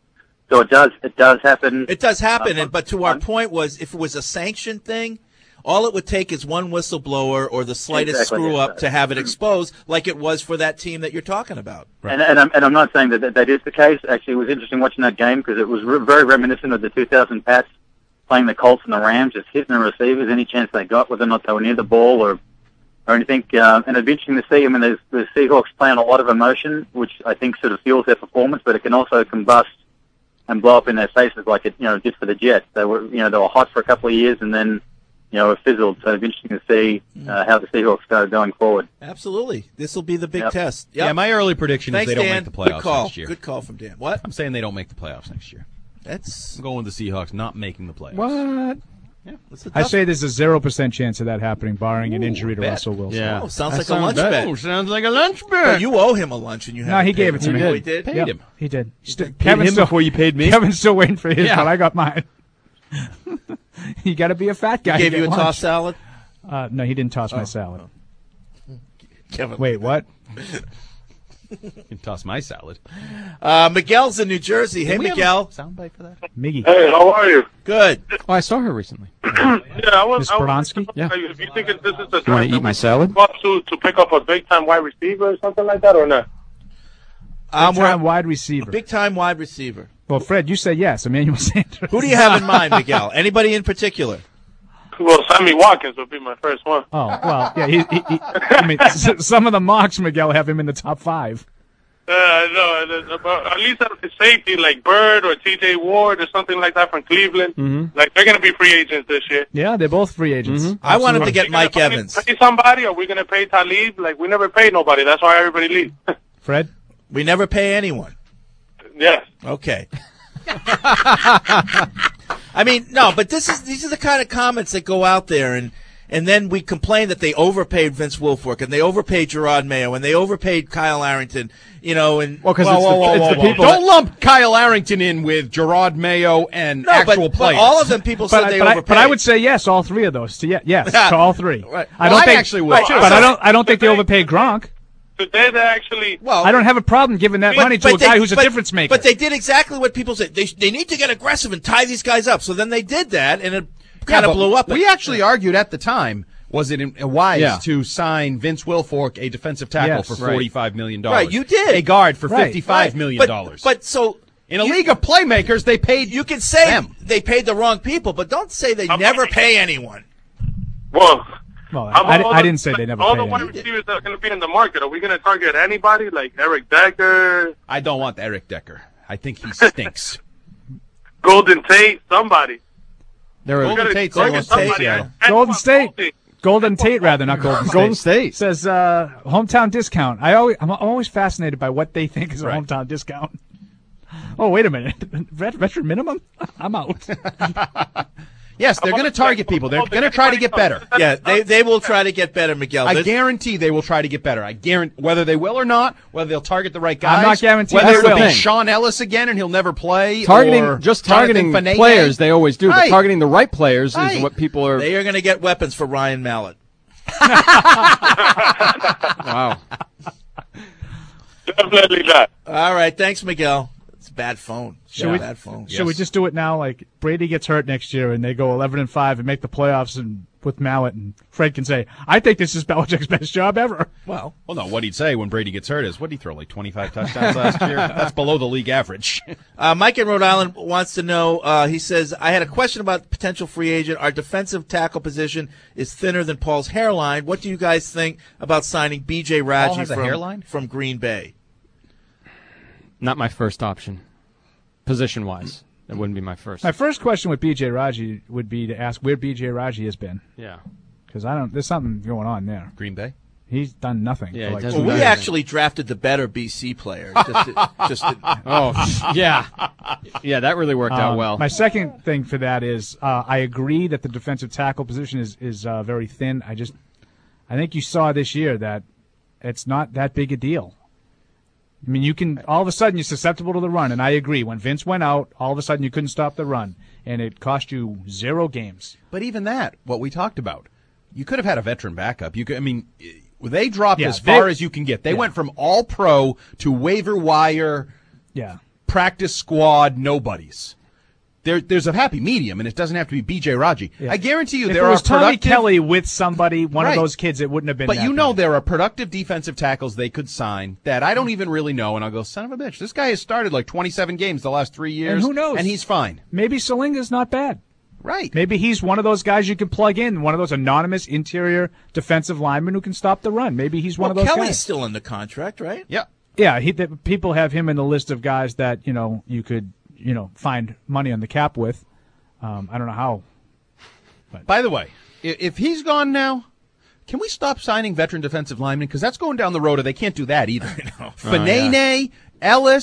S3: so it does it does happen.
S8: It does happen,
S3: Uh,
S8: and but to our point was, if it was a sanctioned thing, all it would take is one whistleblower or the slightest
S3: Exactly,
S8: screw
S3: yes.
S8: up to have it exposed, like it was for that team that you're talking about.
S3: And, and, I'm, and I'm not saying that, that that is the case. Actually, it was interesting watching that game because it was re- very reminiscent of the two thousand Pats playing the Colts and the Rams, just hitting the receivers any chance they got, whether or not they were near the ball or or anything. Uh, and it'd be interesting to see. I mean, there's, the Seahawks play on a lot of emotion, which I think sort of fuels their performance, but it can also combust and blow up in their faces like it, you know, did for the Jets. They were, you know, they were hot for a couple of years and then, you know, it fizzled. So it'd be interesting to see uh, how the Seahawks go going forward.
S8: Absolutely, this will be the big
S3: Yep.
S8: test.
S9: Yeah,
S8: Yep.
S9: my early prediction
S8: Thanks,
S9: is they don't
S8: Dan.
S9: make the playoffs
S8: Good call.
S9: next year.
S8: Good call from Dan. What?
S9: I'm saying they don't make the playoffs next year.
S8: That's
S9: I'm going with the Seahawks not making the playoffs.
S10: What?
S9: Yeah,
S8: that's a
S11: I
S8: tough-
S11: say there's a zero percent chance of that happening, barring an
S8: Ooh,
S11: injury to
S8: bet.
S11: Russell Wilson.
S10: Yeah.
S8: Oh, sounds
S10: That
S8: like a
S10: sounds
S8: lunch
S10: bad.
S8: bet.
S9: Oh, sounds like a lunch bet.
S8: But you owe him a lunch, and you
S11: No,
S8: haven't
S11: he
S8: paid
S11: gave
S8: him.
S11: it to me.
S8: Oh, he did.
S9: Paid
S11: Yep,
S9: him.
S11: He did. St-
S5: Paid
S11: Kevin's
S5: him
S11: still,
S5: before you paid me?
S11: Kevin's still waiting for his,
S10: Yeah.
S11: but I got mine. You got to be a fat guy.
S8: He
S11: to
S8: gave you a
S11: get
S8: tossed
S11: lunch.
S8: salad?
S11: Uh, no, he didn't toss my
S8: Oh,
S11: salad.
S8: Kevin.
S11: Wait, what?
S9: You can toss my salad.
S8: Uh, Miguel's in New Jersey. Hey,
S9: Did we have
S8: Miguel.
S9: a soundbite for that?
S11: Miggy.
S12: Hey, how are you?
S8: Good.
S10: Oh, I saw her recently.
S12: Yeah, I was.
S11: Miss
S12: I was
S11: Brodonsky?
S10: Yeah.
S12: If you think this is the
S10: You want
S12: time
S10: to eat my salad?
S12: to to pick up a big time wide receiver or something like that, or not?
S8: Um,
S11: Big time wide receiver.
S8: Big time wide receiver.
S11: Well, Fred, you say yes. Emmanuel Sanders.
S8: Who do you have in mind, Miguel? Anybody in particular?
S12: Well, Sammy Watkins would be my first one.
S11: Oh, well, yeah. He, he, he, I mean, s- some of the mocks, Miguel, have him in the top five.
S12: Uh, no, but at least at the safety, like Bird or T J Ward or something like that from Cleveland.
S11: Mm-hmm.
S12: Like, they're going to be free agents this year.
S11: Yeah, they're both free agents.
S8: Mm-hmm. I wanted to get Mike
S12: Are we gonna
S8: Evans.
S12: Pay somebody, or are we going to pay Talib? Like, we never paid nobody. That's why everybody leaves.
S11: Fred?
S8: We never pay anyone.
S12: Yes.
S8: Okay. I mean, no, but this is these are the kind of comments that go out there, and and then we complain that they overpaid Vince Wilfork and they overpaid Gerard Mayo and they overpaid Kyle Arrington, you know, and
S10: Well, because
S9: Whoa,
S10: it's,
S9: whoa,
S10: the,
S9: whoa,
S10: it's
S9: whoa,
S10: the
S9: whoa.
S10: people.
S9: Don't
S10: that-
S9: lump Kyle Arrington in with Gerard Mayo and
S8: no,
S9: actual
S8: but,
S9: players.
S8: but all of them people
S11: But
S8: said
S11: I,
S8: they
S11: but, I,
S8: overpaid.
S11: but I would say yes, all three of those. To, yeah, yes, to all three.
S8: Right.
S11: I
S9: Well,
S11: don't
S9: I
S11: think,
S9: actually would,
S11: but,
S9: too.
S11: but I don't. I don't think they overpaid Gronk.
S12: Today, they actually.
S8: Well,
S11: I don't have a problem giving that
S8: but-
S11: money to
S8: but
S11: a guy
S8: they-
S11: who's a
S8: but-
S11: difference maker.
S8: But they did exactly what people said. They they need to get aggressive and tie these guys up. So then they did that, and it kind
S9: Yeah,
S8: of
S9: but
S8: blew up.
S9: We actually argued at the time, was it in- wise
S10: Yeah.
S9: to sign Vince Wilfork, a defensive tackle,
S11: Yes,
S9: for
S10: right.
S9: forty-five million dollars?
S8: Right, you did.
S9: A guard for
S11: Right,
S9: fifty-five
S8: Right.
S9: million
S8: But-
S9: dollars.
S8: But so
S9: in a
S8: you-
S9: league of playmakers, they paid
S8: you can say
S9: them.
S8: they paid the wrong people, but don't say they never pay anyone.
S12: Well,
S11: well,
S12: how
S11: I,
S12: about all
S11: I
S12: the-
S11: didn't say they never
S12: All
S11: paid
S12: the wide
S11: anyone.
S12: receivers that are going to be in the market, are we going to target anybody like Eric Decker,
S9: I don't want Eric Decker. I think he stinks.
S12: Golden Tate, somebody?
S10: There are,
S9: Golden
S12: Gotta
S9: Tate's
S12: target
S9: Golden
S12: somebody.
S9: Tate, yeah.
S12: And- and
S11: Golden
S12: come on,
S11: State.
S12: Golden.
S11: Golden Tate, rather, not Golden State.
S10: Golden State.
S11: Says uh, hometown discount. I always, I'm always fascinated by what they think is a
S9: Right.
S11: hometown discount. Oh, wait a minute. Vet- veteran minimum? I'm out.
S9: Yes, they're going to target people. They're going to try to get better.
S8: Yeah, they they will try to get better, Miguel.
S9: I
S8: There's-
S9: guarantee they will try to get better. I guarantee whether they will or not, whether they'll target the right guys.
S11: I'm not guaranteeing
S9: whether
S11: they
S9: it'll
S11: will.
S9: be Sean Ellis again and he'll never play.
S10: targeting
S9: or
S10: just
S9: Jonathan
S10: targeting
S9: Fanene.
S10: players, they always do.
S9: Right.
S10: But targeting the right players
S9: Right.
S10: is what people are.
S8: They are going to get weapons for Ryan Mallett.
S10: Wow.
S12: Definitely not.
S8: All right, thanks, Miguel. It's a bad phone.
S11: Should
S8: Yeah,
S11: we,
S8: bad phone.
S11: Should we just do it now? Like Brady gets hurt next year, and they go eleven and five and make the playoffs, and with Mallett, and Fred can say, "I think this is Belichick's best job ever."
S8: Well,
S9: Well, no, what he'd say when Brady gets hurt is, what did he throw, like twenty-five touchdowns last year? That's below the league average.
S8: Uh, Mike in Rhode Island wants to know, uh, he says, I had a question about potential free agent. Our defensive tackle position is thinner than Paul's hairline. What do you guys think about signing B J Raji
S9: has a
S8: from,
S9: hairline?
S8: from Green Bay?
S10: Not my first option, position wise. That wouldn't be my first.
S11: My first question with B J Raji would be to ask where B J Raji has been,
S10: Yeah.
S11: because I don't. There's something going on there.
S9: Green Bay?
S11: He's done nothing.
S10: Yeah,
S11: for
S10: he
S11: like
S10: doesn't
S11: two
S8: Well, we
S11: years.
S8: actually drafted the better B C player. Just to, just to,
S10: Oh, yeah. Yeah, that really worked out
S11: Um,
S10: well.
S11: My second thing for that is uh, I agree that the defensive tackle position is is uh, very thin. I just I think you saw this year that it's not that big a deal. I mean, you can all of a sudden you're susceptible to the run, and I agree. When Vince went out, all of a sudden you couldn't stop the run, and it cost you zero games.
S9: But even that, what we talked about, you could have had a veteran backup. You could, I mean, they dropped
S11: Yeah,
S9: as far
S11: they-
S9: as you can get. They
S11: yeah.
S9: went from all pro to waiver wire,
S11: Yeah.
S9: practice squad, nobodies. There, there's a happy medium, and it doesn't have to be B J Raji.
S11: Yeah.
S9: I guarantee you
S11: If
S9: there
S11: it was
S9: are
S11: Tommy
S9: productive,
S11: Kelly with somebody, one
S9: Right.
S11: of those kids, it wouldn't have been.
S9: but
S11: that
S9: you know
S11: bad.
S9: there are productive defensive tackles they could sign that I don't even really know, and I'll go, son of a bitch, this guy has started like twenty-seven games the last three years,
S11: And who knows?
S9: and he's fine.
S11: Maybe Salinga's not bad.
S9: Right.
S11: Maybe he's one of those guys you can plug in, one of those anonymous interior defensive linemen who can stop the run. Maybe he's one
S8: well,
S11: of those
S8: Kelly's
S11: guys.
S8: still under contract, right?
S9: Yeah.
S11: Yeah, he, the, people have him in the list of guys that you know you could you know find money on the cap with. Um, I don't know how.
S9: By the way, i- if he's gone now, can we stop signing veteran defensive linemen? Because that's going down the road, or they can't do that either. Fanene, Ellis,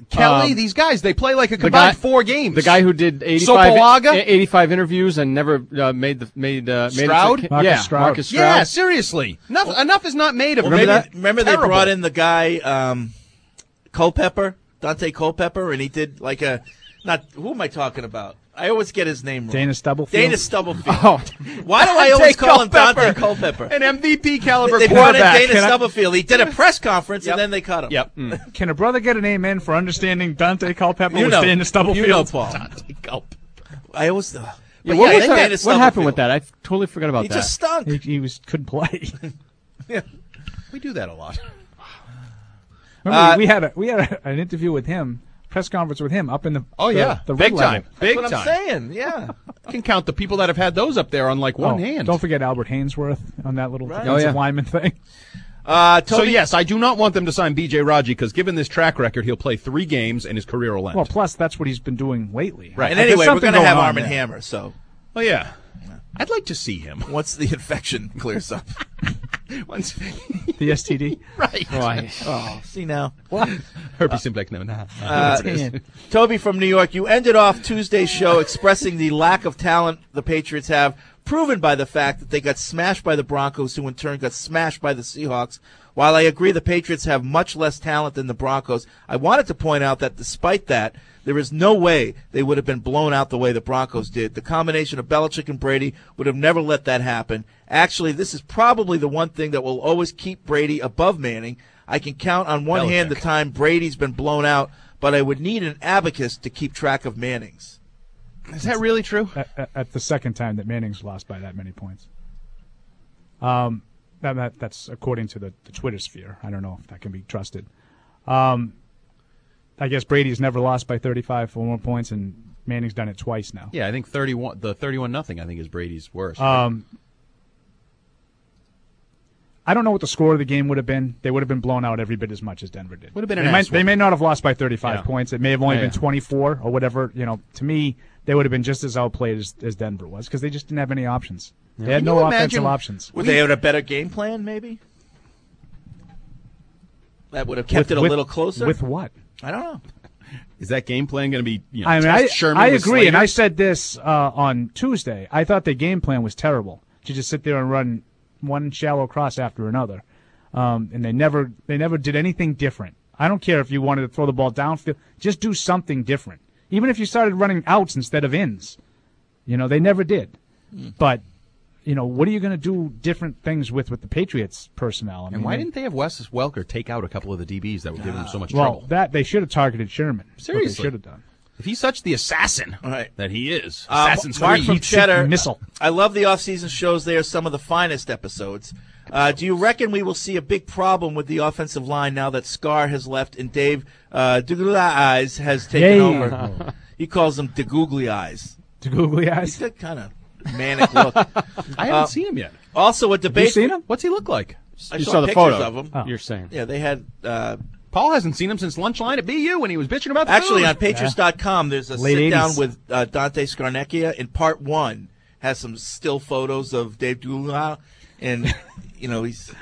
S9: Kelly,
S10: Um,
S9: these guys, they play like a
S10: the
S9: combined
S10: guy-
S9: four games.
S10: The guy who did eighty-five,
S9: Sopolaga?
S10: eighty-five interviews and never uh, made the made uh, made it to-
S9: Stroud?
S11: Marcus
S10: yeah,
S11: Stroud.
S10: Marcus Stroud.
S9: Yeah, seriously. Enough, enough is not made of
S8: Well,
S9: it.
S8: remember,
S9: That-
S8: remember they
S9: terrible.
S8: brought in the guy um, Culpepper, Dante Culpepper, and he did like a not. Who am I talking about? I always get his name wrong.
S11: Dana Stubblefield.
S8: Dana Stubblefield.
S10: Oh.
S8: Why do I
S9: Dante
S8: always call him
S9: Culpepper.
S8: Dante Culpepper?
S9: An M V P caliber
S8: They brought in
S9: quarterback.
S8: Dana
S11: Can I-
S8: Stubblefield. He did a press conference,
S9: Yep.
S8: and then they cut him.
S9: Yep.
S11: Can a brother get an amen for understanding Dante Culpepper
S8: You
S11: with
S8: know,
S11: Dana Stubblefield?
S8: you know, Paul.
S9: Dante Culp.
S8: I always. Uh,
S10: Yeah,
S8: but
S10: what,
S8: yeah,
S10: was
S8: Dana
S10: that? What
S8: Stubblefield.
S10: happened with that? I totally forgot about
S8: He
S10: that.
S8: just stunk.
S11: He, he was couldn't play.
S9: We do that a lot.
S11: Remember,
S8: Uh,
S11: we had a, we had a, an interview with him, press conference with him up in the
S9: Oh,
S11: the,
S9: yeah.
S11: the
S9: Big
S11: red level.
S9: time. Big
S8: That's what I'm
S9: time.
S8: saying. Yeah.
S9: Can count the people that have had those up there on like one
S11: Oh,
S9: hand.
S11: Don't forget Albert Hainsworth on that little
S8: Right.
S11: defensive
S10: Oh, yeah.
S11: lineman thing.
S8: Uh,
S9: So,
S8: Toby,
S9: yes, I do not want them to sign B J Raji because given this track record, he'll play three games and his career will end.
S11: Well, plus that's what he's been doing lately.
S9: Right.
S8: And
S11: There's
S8: anyway, we're
S11: something
S8: going to have
S11: on
S8: Arm and
S11: there.
S8: Hammer. So
S9: oh, yeah. I'd like to see him.
S8: once the infection clears up.
S9: Once,
S11: The S T D.
S9: right.
S10: Why?
S8: Oh, see now.
S9: Herpes simplex, no, nah.
S8: Uh, Toby from New York, you ended off Tuesday's show expressing the lack of talent the Patriots have, proven by the fact that they got smashed by the Broncos, who in turn got smashed by the Seahawks. While I agree the Patriots have much less talent than the Broncos, I wanted to point out that despite that, there is no way they would have been blown out the way the Broncos did. The combination of Belichick and Brady would have never let that happen. Actually, this is probably the one thing that will always keep Brady above Manning. I can count on one hand the
S9: Belichick.
S8: time Brady's been blown out, but I would need an abacus to keep track of Manning's.
S9: Is that really true?
S11: At, at, at the second time that Manning's lost by that many points. Um, that, that that's according to the, the Twitter sphere. I don't know if that can be trusted. Um, I guess Brady's never lost by thirty-five or more points, and Manning's done it twice now.
S9: Yeah, I think thirty-one. The thirty-one nothing. I think is Brady's worst. right?
S11: Um, I don't know what the score of the game would have been. They would have been blown out every bit as much as Denver did.
S9: Would have been
S11: They
S9: an
S11: might,
S9: ass
S11: they may
S9: whooping.
S11: not have lost by thirty-five
S9: Yeah.
S11: points. It may have only
S9: Yeah,
S11: been
S9: yeah.
S11: twenty-four or whatever. You know, to me, they would have been just as outplayed as, as Denver was because they just didn't have any options. They had
S8: Can
S11: no
S8: you
S11: offensive
S8: imagine-
S11: options.
S8: Would they have a better game plan, maybe? That would have kept
S11: With-
S8: it a
S11: with-
S8: little closer?
S11: With what?
S8: I don't know.
S9: Is that game plan going to be? You know,
S11: I mean, I,
S9: test Sherman
S11: I
S9: with
S11: agree, and
S9: Slater?
S11: I said this uh, on Tuesday. I thought the game plan was terrible to just sit there and run one shallow cross after another, um, and they never they never did anything different. I don't care if you wanted to throw the ball downfield, just do something different. Even if you started running outs instead of ins, you know they never did.
S9: Mm.
S11: But you know, what are you going to do different things with with the Patriots personnel? I mean,
S9: And why
S11: they-
S9: didn't they have Wes Welker take out a couple of the D Bs that were giving him so much
S11: well,
S9: trouble?
S11: that they should have targeted Sherman. What
S9: Seriously.
S11: they should have done.
S9: If he's such the assassin
S8: right.
S9: that he is,
S8: Uh,
S9: Assassin's
S8: Mark
S9: Creed.
S8: from Cheddar.
S11: Missile.
S8: I love the off-season shows. They are some of the finest episodes. Uh, do you reckon we will see a big problem with the offensive line now that Scar has left and Dave uh, DeGoogly Eyes has taken
S11: Yay.
S8: over? He calls them DeGoogly Eyes.
S11: DeGoogly Eyes?
S8: He's got kind of manic look.
S9: I haven't
S8: Uh,
S9: seen him yet.
S8: Also, a debate.
S11: you seen him?
S9: What's he look like?
S8: I
S10: You
S8: saw,
S10: saw the
S8: pictures
S10: photo.
S8: of him.
S10: Oh. You're saying.
S8: Yeah, they had. Uh,
S9: Paul hasn't seen him since lunch line at B U when he was bitching about the
S8: Actually,
S9: food.
S8: on Patriots dot com, there's a
S11: Late
S8: sit down
S11: eighties.
S8: with uh, Dante Scarnecchia. In part one, has some still photos of Dave Doolittle, and you know he's.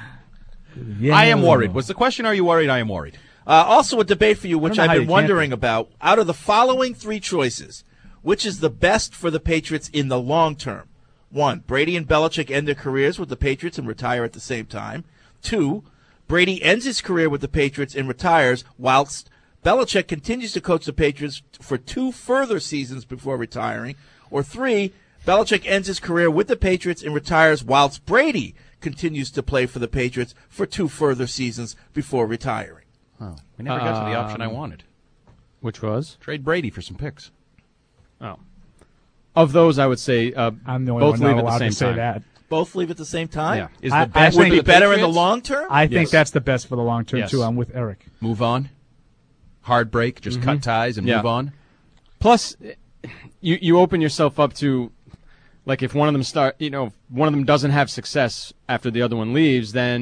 S9: I am worried. What's the question? Are you worried? I am worried.
S8: Uh, also, a debate for you, which
S11: know
S8: I've
S11: how
S8: been
S11: you can't
S8: wondering
S11: be.
S8: about. Out of the following three choices, which is the best for the Patriots in the long term? One, Brady and Belichick end their careers with the Patriots and retire at the same time. Two, Brady ends his career with the Patriots and retires, whilst Belichick continues to coach the Patriots for two further seasons before retiring. Or three, Belichick ends his career with the Patriots and retires, whilst Brady continues to play for the Patriots for two further seasons before retiring.
S9: Oh, we never got to the option I
S10: Um,
S9: wanted.
S10: Which was?
S9: Trade Brady for some picks.
S10: Oh. Of those, I would say uh,
S11: I'm the only
S10: both
S11: one
S10: leave
S11: not
S10: at the
S11: allowed
S10: same
S11: to say
S10: time.
S11: that.
S8: Both leave at the same time?
S10: Yeah.
S9: Is
S11: I-
S9: the best
S11: I
S8: Would
S11: think
S8: be
S9: for the
S8: better in the
S9: Patriots?
S8: long term?
S11: I think
S10: Yes.
S11: that's the best for the long term
S10: Yes.
S11: too. I'm with Eric.
S9: Move on. Hard break. Just cut ties and
S10: Yeah.
S9: move on.
S10: Plus, you you open yourself up to, like, if one of them start, you know, if one of them doesn't have success after the other one leaves, then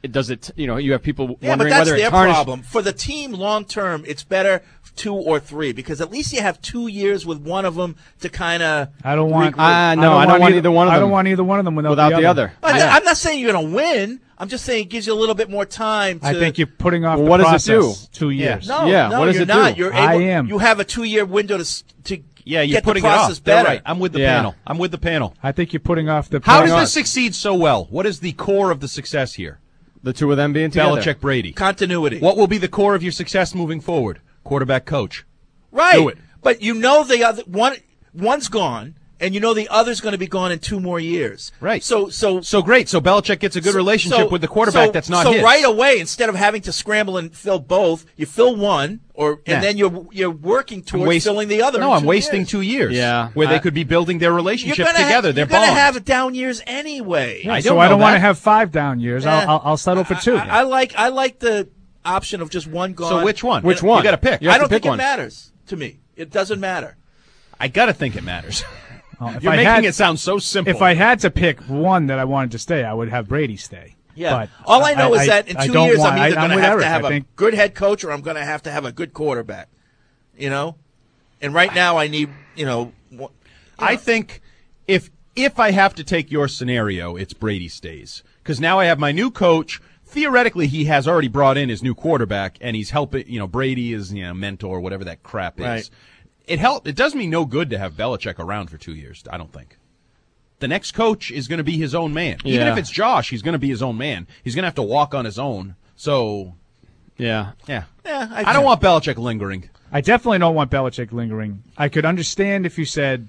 S10: it does it. You know, you have people
S8: Yeah, but
S10: wondering
S8: that's
S10: whether
S8: their
S10: it tarnished.
S8: problem. For the team long term, it's better two or three because at least you have two years with one of them to kind of.
S11: I don't want.
S10: Ah, no, I don't want either one of
S11: I don't
S10: them
S11: want either one of them without,
S10: without
S11: the,
S10: the
S11: other.
S10: other.
S8: But
S10: Yeah.
S8: I'm not saying you're going to win. I'm just saying it gives you a little bit more time. To,
S11: I think you're putting off
S10: Well,
S11: the
S10: what does it
S11: process
S10: do?
S11: two
S10: Yeah.
S11: years.
S8: No,
S10: Yeah,
S8: no,
S10: what does
S8: you're
S10: it
S8: not.
S10: do?
S8: You're
S11: I
S8: able,
S11: am.
S8: You have a two-year window to s- to
S9: Yeah, you're
S8: get
S9: putting
S8: the
S9: it
S8: process
S9: off. They're
S8: better.
S9: right. I'm with the
S10: Yeah.
S9: panel. I'm with the panel.
S11: I think you're putting off the.
S9: How does
S11: process.
S9: this succeed so well? What is the core of the success here?
S10: The two of them being together.
S9: Belichick, Brady.
S8: Continuity.
S9: What will be the core of your success moving forward? Quarterback coach.
S8: Right.
S9: Do it.
S8: But you know the other one one's gone, and you know the other's going to be gone in two more years.
S9: Right.
S8: So so
S9: So great. So Belichick gets a good
S8: so-
S9: relationship
S8: so-
S9: with the quarterback
S8: so-
S9: that's not
S8: so
S9: his.
S8: right away, instead of having to scramble and fill both, you fill one, or
S9: Yeah.
S8: and then you're you're working
S9: I'm
S8: towards
S9: waste-
S8: filling the other.
S9: No,
S8: in
S9: I'm
S8: two
S9: wasting
S8: years.
S9: two years.
S10: Yeah.
S9: Where they
S10: I-
S9: could be building their
S8: You're
S9: relationship
S8: gonna
S9: together.
S8: Have,
S9: They're
S8: you're going to
S9: bond.
S8: have down years anyway.
S11: Yeah,
S9: I
S11: so
S9: don't
S11: I
S9: know
S11: don't want to
S9: that.
S11: have five down years.
S8: Eh,
S11: I'll, I'll I'll settle for two.
S8: I, I like I like the option of just one gone.
S9: So which one?
S10: Which
S9: You
S10: one?
S9: got to pick.
S10: You have
S8: I
S10: to
S8: don't
S10: pick
S8: think
S10: one.
S8: it matters to me. It doesn't matter.
S9: I got to think it matters.
S11: Oh, if
S9: You're
S11: I
S9: making
S11: had-
S9: it sound so simple.
S11: If I had to pick one that I wanted to stay, I would have Brady stay.
S8: Yeah.
S11: But
S8: All I know is that in
S11: I
S8: two
S11: don't
S8: years,
S11: want-
S8: I'm either
S11: I- I'm
S8: going to
S11: with
S8: have
S11: Eric.
S8: to have
S11: I
S8: a
S11: think-
S8: good head coach or I'm going to have to have a good quarterback. You know? And right now, I need, you know. wh-
S9: I think if if I have to take your scenario, it's Brady stays. Because now I have my new coach. Theoretically, he has already brought in his new quarterback, and he's helping, you know, Brady is, you know, mentor, whatever that crap is.
S8: Right.
S9: It help. It does me no good to have Belichick around for two years, I don't think. The next coach is going to be his own man. Even
S10: Yeah.
S9: if it's Josh, he's going to be his own man. He's going to have to walk on his own. So,
S10: Yeah.
S9: yeah.
S8: Yeah,
S9: I, don't want Belichick lingering.
S11: I definitely don't want Belichick lingering. I could understand if you said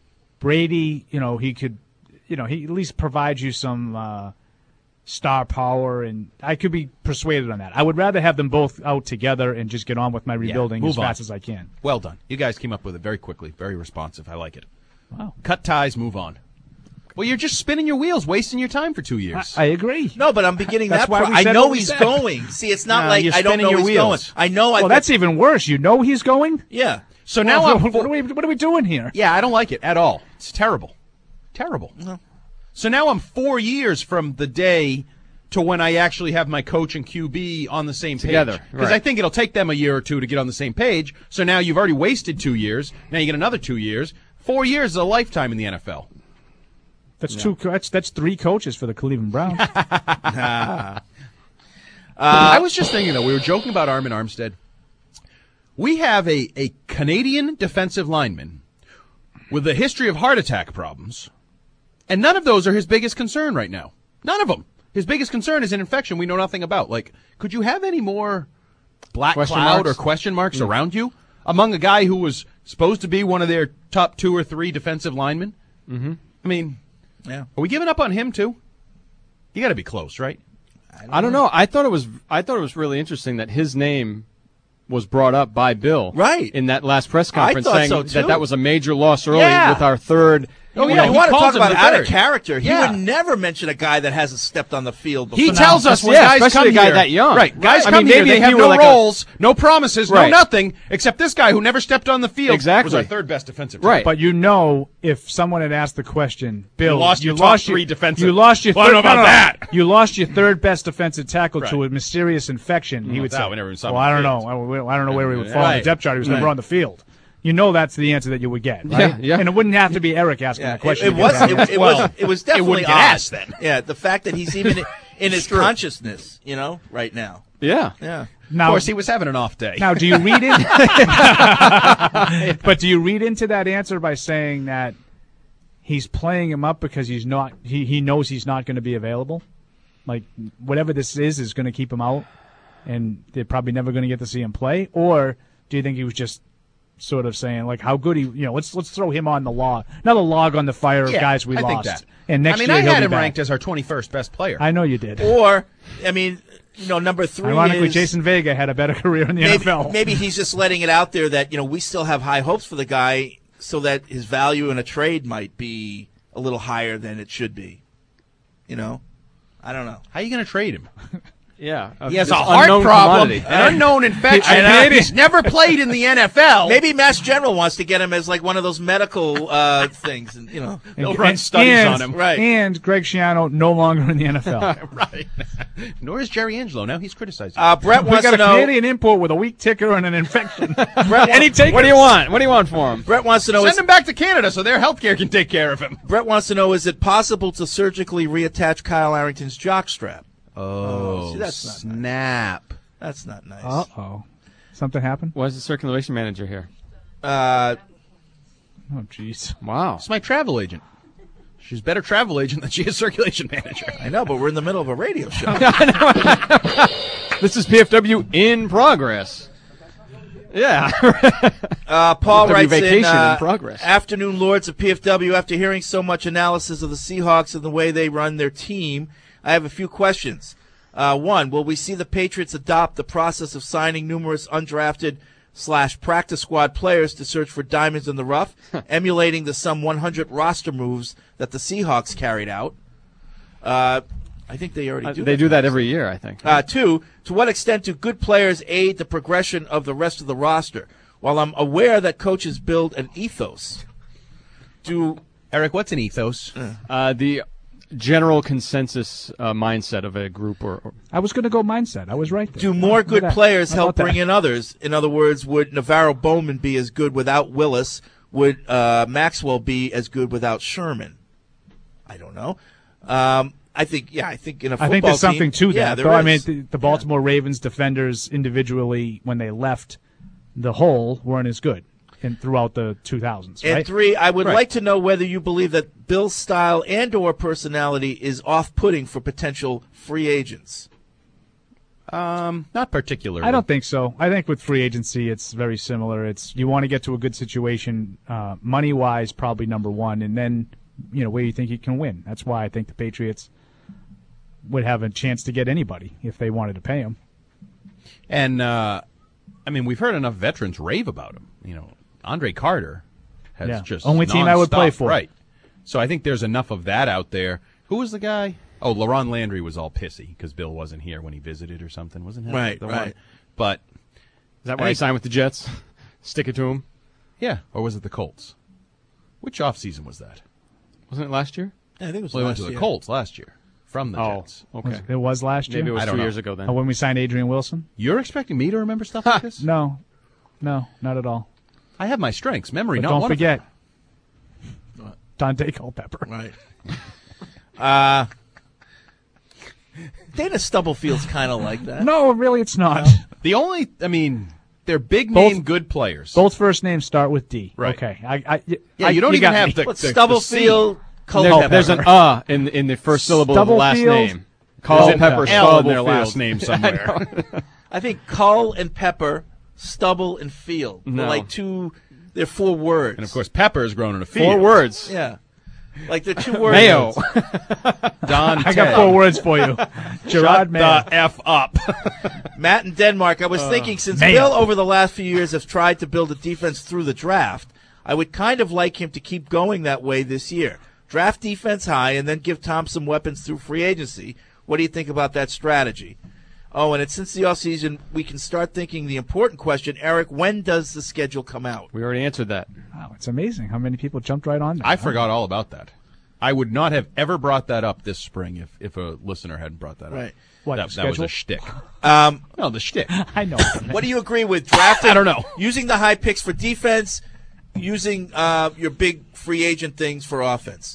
S11: Brady, you know, he could, you know, he at least provide you some uh, star power, and I could be persuaded on that. I would rather have them both out together and just get on with my rebuilding
S9: move
S11: as
S9: on.
S11: fast as I can.
S9: Well done. You guys came up with it very quickly, very responsive. I like it.
S11: Wow.
S9: Cut ties, move on. Well, you're just spinning your wheels, wasting your time for two years.
S11: I agree.
S8: No, but I'm beginning
S11: That's
S8: that.
S11: why
S8: Pro-
S11: we
S8: I
S11: said
S8: know
S11: what we
S8: he's
S11: said.
S8: going. See, it's not
S9: No,
S8: like
S9: you're
S8: I don't
S9: spinning
S8: know
S9: your
S8: he's
S9: wheels.
S8: going. I know. I
S11: Well, that's even worse. You know he's going?
S8: yeah.
S9: So now
S11: Well,
S9: I'm
S11: what,
S9: four-
S11: are we, what are we doing here?
S9: Yeah, I don't like it at all. It's terrible. Terrible. So now I'm four years from the day to when I actually have my coach and Q B on the same
S10: Together,
S9: page. Because
S10: right.
S9: I think it'll take them a year or two to get on the same page. So now you've already wasted two years. Now you get another two years. Four years is a lifetime in the N F L.
S11: That's two. co- That's that's three coaches for the Cleveland Browns.
S9: Uh, I was just thinking, though, we were joking about Armin Armstead. We have a, a Canadian defensive lineman with a history of heart attack problems, and none of those are his biggest concern right now. None of them. His biggest concern is an infection we know nothing about. Like, could you have any more black
S10: Question
S9: cloud
S10: marks?
S9: or question marks
S10: Mm.
S9: around you among a guy who was supposed to be one of their top two or three defensive linemen?
S10: Mm-hmm.
S9: I mean,
S8: Yeah.
S9: are we giving up on him, too? You got to be close, right?
S10: I don't know. I thought it was. I thought it was really interesting that his name was brought up by Bill,
S8: Right.
S10: in that last press
S8: I
S10: conference,
S8: thought
S10: saying
S8: so,
S10: that
S8: too.
S10: that was a major loss early
S9: Yeah.
S10: with our third.
S8: Oh,
S9: You
S8: yeah,
S9: know,
S8: you
S9: he
S8: want to
S9: calls
S8: talk
S9: him
S8: about
S9: the
S8: out of
S9: third.
S8: character. He
S9: Yeah.
S8: would never mention a guy that hasn't stepped on the field before.
S9: He tells us when
S10: yeah,
S9: guys
S10: especially
S9: come
S10: a guy
S9: here,
S10: that young.
S9: right? Guys
S10: I
S9: come
S10: mean,
S9: here,
S10: maybe
S9: they
S10: if
S9: have
S10: you
S9: no
S10: were like a-
S9: roles, no promises,
S10: Right.
S9: no nothing, except this guy who never stepped on the field.
S10: Exactly.
S9: Was our third best defensive.
S10: Right.
S11: But you know, if someone had asked the question, Bill,
S9: You lost your top
S11: lost
S9: three
S11: your,
S9: defensive-
S11: You lost your
S9: Well, I
S11: third,
S9: don't know about
S11: no, no,
S9: that.
S11: You lost your third best defensive tackle
S9: Right.
S11: to a mysterious infection. He
S9: Well,
S11: would
S9: that
S11: say,
S9: we never even saw him
S11: "Well,
S9: on
S11: I
S9: the
S11: don't
S9: field.
S11: know. I, I don't know where he would fall on
S9: Right.
S11: the depth chart. He was
S9: Right.
S11: never on the field." You know, that's the answer that you would get, right?
S10: Yeah, yeah.
S11: And it wouldn't have to be Eric asking
S8: Yeah,
S11: that question.
S8: It,
S11: to
S8: it
S11: get
S8: was.
S11: that
S8: It,
S11: answer.
S8: it
S9: Well,
S8: was. It was
S9: it
S8: definitely
S9: wouldn't get
S8: odd.
S9: asked then.
S8: Yeah, the fact that he's even in, in his consciousness, you know, right now.
S10: Yeah.
S8: Yeah.
S11: Now,
S9: Of course, he was having an off day.
S11: Now, do you read in? But do you read into that answer by saying that he's playing him up because he's not? He he knows he's not going to be available. Like whatever this is is going to keep him out, and they're probably never going to get to see him play. Or do you think he was just sort of saying like how good he? You know, let's let's throw him on the log, another log on the fire of
S9: Yeah,
S11: guys we
S9: I think
S11: lost.
S9: that.
S11: And next
S9: I mean,
S11: year
S9: I
S11: he'll
S9: had
S11: be
S9: him
S11: back.
S9: ranked as our twenty-first best player.
S11: I know you did.
S8: Or, I mean, you know, number three.
S11: Ironically,
S8: is,
S11: Jason Vega had a better career in the N F
S8: maybe,
S11: L.
S8: maybe he's just letting it out there that you know we still have high hopes for the guy, so that his value in a trade might be a little higher than it should be. You know, I don't know.
S9: How are you going to trade him?
S10: Yeah,
S9: He has a heart problem, an unknown infection. and He's never played in the N F L.
S8: Maybe Mass General wants to get him as like one of those medical uh, things, and you know
S10: And-
S8: they'll run
S10: and-
S8: studies
S10: and-
S8: on him. Right.
S11: And Greg Schiano no longer in the N F L.
S9: Right. Nor is Jerry Angelo. Now he's criticizing.
S8: Uh, Brett
S11: we
S8: wants
S11: got
S8: to
S11: a
S8: know.
S11: Canadian import with a weak ticker and an infection.
S8: Brett,
S11: Any takers?
S10: What do you want? What do you want for him?
S8: Brett wants to know.
S9: Send
S8: Is,
S9: him back to Canada so their health care can take care of him.
S8: Brett wants to know: is it possible to surgically reattach Kyle Arrington's jockstrap?
S9: Oh,
S8: see, that's not
S9: snap.
S8: nice. That's not nice.
S11: Uh oh, something happened.
S10: Why is the circulation manager here?
S8: Uh,
S11: oh, jeez.
S10: Wow.
S9: It's my travel agent. She's a better travel agent than she is circulation manager.
S8: I know, but we're in the middle of a radio show.
S10: This is P F W in progress. Yeah.
S8: Uh, Paul
S10: P F W
S8: writes
S10: vacation
S8: in, uh,
S10: in progress.
S8: Afternoon Lords of P F W, after hearing so much analysis of the Seahawks and the way they run their team, I have a few questions. Uh, one, will we see the Patriots adopt the process of signing numerous undrafted slash practice squad players to search for diamonds in the rough, emulating the some one hundred roster moves that the Seahawks carried out? Uh, I think they already
S10: Uh,
S8: do
S10: they
S8: that.
S10: do that every year, I think.
S8: Uh, two, to what extent do good players aid the progression of the rest of the roster? While I'm aware that coaches build an ethos, do
S9: Eric, what's an ethos?
S10: Uh, the general consensus uh, mindset of a group, or, or
S11: I was going to go mindset. I was right there.
S8: do more
S11: How
S8: good
S11: about that?
S8: players
S11: How
S8: help
S11: about that?
S8: bring in others? In other words, would Navarro Bowman be as good without Willis? Would uh, Maxwell be as good without Sherman? I don't know. Um, I think, yeah, I think in a football
S11: I think there's something
S8: team,
S11: to
S8: yeah,
S11: that.
S8: there
S11: though. I mean,
S8: is.
S11: the, the Baltimore Ravens defenders individually, when they left the hole, weren't as good in throughout the two thousands.
S8: And
S11: right?
S8: three, I would
S11: Right.
S8: like to know whether you believe that Bill's style and or personality is off-putting for potential free agents.
S9: Um, not particularly.
S11: I don't think so. I think with free agency, it's very similar. It's you want to get to a good situation, uh, money wise, probably number one, and then you know where you think you can win. That's why I think the Patriots would have a chance to get anybody if they wanted to pay him.
S9: And uh, I mean, we've heard enough veterans rave about him. You know, Andre Carter has
S11: Yeah.
S9: just
S11: Only team I would
S9: nonstop,
S11: play for.
S9: Right. So I think there's enough of that out there. Who was the guy? Oh, LaRon Landry was all pissy because Bill wasn't here when he visited or something, wasn't he?
S8: Right,
S9: the
S8: right.
S9: One? But
S10: is that
S9: I
S10: why he
S9: think-
S10: signed with the Jets? Stick it to him.
S9: Yeah, or was it the Colts? Which offseason was that?
S10: Wasn't it last year?
S8: Yeah, I think it was
S9: Well, he went
S8: last
S9: to the
S8: year.
S9: Colts last year from the
S10: Oh,
S9: Jets.
S10: okay.
S11: Was- it was last year.
S10: Maybe it was
S9: I don't
S10: two
S9: know.
S10: years ago then.
S11: Oh, when we signed Adrian Wilson?
S9: You're expecting me to remember stuff like this?
S11: No, no, not at all.
S9: I have my strengths. Memory,
S11: But
S9: not
S11: don't
S9: one of
S11: forget
S9: them.
S11: Dante Culpepper.
S8: Right. Uh, Dana Stubblefield's kind of like that.
S11: No, really, it's not.
S9: The only, I mean, they're big
S11: Both-
S9: name good players.
S11: Both first names start with D.
S9: Right.
S11: Okay. I, I,
S9: Yeah,
S11: I-
S9: you don't even
S11: got
S9: have
S11: me.
S9: the,
S8: But
S9: the, the
S8: Stubblefield,
S9: C.
S8: Culpepper.
S10: There's, there's an uh in in the first syllable of the last
S11: Stubblefield,
S10: name. Culpepper
S9: There's an L in their
S10: Stubblefield.
S9: last name somewhere.
S8: I think Cull and Pepper, Stubble and Field. They're
S10: No.
S8: like two, they're four words.
S9: And of course, Pepper has grown in a field.
S10: Four words.
S8: Yeah. Like they're two words.
S10: Mayo.
S9: Don
S11: I got four words for you. Gerard
S9: Shut
S11: Mayo.
S9: the F up.
S8: Matt in Denmark, I was
S11: Uh,
S8: thinking since
S11: Mayo.
S8: Bill over the last few years has tried to build a defense through the draft, I would kind of like him to keep going that way this year. Draft defense high and then give Tom some weapons through free agency. What do you think about that strategy? Oh, and it's since the offseason, we can start thinking the important question, Eric, when does the schedule come out?
S10: We already answered that.
S11: Wow, it's amazing how many people jumped right on that.
S9: I forgot all about that. I would not have ever brought that up this spring if, if a listener hadn't brought that
S8: Right.
S9: up.
S11: What,
S9: that,
S11: the
S9: that was
S11: schedule?
S9: a shtick.
S8: Um,
S9: No, the shtick.
S11: I know.
S8: what do you agree with drafting?
S9: I don't know.
S8: Using the high picks for defense, using uh, your big free agent things for offense.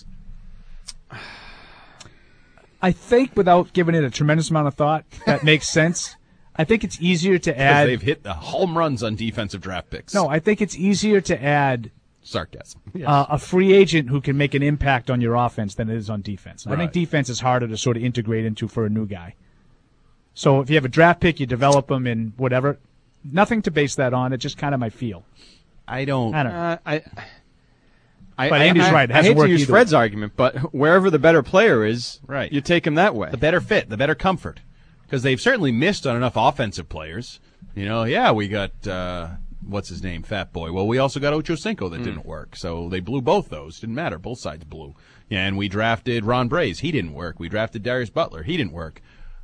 S11: I think without giving it a tremendous amount of thought, that makes sense. I think it's easier to
S9: Because
S11: add.
S9: they've hit the home runs on defensive draft picks.
S11: No, I think it's easier to add
S9: Sarcasm.
S11: uh, a free agent who can make an impact on your offense than it is on defense. I
S9: Right.
S11: think defense is harder to sort of integrate into for a new guy. So if you have a draft pick, you develop them in whatever. Nothing to base that on. It's just kind of my feel.
S9: I don't.
S11: I don't know.
S10: Uh, I, I,
S11: But
S10: I,
S11: Andy's
S10: I,
S11: right. It
S10: I
S11: hasn't
S10: hate to
S11: worked
S10: use
S11: either
S10: Fred's
S11: way.
S10: argument, but wherever the better player is,
S9: Right.
S10: you take him that way.
S9: The better fit, the better comfort. Because they've certainly missed on enough offensive players. You know, yeah, we got, uh, what's his name, Fat Boy. Well, we also got Ocho Cinco that didn't work. So they blew both those. Didn't matter. Both sides blew. Yeah, and we drafted Ron Braze. He didn't work. We drafted Darius Butler. He didn't work.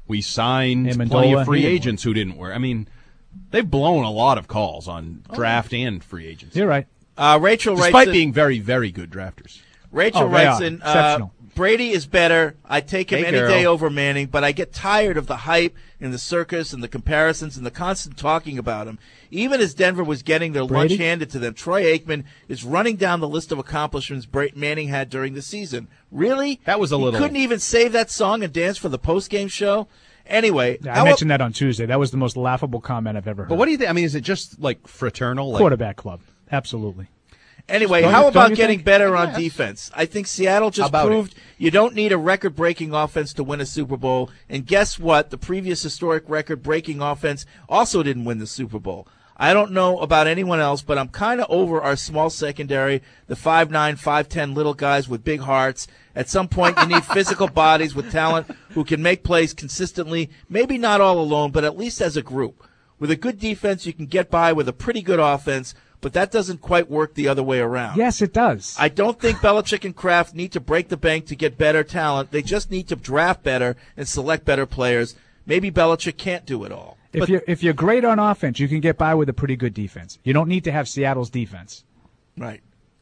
S9: We signed
S11: Amendola,
S9: plenty of free
S11: he didn't
S9: agents who didn't work. I mean, they've blown a lot of calls on draft and free agents.
S11: You're right.
S8: Uh, Rachel writes
S9: Despite
S8: in-
S9: being very, very good drafters.
S8: Rachel
S11: Oh, they
S8: writes
S11: are.
S8: in, uh,
S11: Exceptional.
S8: Brady is better. I take him
S9: Hey,
S8: any
S9: girl.
S8: day over Manning, but I get tired of the hype and the circus and the comparisons and the constant talking about him. Even as Denver was getting their
S11: Brady?
S8: lunch handed to them, Troy Aikman is running down the list of accomplishments Bra- Manning had during the season. Really?
S9: That was a
S8: He
S9: little-
S8: couldn't even save that song and dance for the postgame show? Anyway,
S11: Yeah,
S8: how
S11: I mentioned that on Tuesday. That was the most laughable comment I've ever heard.
S9: But what do you think? I mean, is it just like fraternal? Like,
S11: Quarterback club. Absolutely.
S8: Anyway,
S11: Don't
S8: how
S11: you- don't
S8: about
S11: you
S8: getting
S11: think?
S8: better on defense? I think Seattle
S9: How
S8: just
S9: about
S8: proved you don't need a record-breaking offense to win a Super Bowl. And guess what? The previous historic record-breaking offense also didn't win the Super Bowl. I don't know about anyone else, but I'm kind of over our small secondary, the five nine, five ten little guys with big hearts. At some point, you need physical bodies with talent who can make plays consistently, maybe not all alone, but at least as a group. With a good defense, you can get by with a pretty good offense, but that doesn't quite work the other way around.
S11: Yes, it does.
S8: I don't think Belichick and Kraft need to break the bank to get better talent. They just need to draft better and select better players. Maybe Belichick can't do it all.
S11: If
S8: But-
S11: you're if you're great on offense, you can get by with a pretty good defense. You don't need to have Seattle's defense.
S8: Right.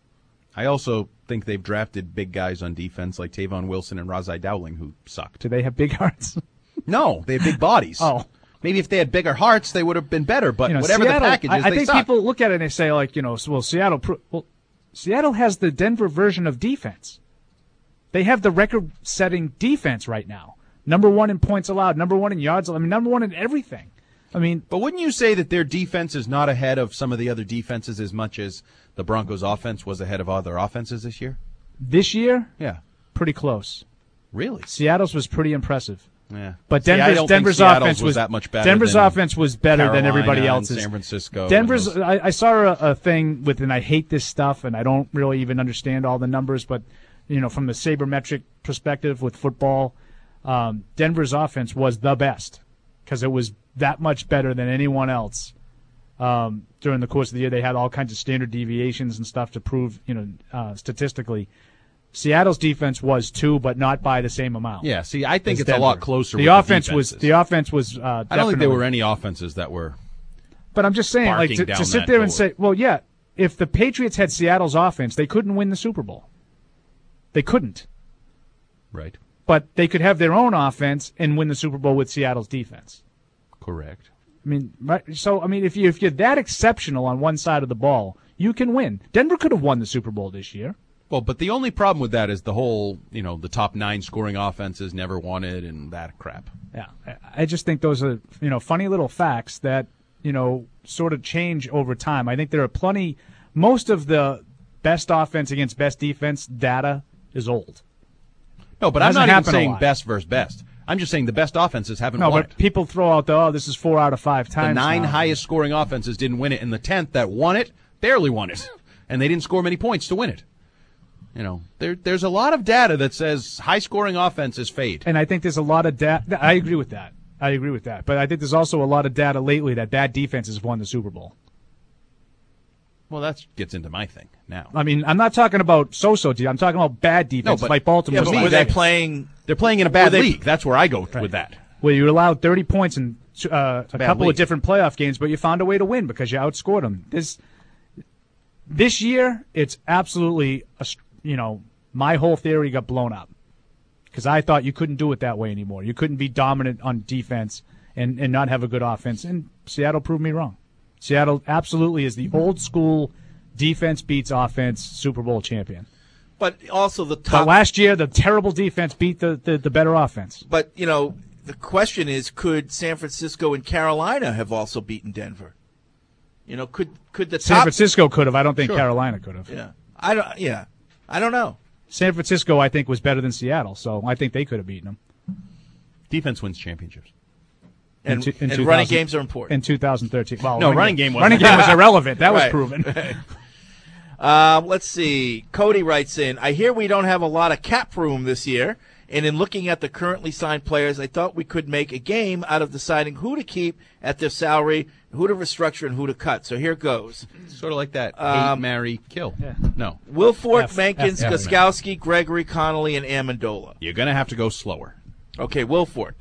S9: I also think they've drafted big guys on defense like Tavon Wilson and Razai Dowling who sucked.
S11: Do they have big hearts?
S9: No, they have big bodies.
S11: Oh.
S9: Maybe if they had bigger hearts, they would have been better. But
S11: You know,
S9: whatever
S11: Seattle,
S9: the package is,
S11: I, I
S9: they
S11: think
S9: suck.
S11: people look at it and they say, like, you know, well, Seattle. Pro- well, Seattle has the Denver version of defense. They have the record-setting defense right now. Number one in points allowed, number one in yards. I mean, number one in everything. I mean,
S9: but wouldn't you say that their defense is not ahead of some of the other defenses as much as the Broncos' offense was ahead of other offenses this year?
S11: this year,
S9: Yeah.
S11: pretty close.
S9: Really?
S11: Seattle's was pretty impressive.
S9: Yeah.
S11: But
S9: See, I
S11: Denver's
S9: don't think
S11: Denver's
S9: Seattle's
S11: offense
S9: was that much better
S11: Denver's
S9: than
S11: offense was better than everybody
S9: Carolina
S11: else's.
S9: and San Francisco.
S11: Denver's.
S9: and those-
S11: I, I saw a, a thing with, and I hate this stuff, and I don't really even understand all the numbers. But you know, from the sabermetric perspective with football, um, Denver's offense was the best because it was that much better than anyone else. Um, during the course of the year, they had all kinds of standard deviations and stuff to prove, you know, uh, statistically. Seattle's defense was too, but not by the same amount.
S9: Yeah, see, I think
S11: as
S9: it's a lot
S11: Denver.
S9: closer
S11: The
S9: with the
S11: offense was
S9: defenses.
S11: the offense was. Uh,
S9: I don't think there
S11: definitely-
S9: were any offenses that were.
S11: But I'm just saying, like
S9: barking
S11: to,
S9: down
S11: to sit
S9: that
S11: there and
S9: door.
S11: say, well, yeah, if the Patriots had Seattle's offense, they couldn't win the Super Bowl. They couldn't.
S9: Right.
S11: But they could have their own offense and win the Super Bowl with Seattle's defense.
S9: Correct.
S11: I mean, right, so I mean, if you if you're that exceptional on one side of the ball, you can win. Denver could have won the Super Bowl this year.
S9: Well, but the only problem with that is the whole, you know, the top nine scoring offenses never won it and that crap.
S11: Yeah, I- I just think those are, you know, funny little facts that, you know, sort of change over time. I think there are plenty. Most of the best offense against best defense data is old.
S9: No, but
S11: It
S9: I'm
S11: hasn't
S9: not even
S11: happened a
S9: saying
S11: lot.
S9: best versus best. I'm just saying the best offenses haven't
S11: No,
S9: won
S11: but
S9: it.
S11: people throw out the, oh, this is four out of five
S9: The
S11: times.
S9: nine
S11: now.
S9: highest scoring offenses didn't win it, and the tenth that won it barely won it, and they didn't score many points to win it. You know, there, there's a lot of data that says high scoring offenses fade.
S11: And I think there's a lot of data. I agree with that. I agree with that. But I think there's also a lot of data lately that bad defenses have won the Super Bowl.
S9: Well, that gets into my thing now.
S11: I mean, I'm not talking about so-so team. I'm talking about bad defenses like Baltimore.
S9: yeah, but
S8: Were they
S9: that-
S8: playing?
S9: They're playing in a bad
S11: Were they-
S9: league. That's where I go
S11: Right.
S9: with that.
S11: Where you allowed thirty points in uh, a
S9: bad
S11: couple
S9: league.
S11: of different playoff games, but you found a way to win because you outscored them. This this year, it's absolutely a, str- you know, my whole theory got blown up because I thought you couldn't do it that way anymore. You couldn't be dominant on defense and, and not have a good offense, and Seattle proved me wrong. Seattle absolutely is the old school defense beats offense Super Bowl champion.
S8: But also the
S11: But
S8: top.
S11: last year, the terrible defense beat the, the, the better offense.
S8: But you know, the question is, could San Francisco and Carolina have also beaten Denver? You know, could could the
S11: San
S8: top?
S11: Francisco could have. I don't think
S8: Sure.
S11: Carolina could have.
S8: Yeah, I don't. Yeah, I don't know.
S11: San Francisco, I think, was better than Seattle, so I think they could have beaten them.
S9: Defense wins championships.
S8: And,
S11: In two- in
S8: and
S11: two
S8: running
S11: thousand
S8: games are important.
S11: In two thousand thirteen. Well,
S9: No, running game wasn't.
S11: running game was irrelevant. That was
S8: Right.
S11: proven.
S8: Um, let's see. Cody writes in, I hear we don't have a lot of cap room this year, and in looking at the currently signed players, I thought we could make a game out of deciding who to keep at their salary, who to restructure, and who to cut. So here goes.
S9: Sort of like that.
S8: Um,
S9: Hate, marry, kill.
S11: Yeah.
S9: No.
S8: Wilfort,
S11: F-
S8: Menkins,
S11: F-
S8: Gostkowski, Gregory, Connolly, and Amendola.
S9: You're going to have to go slower.
S8: Okay, Wilfort.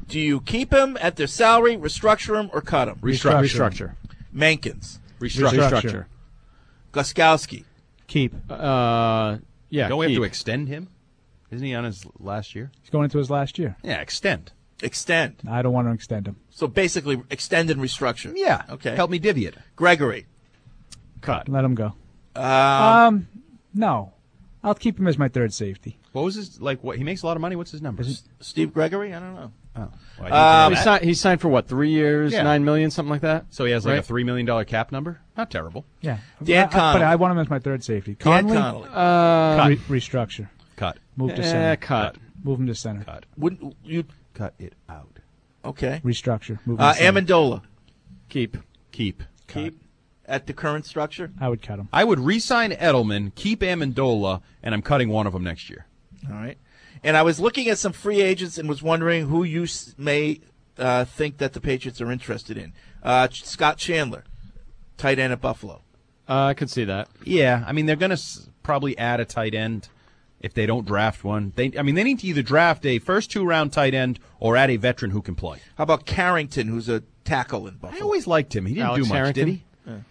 S8: do you keep him at their salary, restructure him, or cut him?
S10: Restructure. Restructure.
S8: Mankins.
S10: Restructure. Restructure.
S8: Guskowski.
S11: Keep.
S10: Uh, yeah.
S9: Don't we have
S10: keep.
S9: to extend him? Isn't he on his last year?
S11: He's going into his last year.
S9: Yeah, extend.
S8: Extend.
S11: I don't want to extend him.
S8: So basically, extend and restructure.
S9: Yeah.
S8: Okay.
S9: Help me divvy it.
S8: Gregory.
S10: Cut.
S11: Let him go.
S8: Um,
S11: Um, no. I'll keep him as my third safety.
S9: What was his, like, what? He makes a lot of money. What's his numbers?
S8: Steve Gregory? I don't know.
S9: Oh. Well,
S8: Um,
S10: he, signed, he signed for what? Three years,
S9: Yeah.
S10: nine million, something like that.
S9: So he has like
S10: right?
S9: a three million dollar cap number. Not terrible.
S11: Yeah.
S8: Dan
S11: I- I-
S8: Connolly.
S11: But I want him as my third safety.
S8: Dan
S11: Conley?
S8: Connolly.
S10: Uh,
S11: Re- restructure.
S9: Cut.
S11: Move to
S10: eh,
S11: center.
S10: cut.
S11: Move him to center.
S9: Cut.
S8: Wouldn't you?
S9: Cut it out.
S8: Okay.
S11: Restructure. Move him
S8: Uh,
S11: to center.
S8: Amendola.
S10: Keep.
S9: Keep.
S8: Keep at the current structure.
S11: I would cut him.
S9: I would re-sign Edelman, keep Amendola, and I'm cutting one of them next year.
S8: All right. And I was looking at some free agents and was wondering who you s- may uh, think that the Patriots are interested in. Uh, Ch- Scott Chandler, tight end at Buffalo.
S10: Uh, I could see that.
S9: Yeah, I mean they're going to s- probably add a tight end if they don't draft one. They, I mean, they need to either draft a first two-round tight end or add a veteran who can play.
S8: How about Carrington, who's a tackle in Buffalo?
S9: I always liked him. He didn't
S10: Alex
S9: do much,
S10: Harrington?
S9: did he?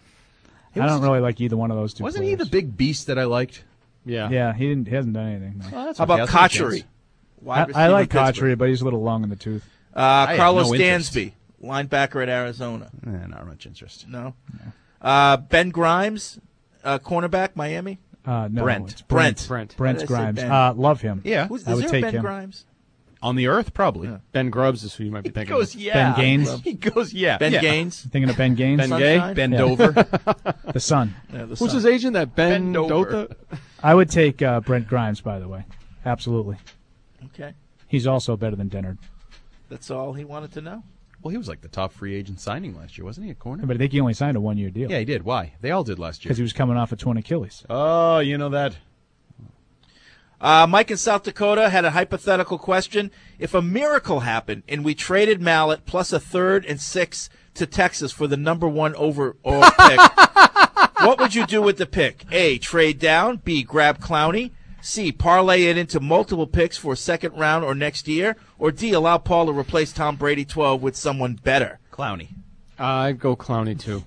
S11: I don't really like either one of those two.
S9: Wasn't
S11: players.
S9: he the big beast that I liked?
S10: Yeah.
S11: Yeah, he didn't. He hasn't done anything. No.
S9: Well, that's
S8: How
S9: okay.
S8: about
S9: I'll take a
S8: Kochery?
S9: chance.
S8: Wide
S11: I, I
S8: receiver,
S11: like
S8: Pittsburgh.
S11: Kochery, but he's a little long in the tooth.
S8: Uh,
S9: I have
S8: Carlos
S9: no interest.
S8: Dansby, linebacker at Arizona.
S9: Eh, not much interest.
S8: No. Uh, Ben Grimes, uh, cornerback, Miami.
S11: Uh, no,
S9: Brent.
S11: it's
S8: Brent.
S10: Brent.
S11: Brent
S8: Why did I say
S11: Grimes.
S8: Ben?
S11: Uh, love him.
S9: Yeah.
S8: Who's,
S11: I
S8: is
S11: would
S8: there
S11: take
S8: Ben
S11: him.
S8: Grimes?
S9: On the earth, probably.
S10: Ben Grubbs is who you might be
S9: He
S10: thinking.
S9: goes,
S10: of.
S9: yeah.
S11: Ben Gaines.
S9: He goes, yeah.
S8: Ben
S9: yeah.
S8: Gaines?
S11: Thinking of Ben Gaines.
S10: Ben
S8: Sunshine?
S10: Gay.
S9: Ben
S11: Yeah.
S9: Dover.
S11: The son.
S8: Yeah, the
S10: Who's
S8: son.
S10: his agent? That Ben,
S9: Ben Dover.
S10: Dotha?
S11: I would take uh, Brent Grimes, by the way. Absolutely.
S8: Okay.
S11: He's also better than Dennard.
S8: That's all he wanted to know.
S9: Well, he was like the top free agent signing last year, wasn't he, at corner?
S11: But I think he only signed a one-year deal.
S9: Yeah, he did. Why? They all did last year.
S11: Because he was coming off a torn Achilles.
S9: Oh, you know that.
S8: Uh, Mike in South Dakota had a hypothetical question. If a miracle happened and we traded Mallett plus a third and six to Texas for the number one overall pick, what would you do with the pick? A, trade down. B, grab Clowney. C, parlay it into multiple picks for a second round or next year. Or D, allow Paul to replace Tom Brady twelve with someone better.
S9: Clowney.
S10: Uh, I'd go Clowney, too.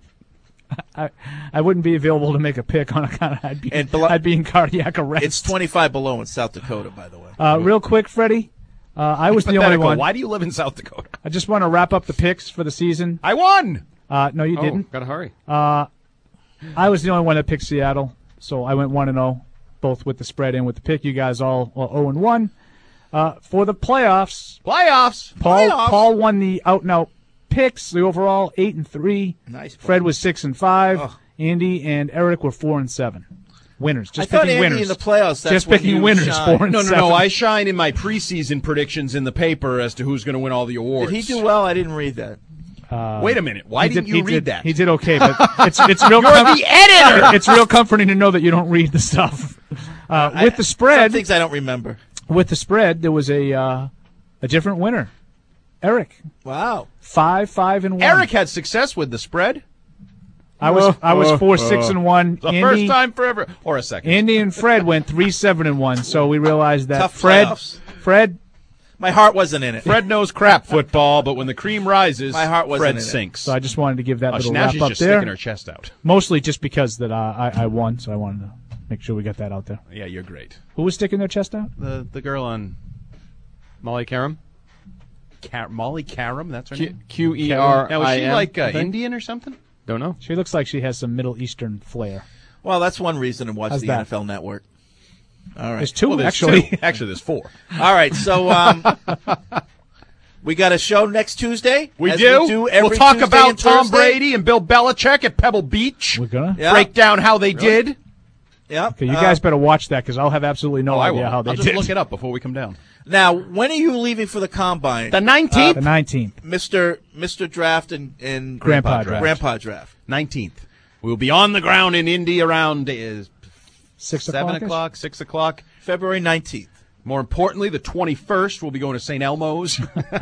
S11: I I wouldn't be available to make a pick on account of I'd be,
S8: And below-
S11: I'd be in cardiac arrest.
S8: It's twenty-five below in South Dakota, by the way.
S11: Uh, real quick, Freddie. Uh, I was the only
S9: Hypothetical.
S11: one.
S9: Why do you live in South Dakota?
S11: I just want to wrap up the picks for the season.
S9: I won.
S11: Uh, no, you
S10: Oh,
S11: didn't.
S10: gotta hurry.
S11: Uh, I was the only one that picked Seattle, so I went one and zero, both with the spread and with the pick. You guys all zero and one. Uh, for the playoffs,
S9: Playoffs.
S11: Paul
S8: Playoffs.
S11: Paul won the out and out picks. The overall eight and three.
S8: Nice. Paul.
S11: Fred was six and five.
S8: Oh.
S11: Andy and Eric were four and seven. Winners. Just
S8: I thought
S11: picking
S8: Andy
S11: winners.
S8: in the playoffs, that's
S11: Just
S8: when
S11: picking
S8: you
S11: winners.
S8: shine.
S11: Four and
S9: No, no,
S11: seven.
S9: no. I shine in my preseason predictions in the paper as to who's going to win all the awards.
S8: Did he do well? I didn't read that.
S11: Uh,
S9: Wait a minute. Why
S11: he
S9: didn't
S11: did-
S9: you
S11: he
S9: read
S11: did-
S9: that?
S11: He did okay, but it's it's real.
S9: You're the editor!
S11: It's real comforting to know that you don't read the stuff. Uh,
S8: I-
S11: with the spread,
S8: Some things I don't remember.
S11: with the spread, there was a uh, a different winner. Eric,
S8: Wow.
S11: five, five, and one.
S9: Eric had success with the spread.
S11: I was I was
S9: Uh,
S11: four,
S9: uh,
S11: six, and one.
S9: The
S11: Andy,
S9: first time forever. Or a second.
S11: Andy and Fred went three, seven, and one. So we realized that
S8: Tough
S11: Fred,
S8: playoffs.
S11: Fred,
S8: My heart wasn't in it.
S9: Fred knows crap football, but when the cream rises,
S8: My heart wasn't
S9: Fred
S8: in it.
S9: sinks.
S11: So I just wanted to give that
S9: Oh,
S11: little
S9: now
S11: wrap
S9: she's
S11: up
S9: just
S11: there.
S9: sticking her chest out.
S11: Mostly just because that uh, I I won, so I wanted to make sure we got that out there.
S9: Yeah, you're great.
S11: Who was sticking their chest out?
S9: The the girl on
S10: Molly Karam?
S9: Car- Molly Karam, that's her
S10: Q-
S9: name?
S10: Q E R I M.
S9: Now, is she like uh,
S10: I think?
S9: Indian or something?
S10: Don't know.
S11: She looks like she has some Middle Eastern flair.
S8: Well, that's one reason to watch
S11: How's
S8: the
S11: that?
S8: N F L Network. All right.
S11: There's two
S9: Well, there's
S11: actually.
S9: two. Actually, there's four.
S8: All right. So um, we got a show next Tuesday.
S9: We
S8: as
S9: do.
S8: We do every
S9: we'll talk
S8: Tuesday
S9: about
S8: and
S9: Tom
S8: Thursday.
S9: Brady and Bill Belichick at Pebble Beach.
S11: We're gonna.
S8: Yeah.
S9: Break down how they did.
S8: Yeah.
S11: Okay, you
S8: Uh,
S11: guys better watch that because I'll have absolutely no
S9: Oh, I
S11: idea
S9: will.
S11: how they
S9: I'll just
S11: did.
S9: look it up before we come down.
S8: Now, when are you leaving for the combine?
S9: The nineteenth?
S11: The nineteenth.
S8: Mister Mister Draft and, and
S11: Grandpa Draft.
S8: Grandpa Draft.
S9: nineteenth. We'll be on the ground in Indy around uh,
S11: Six
S9: seven
S11: o'clock-ish?
S9: o'clock, six o'clock.
S8: February nineteenth.
S9: More importantly, the twenty-first, we'll be going to Saint Elmo's.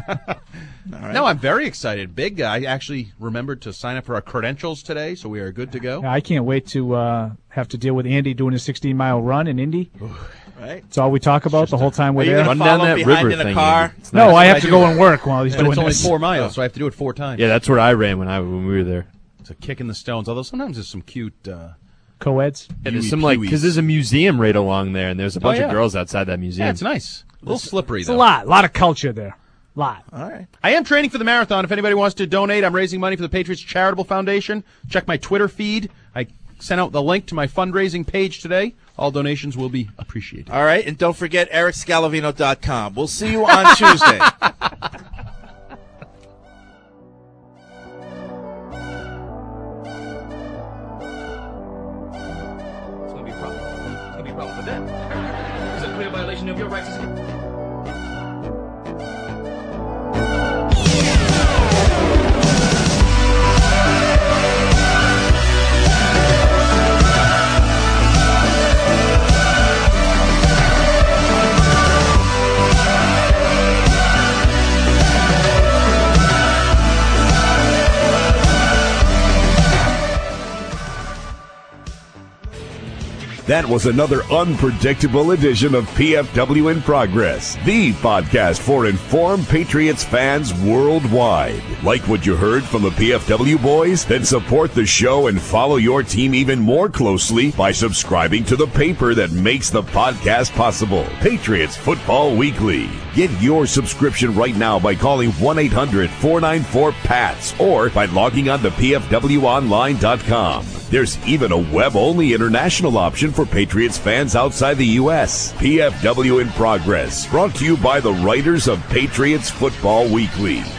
S9: No, I'm very excited. Big. I actually remembered to sign up for our credentials today, so we are good to go.
S11: Yeah, I can't wait to uh, have to deal with Andy doing a sixteen mile run in Indy.
S8: Right.
S11: That's all we talk about the whole time we're
S8: Are you
S11: there.
S8: gonna follow him behind in a car?
S11: No, I have to go and work while he's
S9: But
S11: doing
S9: it's only
S11: this.
S9: four miles, so I have to do it four times.
S5: Yeah, that's where I ran when I when we were there.
S9: It's a kick in the stones. Although sometimes there's some cute uh,
S11: co-eds.
S5: And there's
S9: Huey
S5: some like
S9: Peweys.
S5: because there's a museum right along there, and there's a
S9: Oh,
S5: bunch
S9: yeah.
S5: of girls outside that museum.
S9: Yeah, it's nice. A little slippery
S11: It's
S9: though.
S11: a lot, a lot of culture there. Lot.
S8: All right.
S9: I am training for the marathon. If anybody wants to donate, I'm raising money for the Patriots Charitable Foundation. Check my Twitter feed. I sent out the link to my fundraising page today. All donations will be appreciated.
S8: All right, and don't forget eric scalavino dot com. We'll see you on Tuesday.
S4: It's going to be a problem. It's going to be a problem for them. It's a clear violation of your rights as a...
S1: That was another unpredictable edition of P F W in Progress, the podcast for informed Patriots fans worldwide. Like what you heard from the P F W boys? Then support the show and follow your team even more closely by subscribing to the paper that makes the podcast possible, Patriots Football Weekly. Get your subscription right now by calling one eight hundred four nine four P A T S or by logging on to P F W online dot com. There's even a web-only international option for Patriots fans outside the U S. P F W in Progress, brought to you by the writers of Patriots Football Weekly.